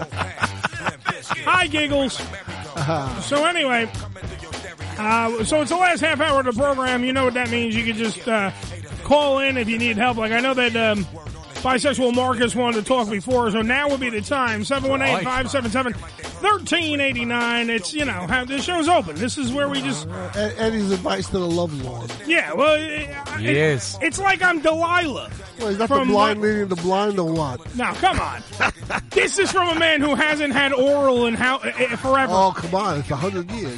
Hi, Giggles. So anyway, uh, so it's the last half hour of the program. You know what that means. You can just uh, call in if you need help. Like I know that um, bisexual Marcus wanted to talk before, so now would be the time. seven one eight, five seven seven, one three eight nine. It's, you know, how the show's open. This is where we just... Ed- Eddie's advice to the love lord. Yeah, well, it, Yes. it's like I'm Delilah. Well, is that the From blind what- leading the blind or what? Now, come on. This is from a man who hasn't had oral in how uh, forever. Oh, come on. It's a hundred years.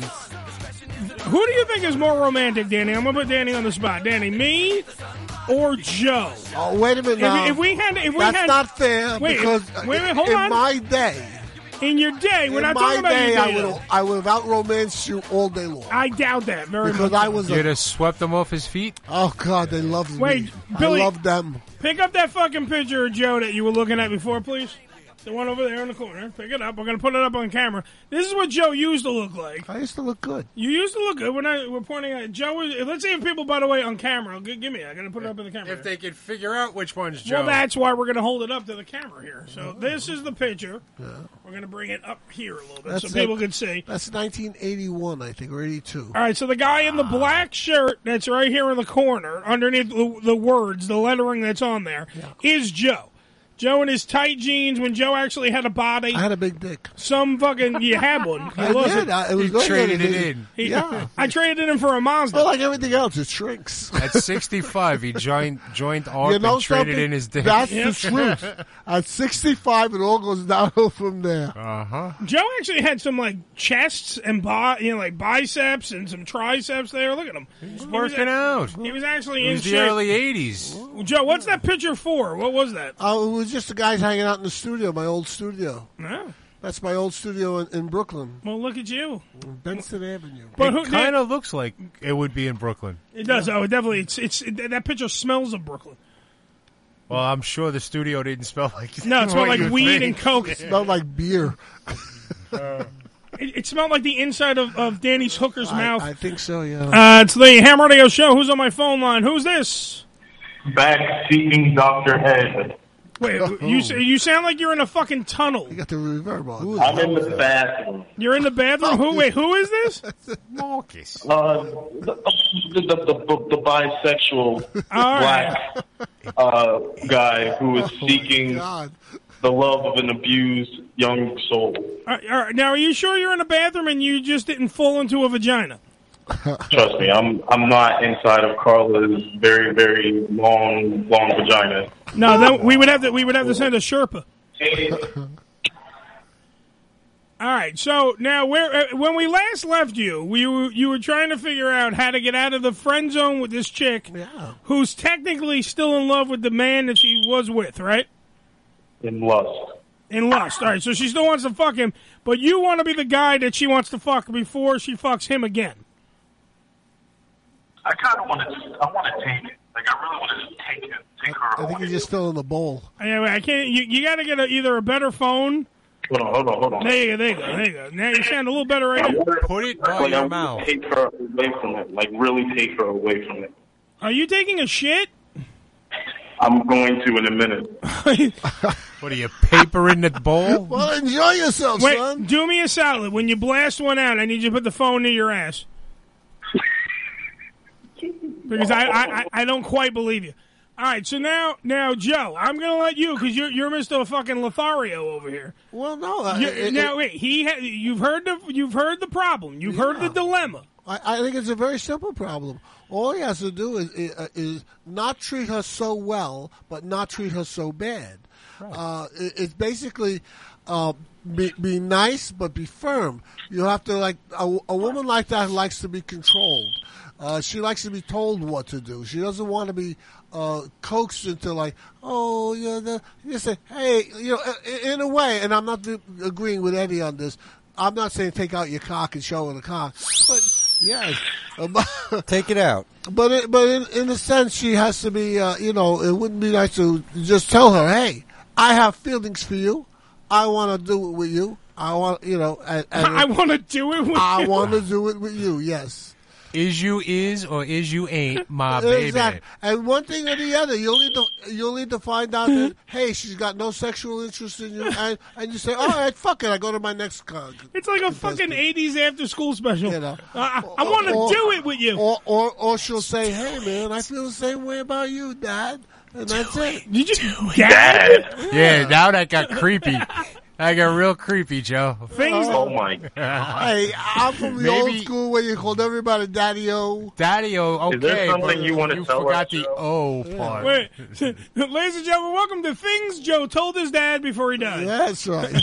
Who do you think is more romantic, Danny? I'm going to put Danny on the spot. Danny, me or Joe? Oh, wait a minute If, now. if we had... If we That's had, not fair wait, because if- wait, wait, hold in on. my day... In your day, we're in not my talking about day, your I day. would though. have I would have out romanced you all day long. I doubt that very Because much. I was a- You'd have swept him off his feet? Oh, God, they loved Wait, me. Billy- I loved them. Pick up that fucking picture of Joe that you were looking at before, please. The one over there in the corner. Pick it up. We're going to put it up on camera. This is what Joe used to look like. I used to look good. You used to look good. We're, not, we're pointing at Joe. Is, let's see if people, by the way, on camera. G- give me. I got to put it up in the camera. If they could figure out which one's Joe. Well, that's why we're going to hold it up to the camera here. So this is the picture. We're going to bring it up here a little bit That's so people like- can see. That's nineteen eighty-one, I think, or eighty-two. All right, so the guy in the black shirt that's right here in the corner, underneath the, the words, the lettering that's on there, is Joe. Joe in his tight jeans when Joe actually had a body. I had a big dick. Some fucking... You had one. I lost did. I- it was He good. traded I it did. in. He- Yeah. I traded it in for a Mazda. Well, like everything else, it shrinks. At sixty-five, he joined joined ARP You know and traded something? in his dick. That's the truth. At sixty-five, it all goes downhill from there. Uh-huh. Joe actually had some, like, chests and, bi- you know, like, biceps and some triceps there. Look at him. He's working out. He was actually It in was the shape. early eighties. Joe, what's that picture for? What was that? Oh, it was just the guys hanging out in the studio, my old studio. No. That's my old studio in, in Brooklyn. Well, look at you. Benson Avenue. But It who- kind of looks like it would be in Brooklyn. It does. Oh, it definitely. It's, it's, it, that picture smells of Brooklyn. Well, I'm sure the studio didn't smell like No, it smelled what like you would weed think. and coke. It smelled like beer. It, it smelled like the inside of, of Danny's hooker's I, mouth. I think so, yeah. Uh, it's the Ham Radio Show. Who's on my phone line? Who's this? Back seeking Doctor Ed. Wait, you s- you sound like you're in a fucking tunnel. You got the reverb on. I'm in the bathroom. You're in the bathroom? Who? Wait, who is this? Marcus. Uh, the, the, the, the, the bisexual All right. black uh, guy who is seeking God. the love of an abused young soul. All right, all right. Now, are you sure you're in a bathroom and you just didn't fall into a vagina? Trust me, I'm I'm not inside of Carla's very very long long vagina. No, then we would have to we would have to send a Sherpa. All right. So now, where uh, when we last left you, we were, you were trying to figure out how to get out of the friend zone with this chick, Yeah. who's technically still in love with the man that she was with, right? In lust. In lust. All right. So she still wants to fuck him, but you want to be the guy that she wants to fuck before she fucks him again. I kind of want to. I want to take it. Like I really want to take it. Take her. I think he's just still in the bowl. Anyway, I can't. You, you got to get a, either a better phone. Hold on, hold on, hold on. There you go. There you go. There you go. Now you sound a little better right now. Put it by Like, your I mouth. want to take her away from it. Like really take her away from it. Are you taking a shit? I'm going to in a minute. What are you, paper in the bowl? Well, enjoy yourself, Wait, son. do me a solid. When you blast one out, I need you to put the phone near your ass. Because I, I, I, I don't quite believe you. All right, so now, now, Joe, I'm going to let you, because you're, you're Mister fucking Lothario over here. Well, no. I, You- it, now, wait, he ha- you've heard the you've heard the problem. You've heard the dilemma. I, I think it's a very simple problem. All he has to do is, is, is not treat her so well, but not treat her so bad. Uh, it, it's basically uh, be, be nice, but be firm. You have to like a, a woman like that likes to be controlled. Uh, she likes to be told what to do. She doesn't want to be uh, coaxed into like, oh, you know, the, you say, hey, you know, in, in a way. And I'm not agreeing with Eddie on this. I'm not saying take out your cock and show her the cock, but yeah, take it out. But it, but in, in a sense, she has to be. Uh, you know, it wouldn't be nice to just tell her, hey, I have feelings for you. I want to do it with you. I want, you know, and, and I want to do it with I you. I want to do it with you. Yes. Is you is or is you ain't my baby. Exactly. And one thing or the other, you'll need to you'll need to find out that hey, she's got no sexual interest in you, and, and you say, all right, fuck it, I go to my next con. It's like a fucking eighties after school special. You know, uh, I, I want to do it with you. Or, or or she'll say, hey man, I feel the same way about you, Dad, and that's it. Did you do it, Dad? Yeah, now that got creepy. I got real creepy, Joe. Things. Oh my! Hey, I'm from the Maybe- old school where you called everybody Daddy-O. Daddy-O, okay. Is there something but you want to you tell forgot us, the Joe? O part. Wait, ladies and gentlemen, welcome to Things Joe told his dad before he died. That's right.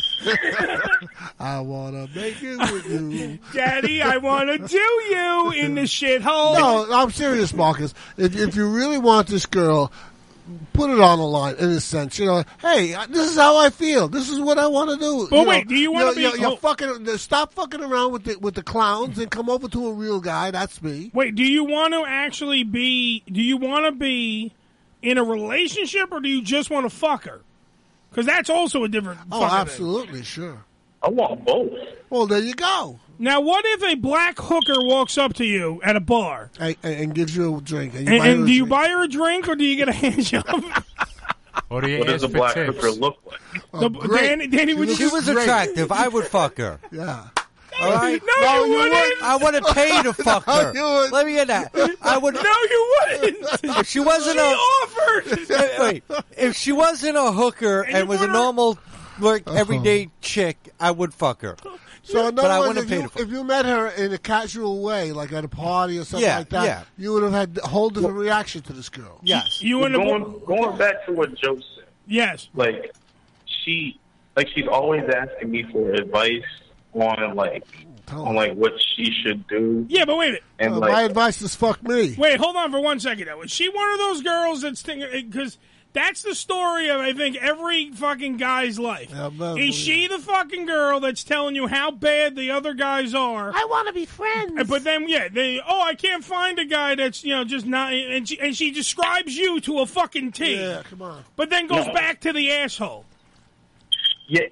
I want to make it with you. Daddy, I want to do you in the shithole. No, I'm serious, Marcus. If, if you really want this girl, put it on the line in a sense. You know, hey, this is how I feel. This is what I want to do. But you wait, know, do you wanna you're- be- You're, you're oh. fucking. Stop fucking around with the with the clowns and come over to a real guy. That's me. Wait, do you want to actually be? Do you want to be in a relationship, or do you just want to fuck her? Because that's also a different. Oh, fucking thing. absolutely, sure. I want both. Well, there you go. Now, what if a black hooker walks up to you at a bar And, and, and gives you a drink, and, you and, buy her and a do you drink. buy her a drink, or do you get a hand job? Or do you What does ask a for black tips? hooker look like? Oh, The- great. Danny, Danny, would you She was great. attractive. I would fuck her. Yeah. All right. No, No, you you wouldn't. wouldn't. I wouldn't pay to fuck No, her. you wouldn't. Let me get that. I would. No, you wouldn't. If she wasn't She a offered. wait, wait. If she wasn't a hooker And and, you was a wanna- normal, like Uh-huh. everyday chick, I would fuck her. So in But other I words, wouldn't if pay you, to fuck. if you met her in a casual way, like at a party or something Yeah, like that, yeah. you would have had a whole different reaction to this girl. Yes. You and the going bo- going back to what Joe said. Yes. Like she, like she's always asking me for advice on like on like what she should do. Yeah, but wait a minute. And Uh, like my advice is fuck me. Wait, hold on for one second, though. Is she one of those girls that's thinking... Because that's the story of, I think, every fucking guy's life. Yeah, but- Is she the fucking girl that's telling you how bad the other guys are? I want to be friends. But then, yeah, they... Oh, I can't find a guy that's, you know, just not... And she, and she describes you to a fucking T. Yeah, come on. But then goes No. back to the asshole. yeah,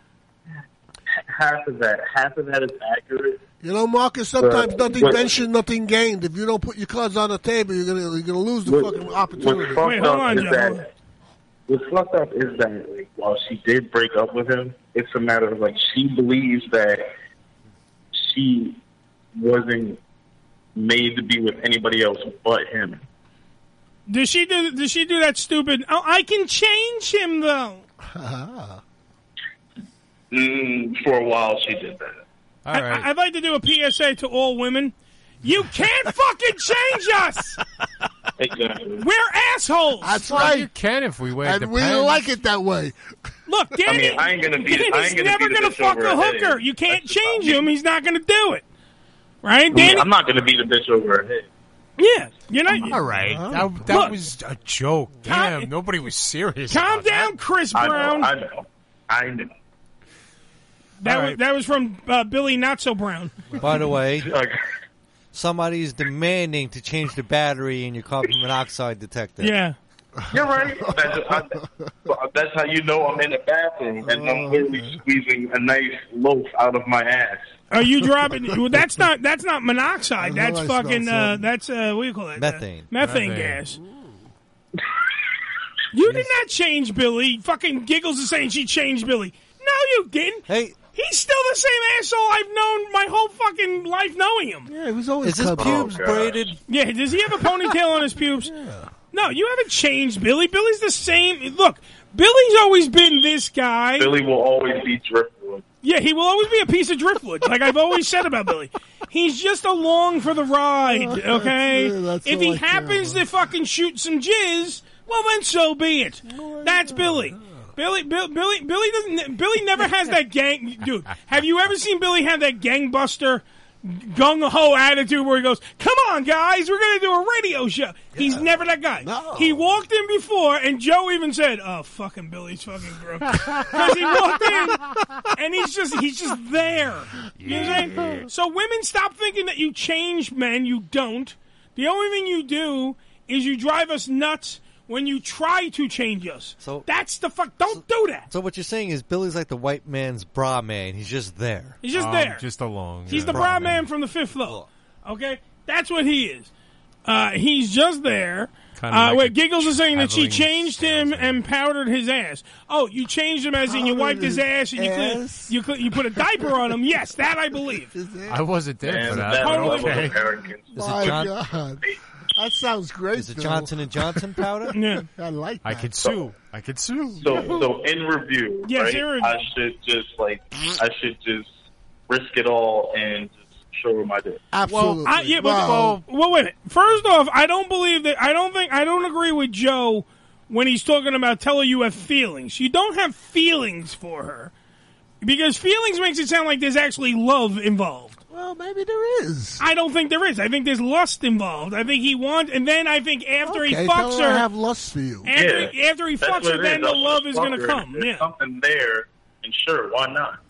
half of that, half of that is accurate. You know, Marcus, sometimes But- nothing but- ventured, nothing gained. If you don't put your cards on the table, you're gonna you're gonna lose the What- fucking What's opportunity. fucked Wait, hold up on, is Joe. that what's fucked up is that like, while she did break up with him, it's a matter of like she believes that she wasn't made to be with anybody else but him. Does she do? Does she do that stupid? Oh, I can change him though. Mm, for a while, she did that. All I, right. I'd like to do a P S A to all women. You can't fucking change us. Exactly. We're assholes. That's Well, right. you can if we wear the And we pants. like it that way. Look, Danny, I mean, I ain't gonna be- I ain't Danny's gonna never be the gonna bitch fuck over a her head. hooker. You can't That's the change problem. him. He's not gonna do it. Right, I mean, Danny? I'm not going to be the bitch over her head. Yeah, you're not. All right. That, that Look. was a joke. Damn, nobody was serious. Calm about down, Chris I Brown. know. I know. I know. That All was right. that was from uh, Billy Not So Brown. By the way, Like, somebody's demanding to change the battery in your carbon monoxide detector. Yeah. you're right. That's, I, that's how you know I'm in the bathroom and I'm literally squeezing a nice loaf out of my ass. Are you dropping? Well, that's not that's not monoxide. I know That's I fucking. smell Uh, something. that's uh, what do you call that? Methane. Uh, methane, Methane. gas. You did not change Billy. Fucking Giggles is saying she changed Billy. No, you didn't. Hey, He's still the same asshole I've known my whole fucking life knowing him. Yeah, he was always is his clever. pubes Oh, God. braided? Yeah, does he have a ponytail on his pubes? No, you haven't changed Billy. Billy's the same. Look, Billy's always been this guy. Billy will always be driftwood. Yeah, he will always be a piece of driftwood, like I've always said about Billy. He's just along for the ride, okay? Yeah, that's if all he I care happens to fucking shoot some jizz, well then so be it. That's Billy. Billy, Bill, Billy, Billy doesn't. Billy never has that gang. Dude, have you ever seen Billy have that gangbuster, gung ho attitude where he goes, "Come on, guys, we're gonna do a radio show"? He's never that guy. He walked in before, and Joe even said, "Oh, fucking Billy's fucking gross," because he walked in, and he's just he's just there. You know what I'm saying? So women, stop thinking that you change men. You don't. The only thing you do is you drive us nuts when you try to change us. So that's the fuck. Don't do that. So what you're saying is Billy's like the white man's bra man. He's just there. He's just Um, there. just along. He's yeah. the bra man from the fifth floor. Okay, that's what he is. Uh, he's just there. Kinda Uh, like wait, a Giggles is saying that she traveling changed him and powdered his ass. Oh, you changed him as in you wiped his ass and you clean, you clean, you put a diaper on him. Yes, that I believe. I wasn't there Man, for that. that but level of okay. arrogance. Is it My John- God. That sounds great. Is it Bill. Johnson and Johnson powder? Yeah. I like that. I could sue. I could sue. So, so in review, Yes, right? in review. I should just like, I should just risk it all and just show him I did. Absolutely. I, yeah, but Wow. well, wait a minute. First off, I don't believe that. I don't think. I don't agree with Joe when he's talking about tell her you have feelings. You don't have feelings for her because feelings makes it sound like there's actually love involved. Well, maybe there is. I don't think there is. I think there's lust involved. I think he wants, and then I think after Okay, he tell fucks her I her, have lust for you. after, Yeah, he, after he that's fucks what her, it then is. the I'll love just is fuck going to her. come. If there's Yeah. something there, and sure, why not?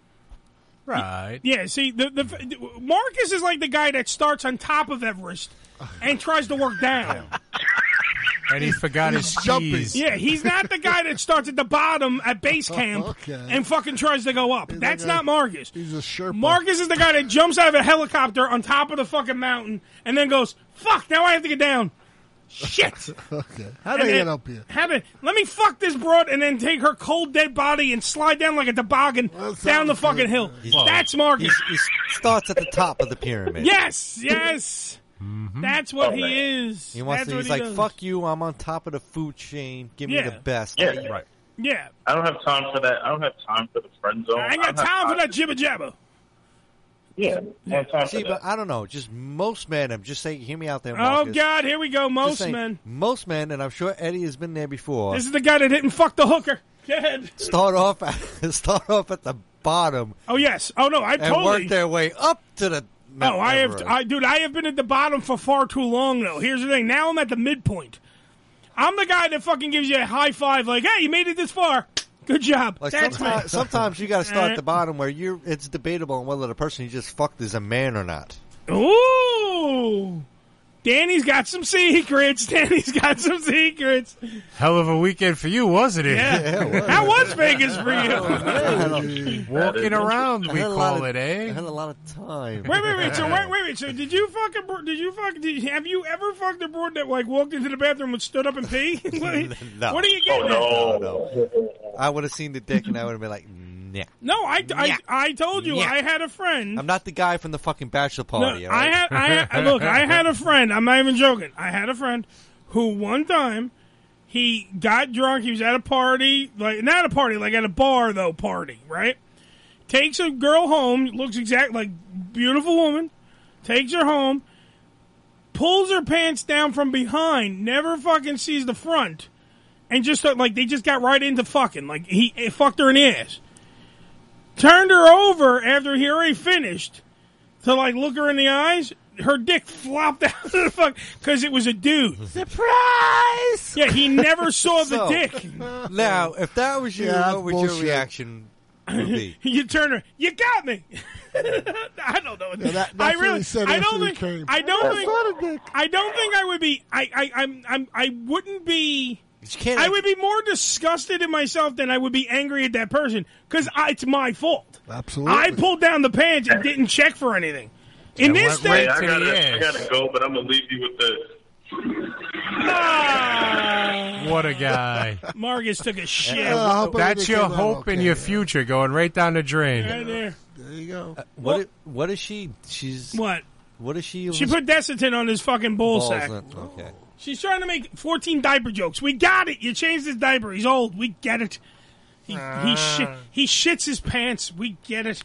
Right. Yeah, see, the, the Marcus is like the guy that starts on top of Everest and tries to work down. And he forgot his skis. Yeah, he's not the guy that starts at the bottom at base camp Okay. and fucking tries to go up. That's like a- not Marcus. He's a Sherpa. Marcus is the guy that jumps out of a helicopter on top of the fucking mountain and then goes, "Fuck! Now I have to get down." Shit. Okay. How And do I then- get up here? How did, let me fuck this broad and then take her cold dead body and slide down like a toboggan down the fucking hill. That's Marcus. He starts at the top of the pyramid. Yes, yes. That's what Oh, he man. is. He wants That's to. what He's he like, does. "Fuck you! I'm on top of the food chain. Give Yeah. me the best." Yeah. Right. Yeah. I don't have time for that. I don't have time for the friend zone. I ain't got don't have time for that jibber jabber. Yeah, I don't have time See, for but that. I don't know. Just most men. I'm just saying. Hear me out there, Oh, Marcus. God, here we go. Just Most saying, men. Most men, and I'm sure Eddie has been there before. This is the guy that didn't fuck the hooker. Go ahead. Start off. At, start off at the bottom. Oh, yes. Oh, no, I and totally. work their way up to the. Mount Oh, I have, Everest. I, dude, I have been at the bottom for far too long, though. Here's the thing. Now I'm at the midpoint. I'm the guy that fucking gives you a high five, like, "Hey, you made it this far. Good job." Like That's sometimes, me. sometimes you got to start Uh, at the bottom where you're. It's debatable on whether the person you just fucked is a man or not. Ooh. Danny's got some secrets. Danny's got some secrets. Hell of a weekend for you, wasn't it? Yeah. How was Vegas for you? Walking around, I we had a call lot of- it, eh? I had a lot of time. Wait, wait, wait. So wait, wait, wait. So did you fucking? bro- Did you fuck? Did, have you ever fucked a broad that like walked into the bathroom and stood up and pee? What- No. What are you getting? Oh, at? no. I would have seen the dick and I would have been like, nah. No, I, I, I told you Yeah. I had a friend. I'm not the guy from the fucking bachelor No, party. all I right? had, I had, look, I had a friend. I'm not even joking. I had a friend who one time he got drunk. He was at a party, like not a party, like at a bar though. Party, right? Takes a girl home. Looks exact like beautiful woman. Takes her home. Pulls her pants down from behind. Never fucking sees the front. And just uh, like they just got right into fucking. Like he, he fucked her in the ass. Turned her over after he already finished to like look her in the eyes. Her dick flopped out of the fuck because it was a dude. Surprise! Yeah, he never saw the So, dick. Now, if that was you, Yeah, that's what would bullshit. your reaction would be? You turn her. You got me. I don't know. Yeah, that- I that's what really. he said I after don't he think. came. I don't I think. saw the dick. I don't think I would be. I. I. I'm. I'm. I wouldn't be. You can't I would be more disgusted in myself than I would be angry at that person because it's my fault. Absolutely. I pulled down the pants and didn't check for anything. In And this went day, Hey, right I to gotta, the I ass. gotta go, but I'm gonna leave you with this. Ah, What a guy. Marcus took a shit. Uh, I hope That's everything your came out hope in okay. your future going right down the drain. Right there. There you go. What? i- What is she? She's. What? What is she? She put Desitin on his fucking ball balls sack. in- Okay. She's trying to make fourteen diaper jokes. We got it. You changed his diaper. He's old. We get it. He he shit, he shits his pants. We get it.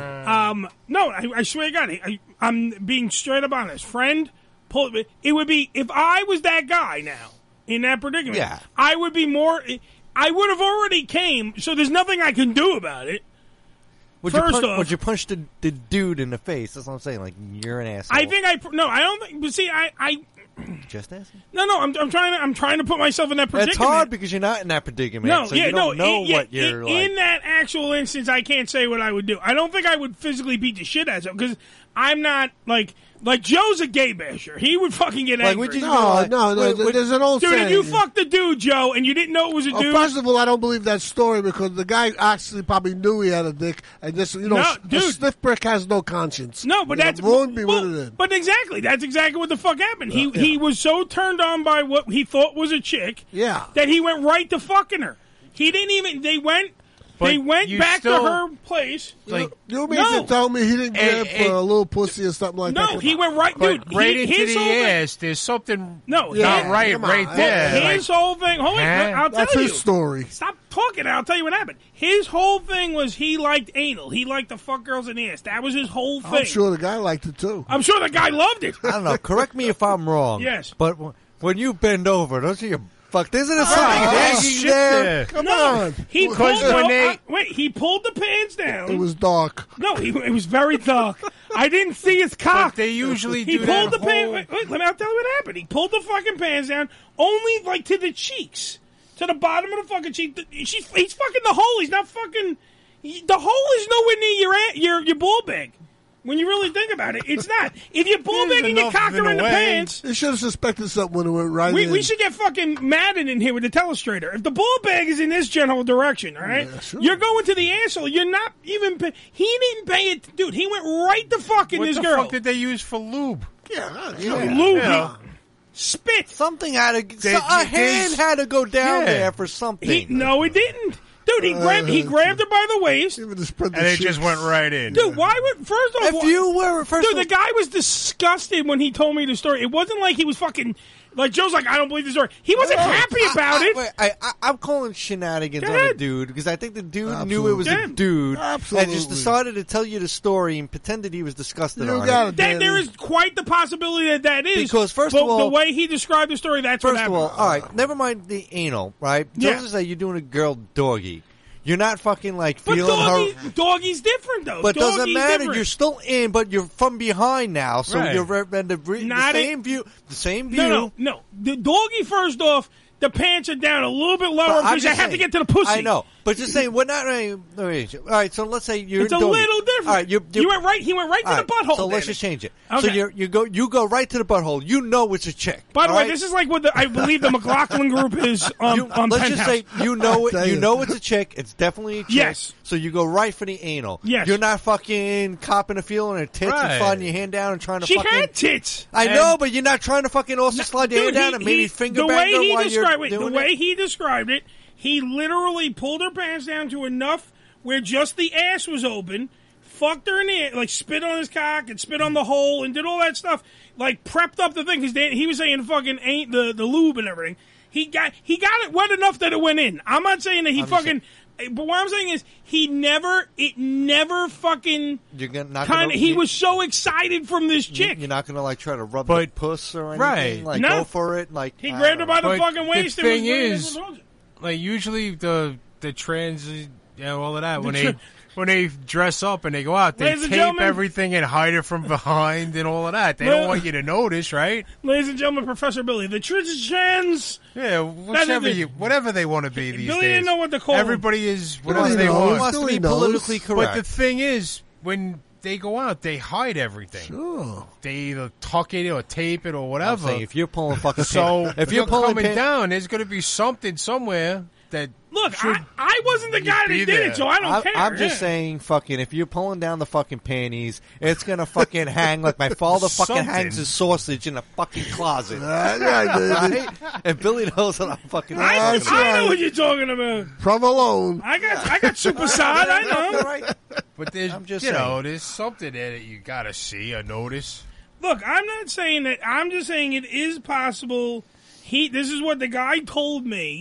Um, no, I, I swear to God, I, I'm being straight up honest. Friend, pull, it would be if I was that guy now in that predicament. Yeah. I would be more. I would have already came. So there's nothing I can do about it. Would First you punch, off, would you punch the, the dude in the face? That's what I'm saying. Like, you're an asshole. I think I no. I don't think. But see, I. I Just asking. No, no, I'm, I'm trying to, I'm trying to put myself in that predicament. It's hard because you're not in that predicament. No, so yeah, you don't no, know in, yeah, what you're in, like. in that actual instance, I can't say what I would do. I don't think I would physically beat the shit out of him because I'm not like like Joe's a gay basher. He would fucking get Like, angry. would you No, go like- no, no, Would- there's an old dude. If saying. you fucked the dude, Joe, and you didn't know it was a Oh, dude. first of all, I don't believe that story because the guy actually probably knew he had a dick, and just you know, No, s- a dude. stiff brick has no conscience. No, but You know, that's won't be well, with it. But exactly, that's exactly what the fuck happened. He Yeah. he was so turned on by what he thought was a chick, yeah, that he went right to fucking her. He didn't even. They went. But they went you back still- to her place. You, you mean no, to tell me he didn't Eh, grab eh, for a little pussy or something like that? no, he went right, But dude. right he, into his the whole thing- ass, there's something No, not yeah, right come on. right there. Well, his Like, whole thing. Hold on, huh? I'll tell That's you. his story. Stop talking. And I'll tell you what happened. His whole thing was he liked anal. He liked to fuck girls in the ass. That was his whole thing. I'm sure the guy liked it too. I'm sure the guy loved it. I don't know. Correct me if I'm wrong. Yes. But w- when you bend over, don't you fuck? Isn't it Oh, something hanging shit there? there. Come No, on. He Because pulled when no, they- uh, wait. He pulled the pants down. It was dark. No, he, it was very dark. I didn't see his cock. they usually he do pulled that the pants. whole- Wait, wait, let me I'll tell you what happened. He pulled the fucking pants down, only like to the cheeks, to the bottom of the fucking cheek. The- She's he's fucking the hole. He's not fucking. he- The hole is nowhere near your a- your your ball bag. When you really think about it, it's not. If your ball bag and your cock are in the pants. You should have suspected something when it went right We, in. we should get fucking Madden in here with the telestrator. If the ball bag is in this general direction, all right, you're going to the asshole. You're not even. Pay, he didn't pay it, dude. He went right to fucking what this the girl. fuck did they use for lube? Yeah, You know, lube, Yeah. spit. Something had to. They- so- a they- hand had to go down Yeah. there for something. He, no, it didn't. Dude, he grabbed he grabbed her by the waist. And it just went right in. Dude, why would first off? If why- you were first, dude, the guy was disgusted when he told me the story. It wasn't like he was fucking like Joe's like I don't believe the story. He wasn't happy about I, it. Wait, I, I, I'm calling shenanigans Go on the ahead. dude because I think the dude knew Absolutely. it was Yeah. a dude Absolutely. and just decided to tell you the story and pretended he was disgusted You on got it. it, That, Danny. there is quite the possibility that that is Because first but of all- the way he described the story, that's what First of happened. all, all right, never mind the anal, right? Yeah. Just to say you're doing a girl doggy. You're not fucking like but feeling doggy, her. doggy's different though. But Doggy's doesn't matter. different. You're still in, but you're from behind now, so Right. you're re- and the, re- the Not same it- view. The same view. no, no, no. The doggy first off, the pants are down a little bit lower But I'm because you just have to saying- get to the pussy. I know, but just saying we're not. I mean, all right, so let's say you're It's a doggy. little different. All right, you're, you're, you went right. He went right to all the right, butthole. So let's Danny. just change it. So Okay. you you go you go right to the butthole. You know it's a chick. By the all way, right? this is like what the, I believe the McLaughlin group is on, You- on let's Penthouse. just say you know it. tell You you. know it's a chick. It's definitely a chick. Yes. So you go right for the anal. Yes. You're not fucking copping a feeling her tits Right. and sliding your hand down and trying to She fucking. had tits. I And- know, but you're not trying to fucking also slide your Dude, hand down he- and maybe he- finger the bang way her he while described you're wait, the doing way it. he described it, he literally pulled her pants down to enough where just the ass was open, fucked her in the ass, like spit on his cock and spit on the hole and did all that stuff, like prepped up the thing because he was saying fucking ain't the the lube and everything. He got he got it wet enough that it went in. I'm not saying that he I'm just fucking. But what I'm saying is, he never, it never fucking. You're gonna, not Kind gonna, of, he you- was so excited from this chick. You're not gonna like try to rub But- the puss or anything. right. Like No. go for it. Like He I grabbed her don't by know. the But fucking waist. the and thing was is, like usually the the trans, you know, all of that when The they tra- when they dress up and they go out, they Ladies and tape gentlemen- everything and hide it from behind and all of that. They Well- don't want you to notice, right? Ladies and gentlemen, Professor Billy, the trans. Yeah, whichever the- you, whatever they want to be these Billy days. didn't know what to call Everybody is whatever Billy they knows. want. wants to Billy be knows. politically But correct. the thing is, when they go out, they hide everything. Sure. They either tuck it or tape it or I'm whatever. saying, if you're pulling fucking So pan- if, if you're you're pulling coming pan- down, there's going to be something somewhere that Look, should I, I wasn't the guy that be did there. it, so I don't I'm, care. I'm just Yeah. saying, fucking, if you're pulling down the fucking panties, it's gonna fucking hang like my father fucking Something. hangs his sausage in a fucking closet. Right, right, baby. Right? And Billy knows what I'm fucking I, talking about. I know what you're talking about. Provolone. I got I got super side. I know. Right? But there's, I'm just you know, saying. there's something there that you got to see or notice. Look, I'm not saying that. I'm just saying it is possible. He. This is what the guy told me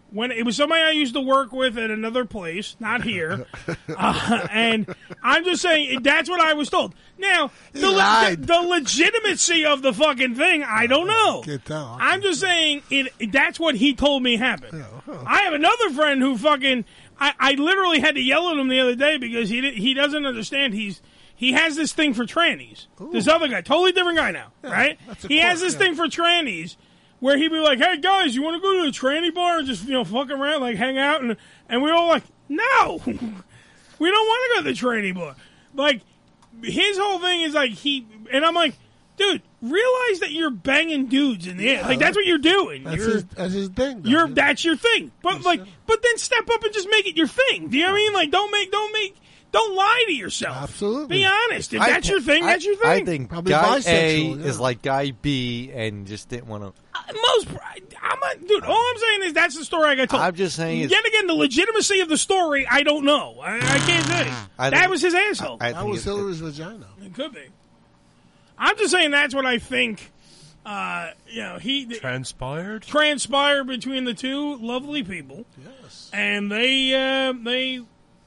when it was somebody I used to work with at another place, not here, uh, and I'm just saying that's what I was told. Now, the, le- the, the legitimacy of the fucking thing, I don't know. Can't tell. I'm just saying it. That's what he told me happened. I have another friend who fucking. I, I literally had to yell at him the other day because he did, he doesn't understand. He's he has this thing for trannies. Ooh. This other guy, totally different guy now, Yeah, right? He has this yeah. thing for trannies. Where he'd be like, "Hey guys, you want to go to the tranny bar and just you know fuck around, like hang out?" And and we all like, "No, we don't want to go to the tranny bar." Like his whole thing is like he and I'm like, "Dude, realize that you're banging dudes in the air. Like that's what you're doing. That's you're, his, that's his thing. Though, you're yeah. that's your thing. But like, but then step up and just make it your thing. Do you know what I mean? Like, don't make, don't make." Don't lie to yourself. Absolutely. Be honest. If I that's thi- your thing, I- that's your thing. I think Probably guy A bisexual, yeah. is like guy B and just didn't want to. Most, I'm not, dude. All I'm saying is that's the story I got told. I'm just saying it's- Yet again, the legitimacy of the story, I don't know. I, I can't say. I that think- was his asshole. I That think was it's- Hillary's vagina. It could be. I'm just saying that's what I think. Uh, you know, he transpired transpired between the two lovely people. Yes, and they uh, they uh,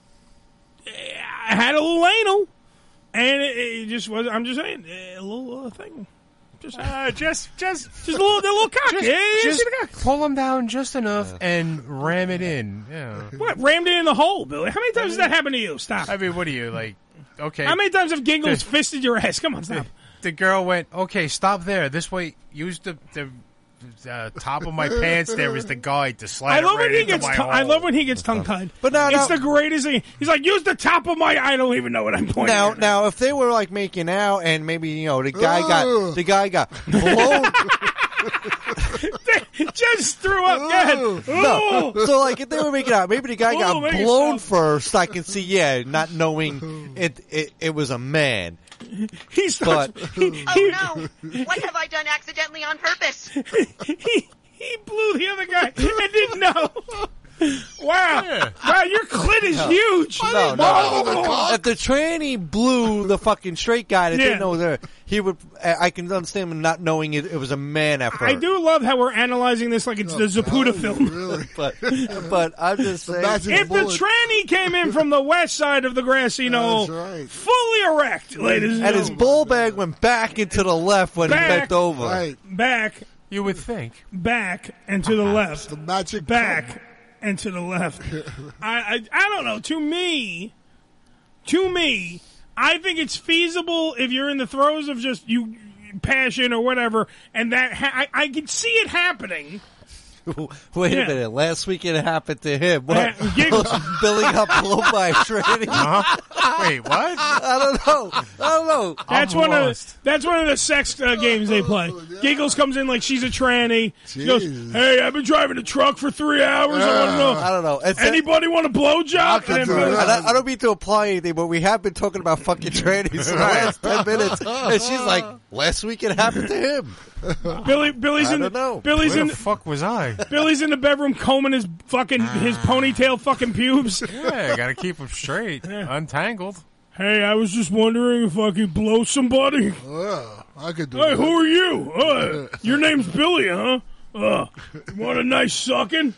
had a little anal, and it, it just was. I'm just saying a little uh, thing. Just, uh, just, just, just a little, a little cock. Just, yeah, yeah, just see the cock. pull them down just enough and ram it in. Yeah. What rammed it in the hole, Billy? How many times has that happened to you? Stop. I mean, what are you like? Okay. How many times have Giggles The- fisted your ass? Come on, stop. The girl went, okay, stop there. This way, use the the uh, top of my pants there as the guide to slide I love it right when he into gets. my T- I hole. love when he gets tongue tied. But now- it's now- the greatest thing. He's like, use the top of my. I don't even know what I'm pointing. Now, at. now, if they were like making out and maybe you know the guy got Ugh. the guy got blown. Just threw up. Go ahead. No, Ooh. so like if they were making out, maybe the guy Ooh, got make it blown first. I can see, yeah, not knowing it. It, it was a man. He starts. But he, Oh no! What have I done accidentally on purpose? he, he blew the other guy and didn't know. Wow. Wow, your clit is No. huge. No, no, no. If the tranny blew the fucking straight guy that Yeah. didn't know there, he would. I can understand him not knowing it, it was a man at first. I do love how we're analyzing this like it's the Zaputa film. but but I'm just saying, If the tranny came in from the west side of the grassy knoll, fully erect, ladies and and his gentlemen. bull bag went back into the left when Back. he bent over. Back. You would think. Back and to the left. The magic back and to the left. I, I I don't know. To me, to me, I think it's feasible if you're in the throes of just you passion or whatever, and that ha- I, I can see it happening. Wait Yeah. a minute. Last week it happened to him. What? Uh, Giggles. Billy got blown by a tranny. Huh? Wait, what? I don't know. I don't know. That's one of the, that's one of the sex uh, games they play. Giggles comes in like she's a tranny. She goes, "Hey, I've been driving a truck for three hours. I want to know. I don't know. It's Anybody want a blowjob?" I And- don't, I don't mean to apply anything, but we have been talking about fucking trannies for the last ten minutes, and she's like, "Last week it happened to him." Billy, Billy's I in don't the, know. Billy's Where in the fuck was I? Billy's in the bedroom combing his fucking his ponytail fucking pubes. Yeah, gotta keep them straight, untangled. Hey, I was just wondering if I could blow somebody. Oh, I could do Hey, that. who are you? Uh, your name's Billy, huh? Uh, you want a nice sucking?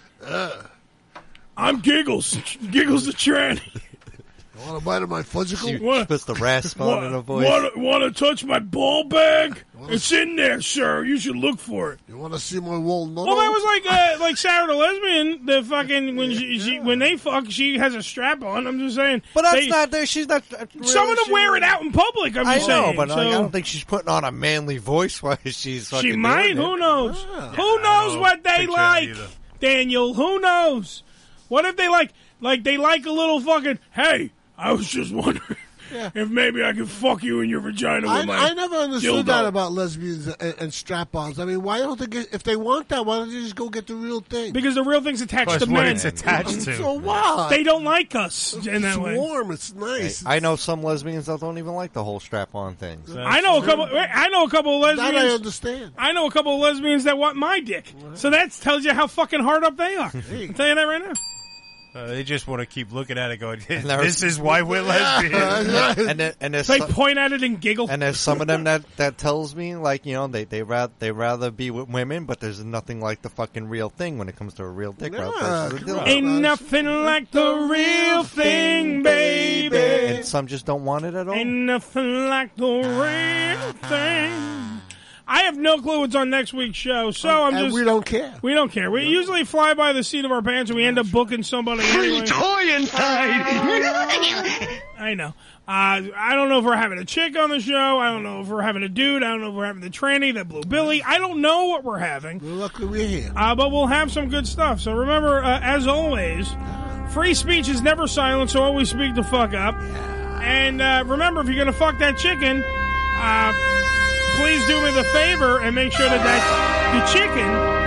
I'm Giggles. Giggles the tranny. You want a bite of my fudgicle? She puts the rasp on in her voice. Want, want to touch my ball bag? It's in there, sir. You should look for it. You want to see my wool noodle? Well, that was like uh, like Sarah the lesbian. The fucking when she, she when they fuck, she has a strap on. I'm just saying. But that's they- not there. She's not. uh, Some of them really- wear it out in public. I'm I just know, saying. but so. like, I don't think she's putting on a manly voice while she's fucking She might. doing Who it. knows? Who knows what they like, Daniel? Who knows? What if they like, like they like a little fucking? Hey, I was just wondering if maybe I could fuck you in your vagina with I, my. I never understood dildo. that about lesbians and, and strap-ons. I mean, why don't they get, if they want that, why don't they just go get the real thing? Because the real thing's attached Plus to what men. it's attached to. So what? They don't like us in that It's way. warm. It's nice. I know some lesbians that don't even like the whole strap-on thing. I know a couple. I know a couple of That lesbians. I understand. I know a couple of lesbians that want my dick. So that tells you how fucking hard up they are. I'll tell you that right now. Uh, they just want to keep looking at it going, And there this was- is why we're lesbians. and there, and there's They some- point at it and giggle. And there's some of them that, that tells me, like, you know, they they rather they rather be with women, but there's nothing like the fucking real thing when it comes to a real dick. Yeah, versus a come dildo. on. Ain't nothing like the real thing, baby. And some just don't want it at all. Ain't nothing like the real thing. I have no clue what's on next week's show, so I'm And just. we don't care. We don't care. We usually fly by the seat of our pants and we end up booking somebody anyway. toy inside. I know. Uh, I don't know if we're having a chick on the show. I don't know if we're having a dude. I don't know if we're having the tranny, that blue Billy. I don't know what we're having. Well, luckily we're here. Uh, but we'll have some good stuff. So remember, uh, as always, free speech is never silent, so always speak the fuck up. And uh, remember, if you're going to fuck that chicken, uh, please do me the favor and make sure that, that the chicken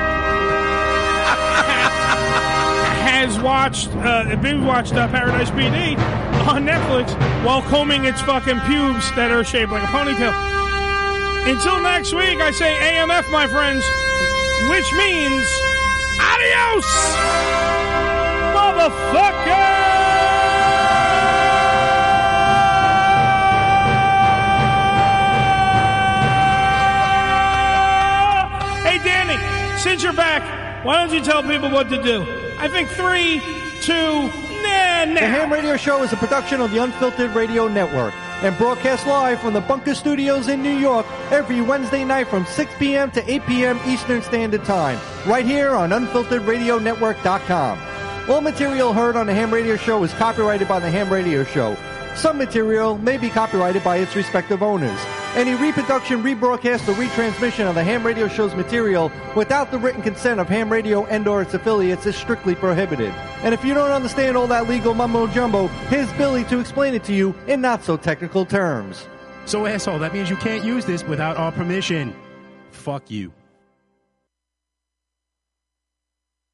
has watched, uh, binge watched uh, Paradise P D on Netflix while combing its fucking pubes that are shaped like a ponytail. Until next week, I say A M F, my friends, which means adios, motherfucker! Hey, Danny, since you're back, why don't you tell people what to do? I think three, two, nah, nah. The Ham Radio Show is a production of the Unfiltered Radio Network and broadcast live from the Bunker Studios in New York every Wednesday night from six p.m. to eight p.m. Eastern Standard Time, right here on unfiltered radio network dot com. All material heard on the Ham Radio Show is copyrighted by the Ham Radio Show. Some material may be copyrighted by its respective owners. Any reproduction, rebroadcast, or retransmission of the Ham Radio Show's material without the written consent of Ham Radio and or its affiliates is strictly prohibited. And if you don't understand all that legal mumbo-jumbo, here's Billy to explain it to you in not-so-technical terms. So, asshole, that means you can't use this without our permission. Fuck you.